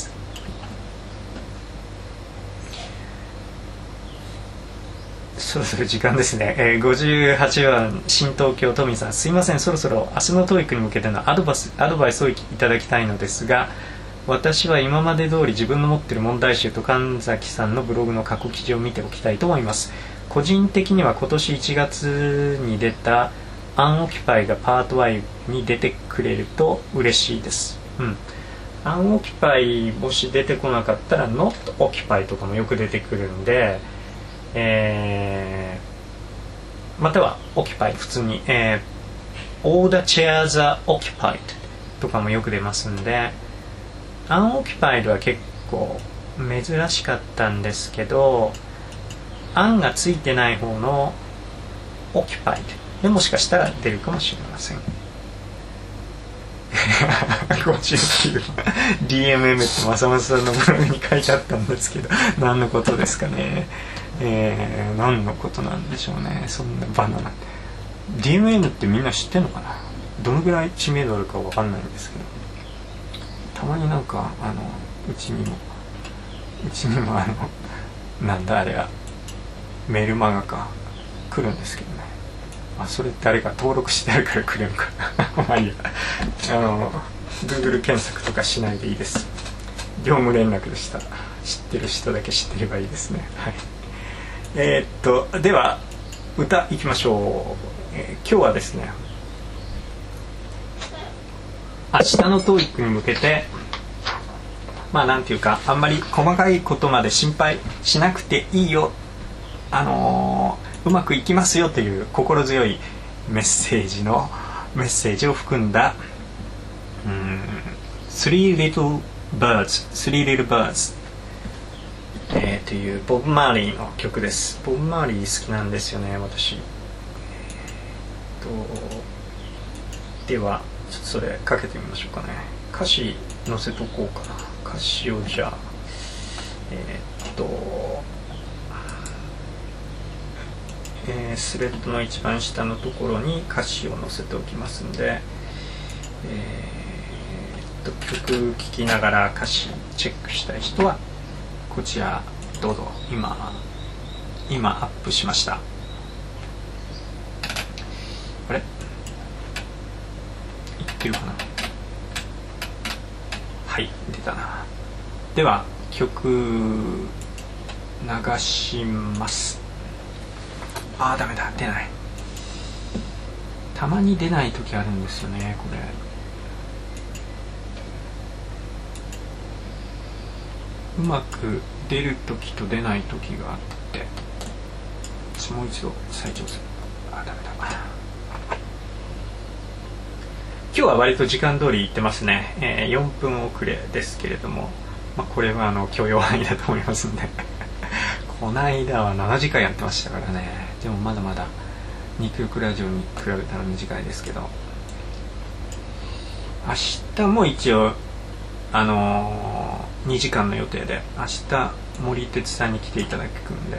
そろそろ時間ですね、えー、ごじゅうはちばん新東京都民さん、すいません、そろそろ明日の トーイック に向けてのアドバイス、アドバイスをいただきたいのですが、私は今まで通り自分の持っている問題集と神崎さんのブログの過去記事を見ておきたいと思います。個人的には今年いちがつに出たアンオキュパイがパートワンに出てくれると嬉しいです。うん。アンオキュパイもし出てこなかったら Not Occupy とかもよく出てくるんで、えー、または Occupy 普通に、えー、All the chairs are occupied とかもよく出ますんで、アンオキュパイは結構珍しかったんですけど、アンがついてない方の Occupiedでもしかしたら出るかもしれませんごじゅうきゅう ディーエムエム って正正さんのブログに書いてあったんですけど、何のことですかね、えー、何のことなんでしょうね。そんなバナナ ディーエムエム ってみんな知ってんのかな。どのぐらい知名度あるかわかんないんですけど、たまになんかあのうちにもうちにもあのなんだあれはメールマガか来るんですけどね、あそれ誰か登録してあるから来るのかまあいいや、あの Google 検索とかしないでいいです。業務連絡でした。知ってる人だけ知ってればいいですね。はい、えー、っとでは歌いきましょう、えー、今日はですね、明日の トーイック に向けて、まあなんていうかあんまり細かいことまで心配しなくていいよ、あのー、うまくいきますよという心強いメッセージのメッセージを含んだうーん Three Little Birds Three Little Birds、えー、というボブ・マーリーの曲です。ボブ・マーリー好きなんですよね私、えー、とではちょっとそれかけてみましょうかね。歌詞載せとこうかな。歌詞をじゃあえー、っと、えー、スレッドの一番下のところに歌詞を載せておきますんで、えー、っと曲聴きながら歌詞チェックしたい人はこちらどうぞ。今今アップしました。あれいってるかな。はい、出たな。では曲流します。あーダメだ、出ない。たまに出ない時あるんですよね、これ。うまく出る時と出ない時があって、もう一度再挑戦。あーダメだ。今日は割と時間通りいってますね。えー、よんぷん遅れですけれども、まあ、これはあの許容範囲だと思いますんでこの間はななじかんやってましたからね。でもまだまだ肉欲ラジオに比べたら短いですけど、明日も一応あのー、にじかんの予定で、明日森哲さんに来ていただくんで、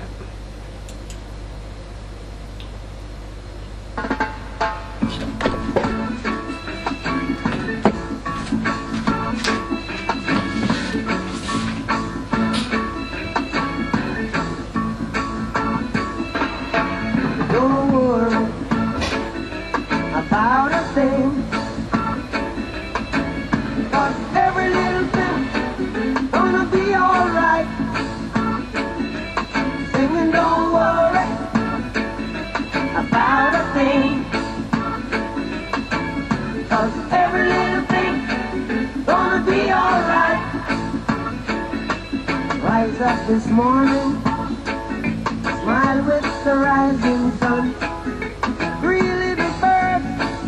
This morning, smile with the rising sun. Three little birds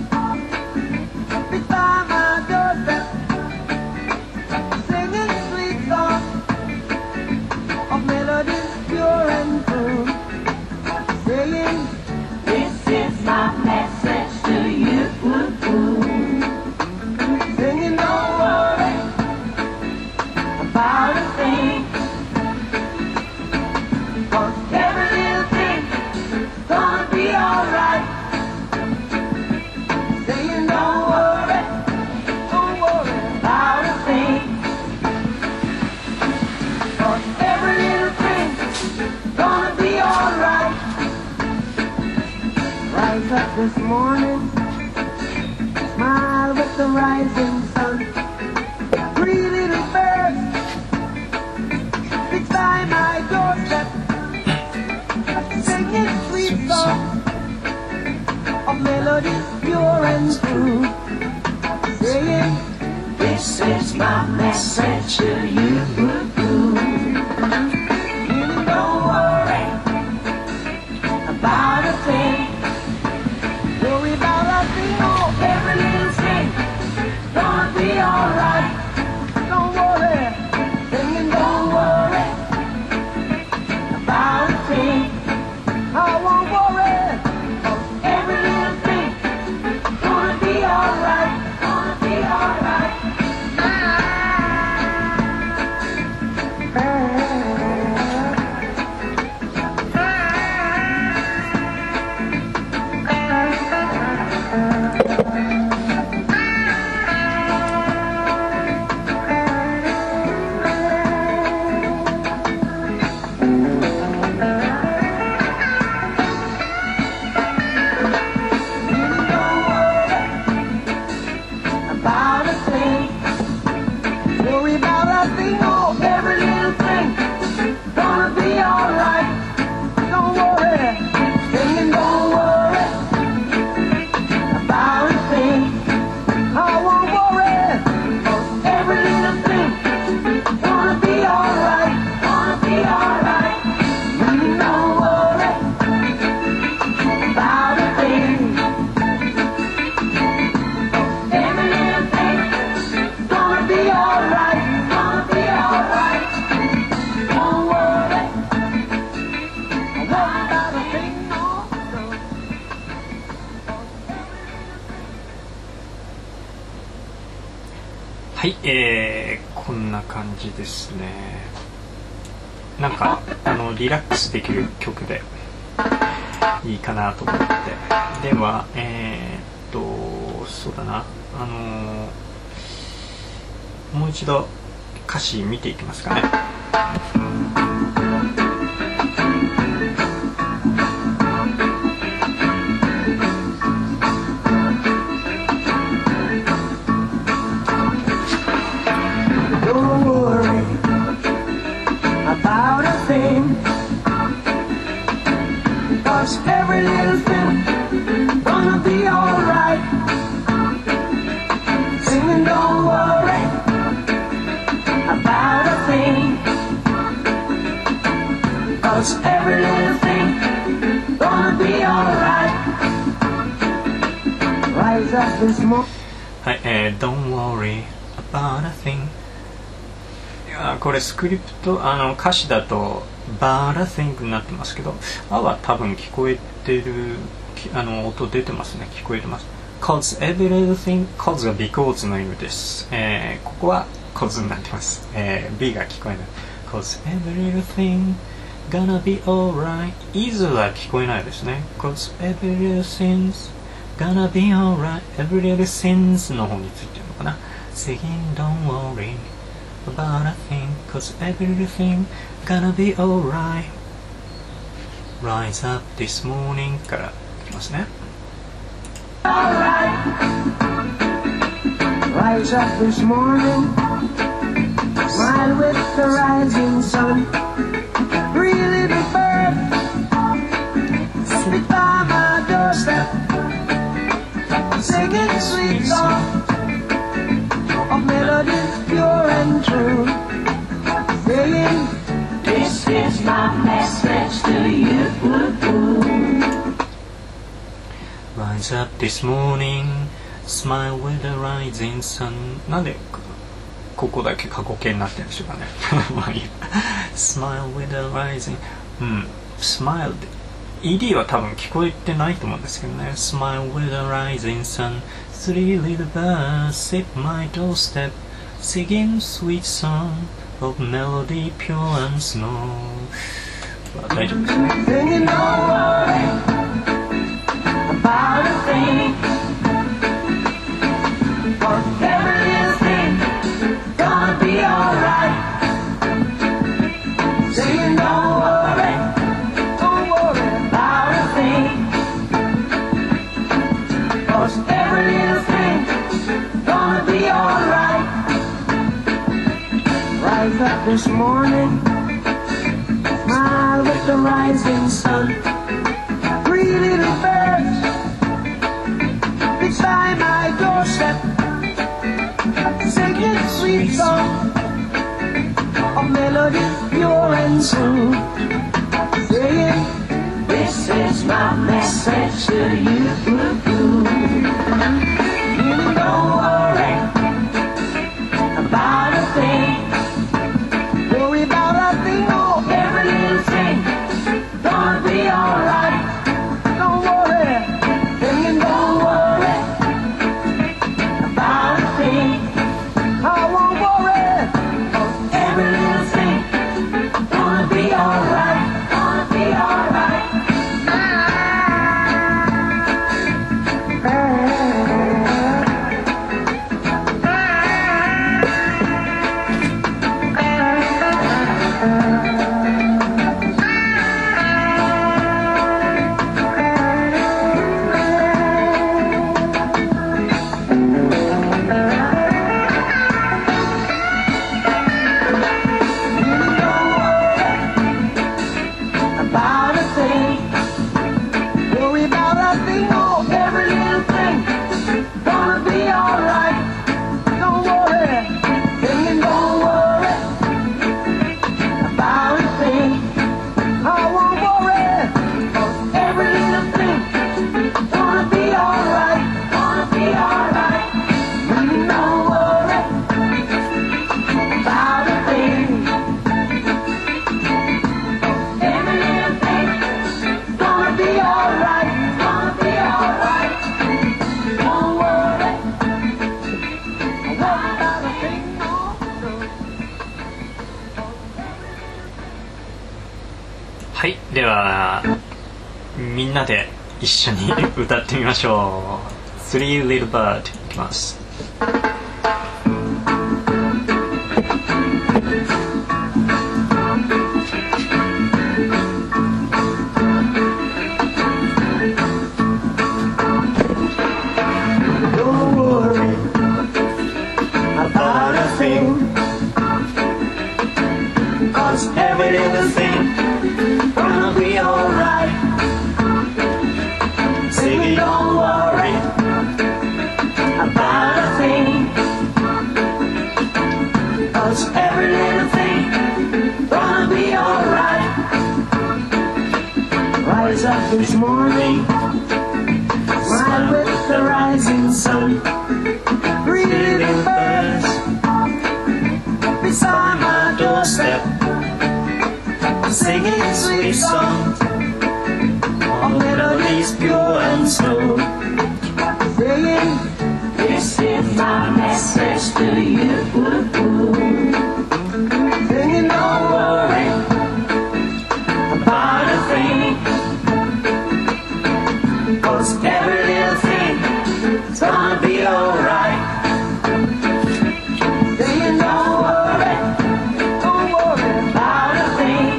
beside my doorstep, singing sweet songs of melodies pure and true, saying, "This is my message to you." Singing, "Don't worry about a thing." This morning, smile with the rising sun. Three little birds beside my doorstep, singing sweet songs of melodies pure and true, saying, "This is my message to you." Don't worry about a thing. Every little thing gonna be alright. Don't worry, singing, don't worry about a thing. I won't worry. Every little thing gonna be alright. Gonna be alright. はい、えー、こんな感じですね。なんかあのリラックスできる曲でいいかなと思って。ではえー、っとそうだな、あのー、もう一度歌詞見ていきますかね。 Every little thing gonna be alright. Singing, don't worry about a thing, 'cause every little thing gonna be alright. Rise up this morning. はい、えー、Don't worry about a thing。いやこれスクリプト、あの歌詞だとバーラシングになってますけど、あは多分聞こえてる、あの音出てますね、聞こえてます。Cause every little thing、cause が because の意味です。えー、ここは cause になってます。えー、B が聞こえない。Cause every little thing gonna be alright。is は聞こえないですね。Cause every little thing's gonna be alright。every little things の方についてるのかな。Singing don't worry about a thing, 'cause every little thing gonna be alright. Rise up this morning からいきますね。 Alright. Rise up this morning, smile with the rising sun. Three little birds sit by my doorstep, singing sweet songs of melodies pure and true, saying, this is my message to you. Rise up this morning, smile with the rising sun。 なんでここだけ過去形になってるんでしょうかね。まあいいや。Smile with the rising、 うん、Smile で イーディー は多分聞こえてないと思うんですけどね。Smile with the rising sun, three little birds sit my doorstep, singing sweet song of melody pure and snow。 大丈夫ですね。 Singing, don't worry about a thing, 'cause every little thing gonna be alright. Singing, don't worry, don't worry about a thing, 'cause every little thing gonna be alright. Rise up this morning, smile with the rising sun. Three little birds beside my doorstep, singing sweet songs of melody pure and true, saying, this is my message to you. Don't worry about a thing, worry about a thing, oh, every little thing gonna be alright. Don't worry, singing, don't worry about a thing. I won't worry, 'cause every little thing gonna be alright, gonna be alright. ではみんなで一緒に歌ってみましょう。 Three Little Bird いきます。 Every little thing gonna be alright. Singing, don't worry about a thing, 'cause every little thing gonna be alright. Rise up this morning, smile with the rising sun. Three little birds beside my doorstep, singing sweet songs of melodies pure and slow, saying, this is my message to you. Singing, don't worry about a thing, 'cause every little thing is gonna be alright. Saying, don't worry, don't worry about a thing,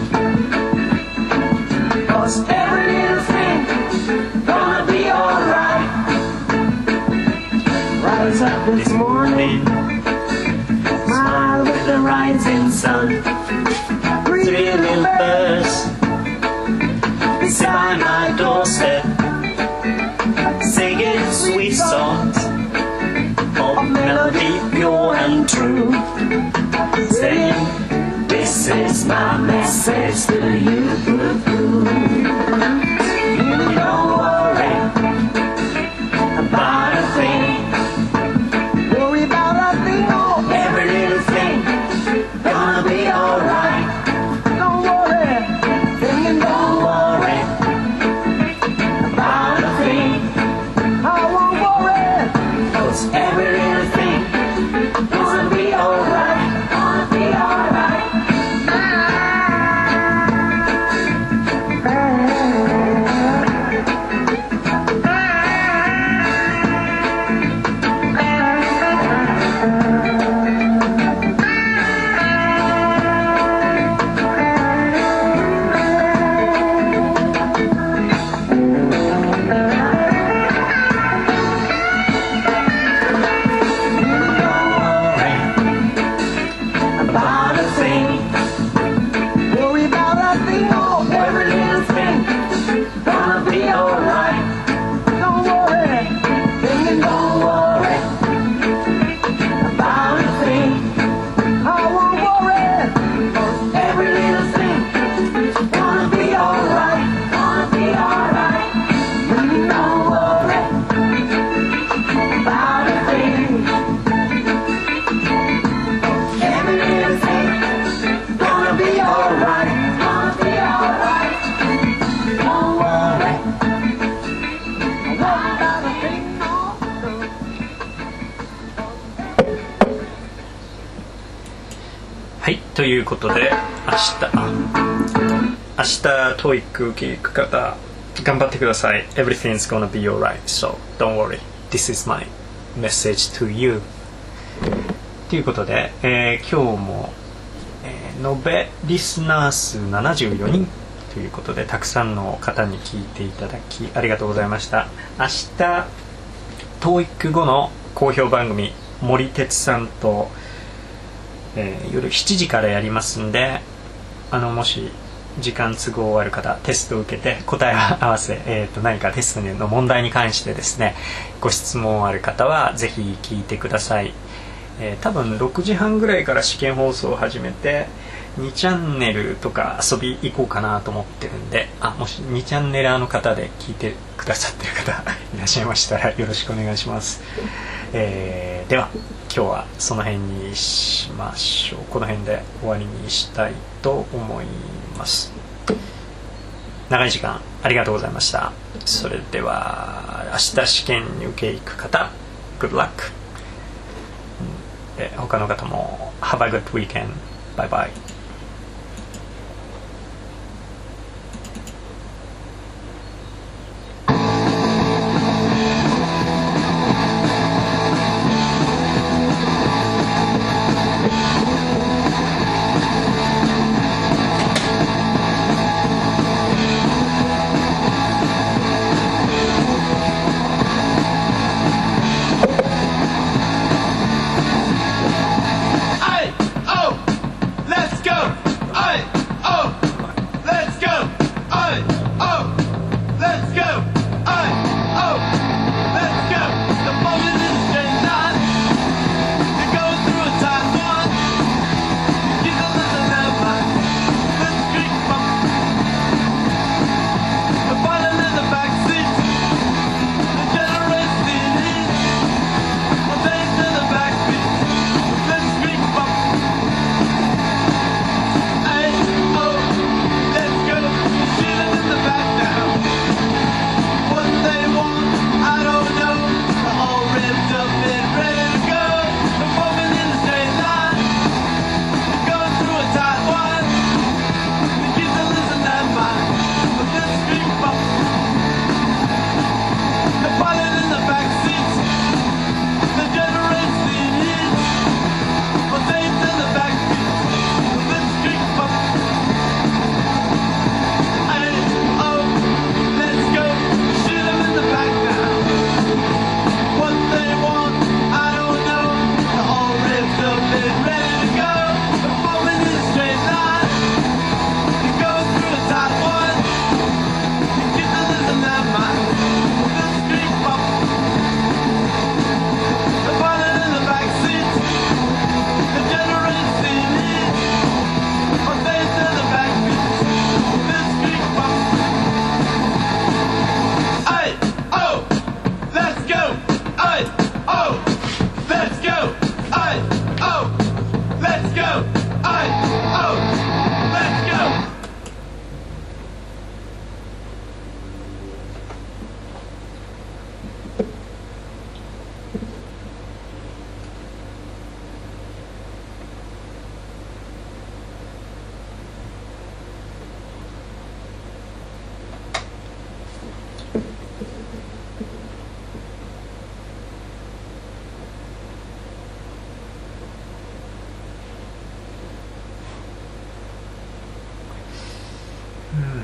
'cause every little thing gonna be alright. Rise up this morning, smile with the rising sun. Three little birds beside my doorstep, singing sweet songs of melody pure and true, saying, this is my message to you. Don't worry about a thing, worry about a thing, oh, every little thing gonna be alright. Don't worry, singing, don't worry about a thing, I won't worry, 'cause every little thing gonna be alright, gonna be alright. About a thing, worry about a thing, oh, every little thing gonna be alright. Don't worry, singing, don't worry about a thing, I won't worry, 'cause every little thing gonna be alright, gonna be alright. Singing, don't worry about a thing, every little thing gonna be alright, gonna be alright. Don't worry about a thing, no, no. はい、ということで明日明日トーイック受け行く方頑張ってください。 Everything's gonna be alright, so don't worry, this is my message to you ということで、えー、今日も、えー、延べリスナー数ななじゅうよにんということでたくさんの方に聞いていただきありがとうございました。明日 トーイック 後の好評番組森哲さんと、えー、夜しちじからやりますんで、あのもし時間都合ある方テストを受けて答え合わせ、えー、と何かテストの問題に関してですねご質問ある方はぜひ聞いてください。えー、多分ろくじはんぐらいから試験放送を始めてにチャンネルとか遊び行こうかなと思ってるんで、あもしにチャンネラーの方で聞いてくださってる方いらっしゃいましたらよろしくお願いします。えー、では今日はその辺にしましょう。この辺で終わりにしたいと思います。長い時間ありがとうございました。それでは明日試験に受け行く方 Good luck。他の方も Have a good weekend. Bye bye.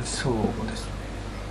そうですね。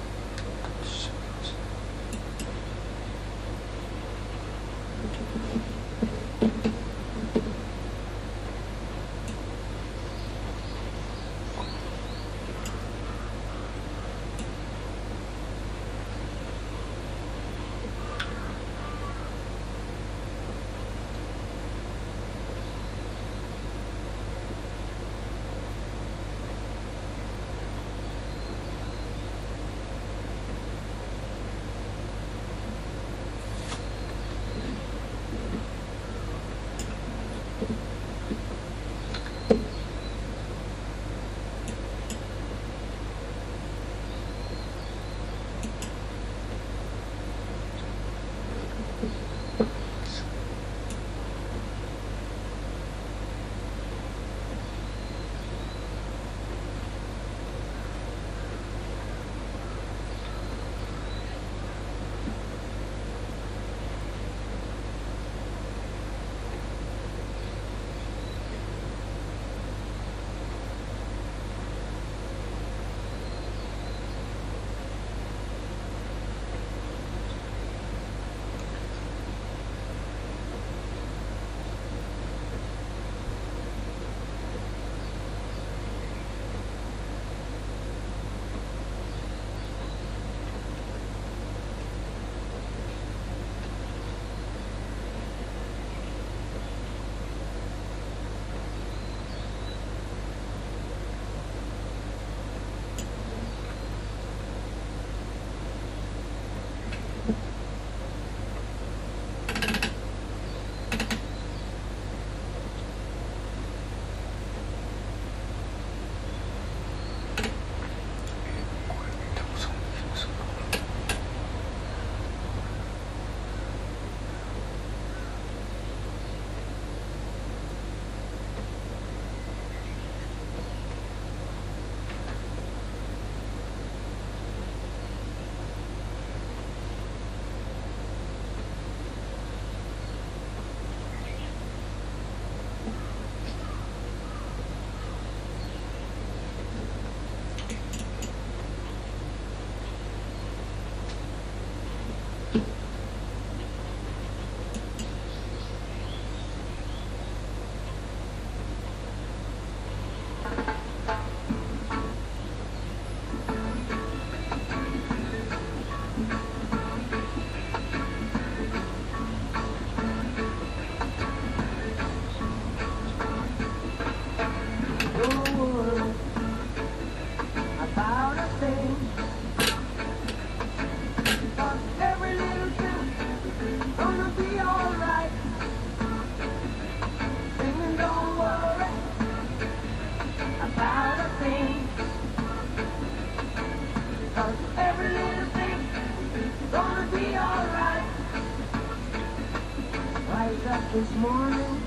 This morning,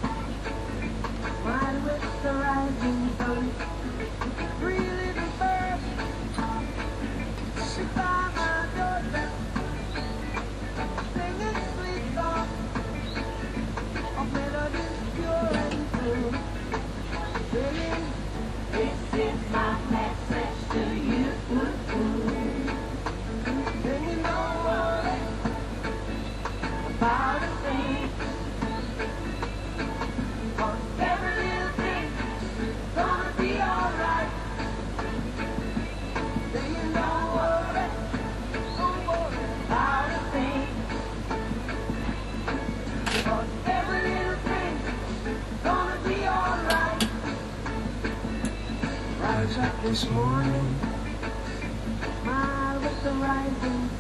smile with the rising sun. Three little birds sit by my doorstep, singing sweet songs of melodies pure and true. Singing, this is my message to you. Singing, don't worry about a thing. This morning, smile with the rising sun.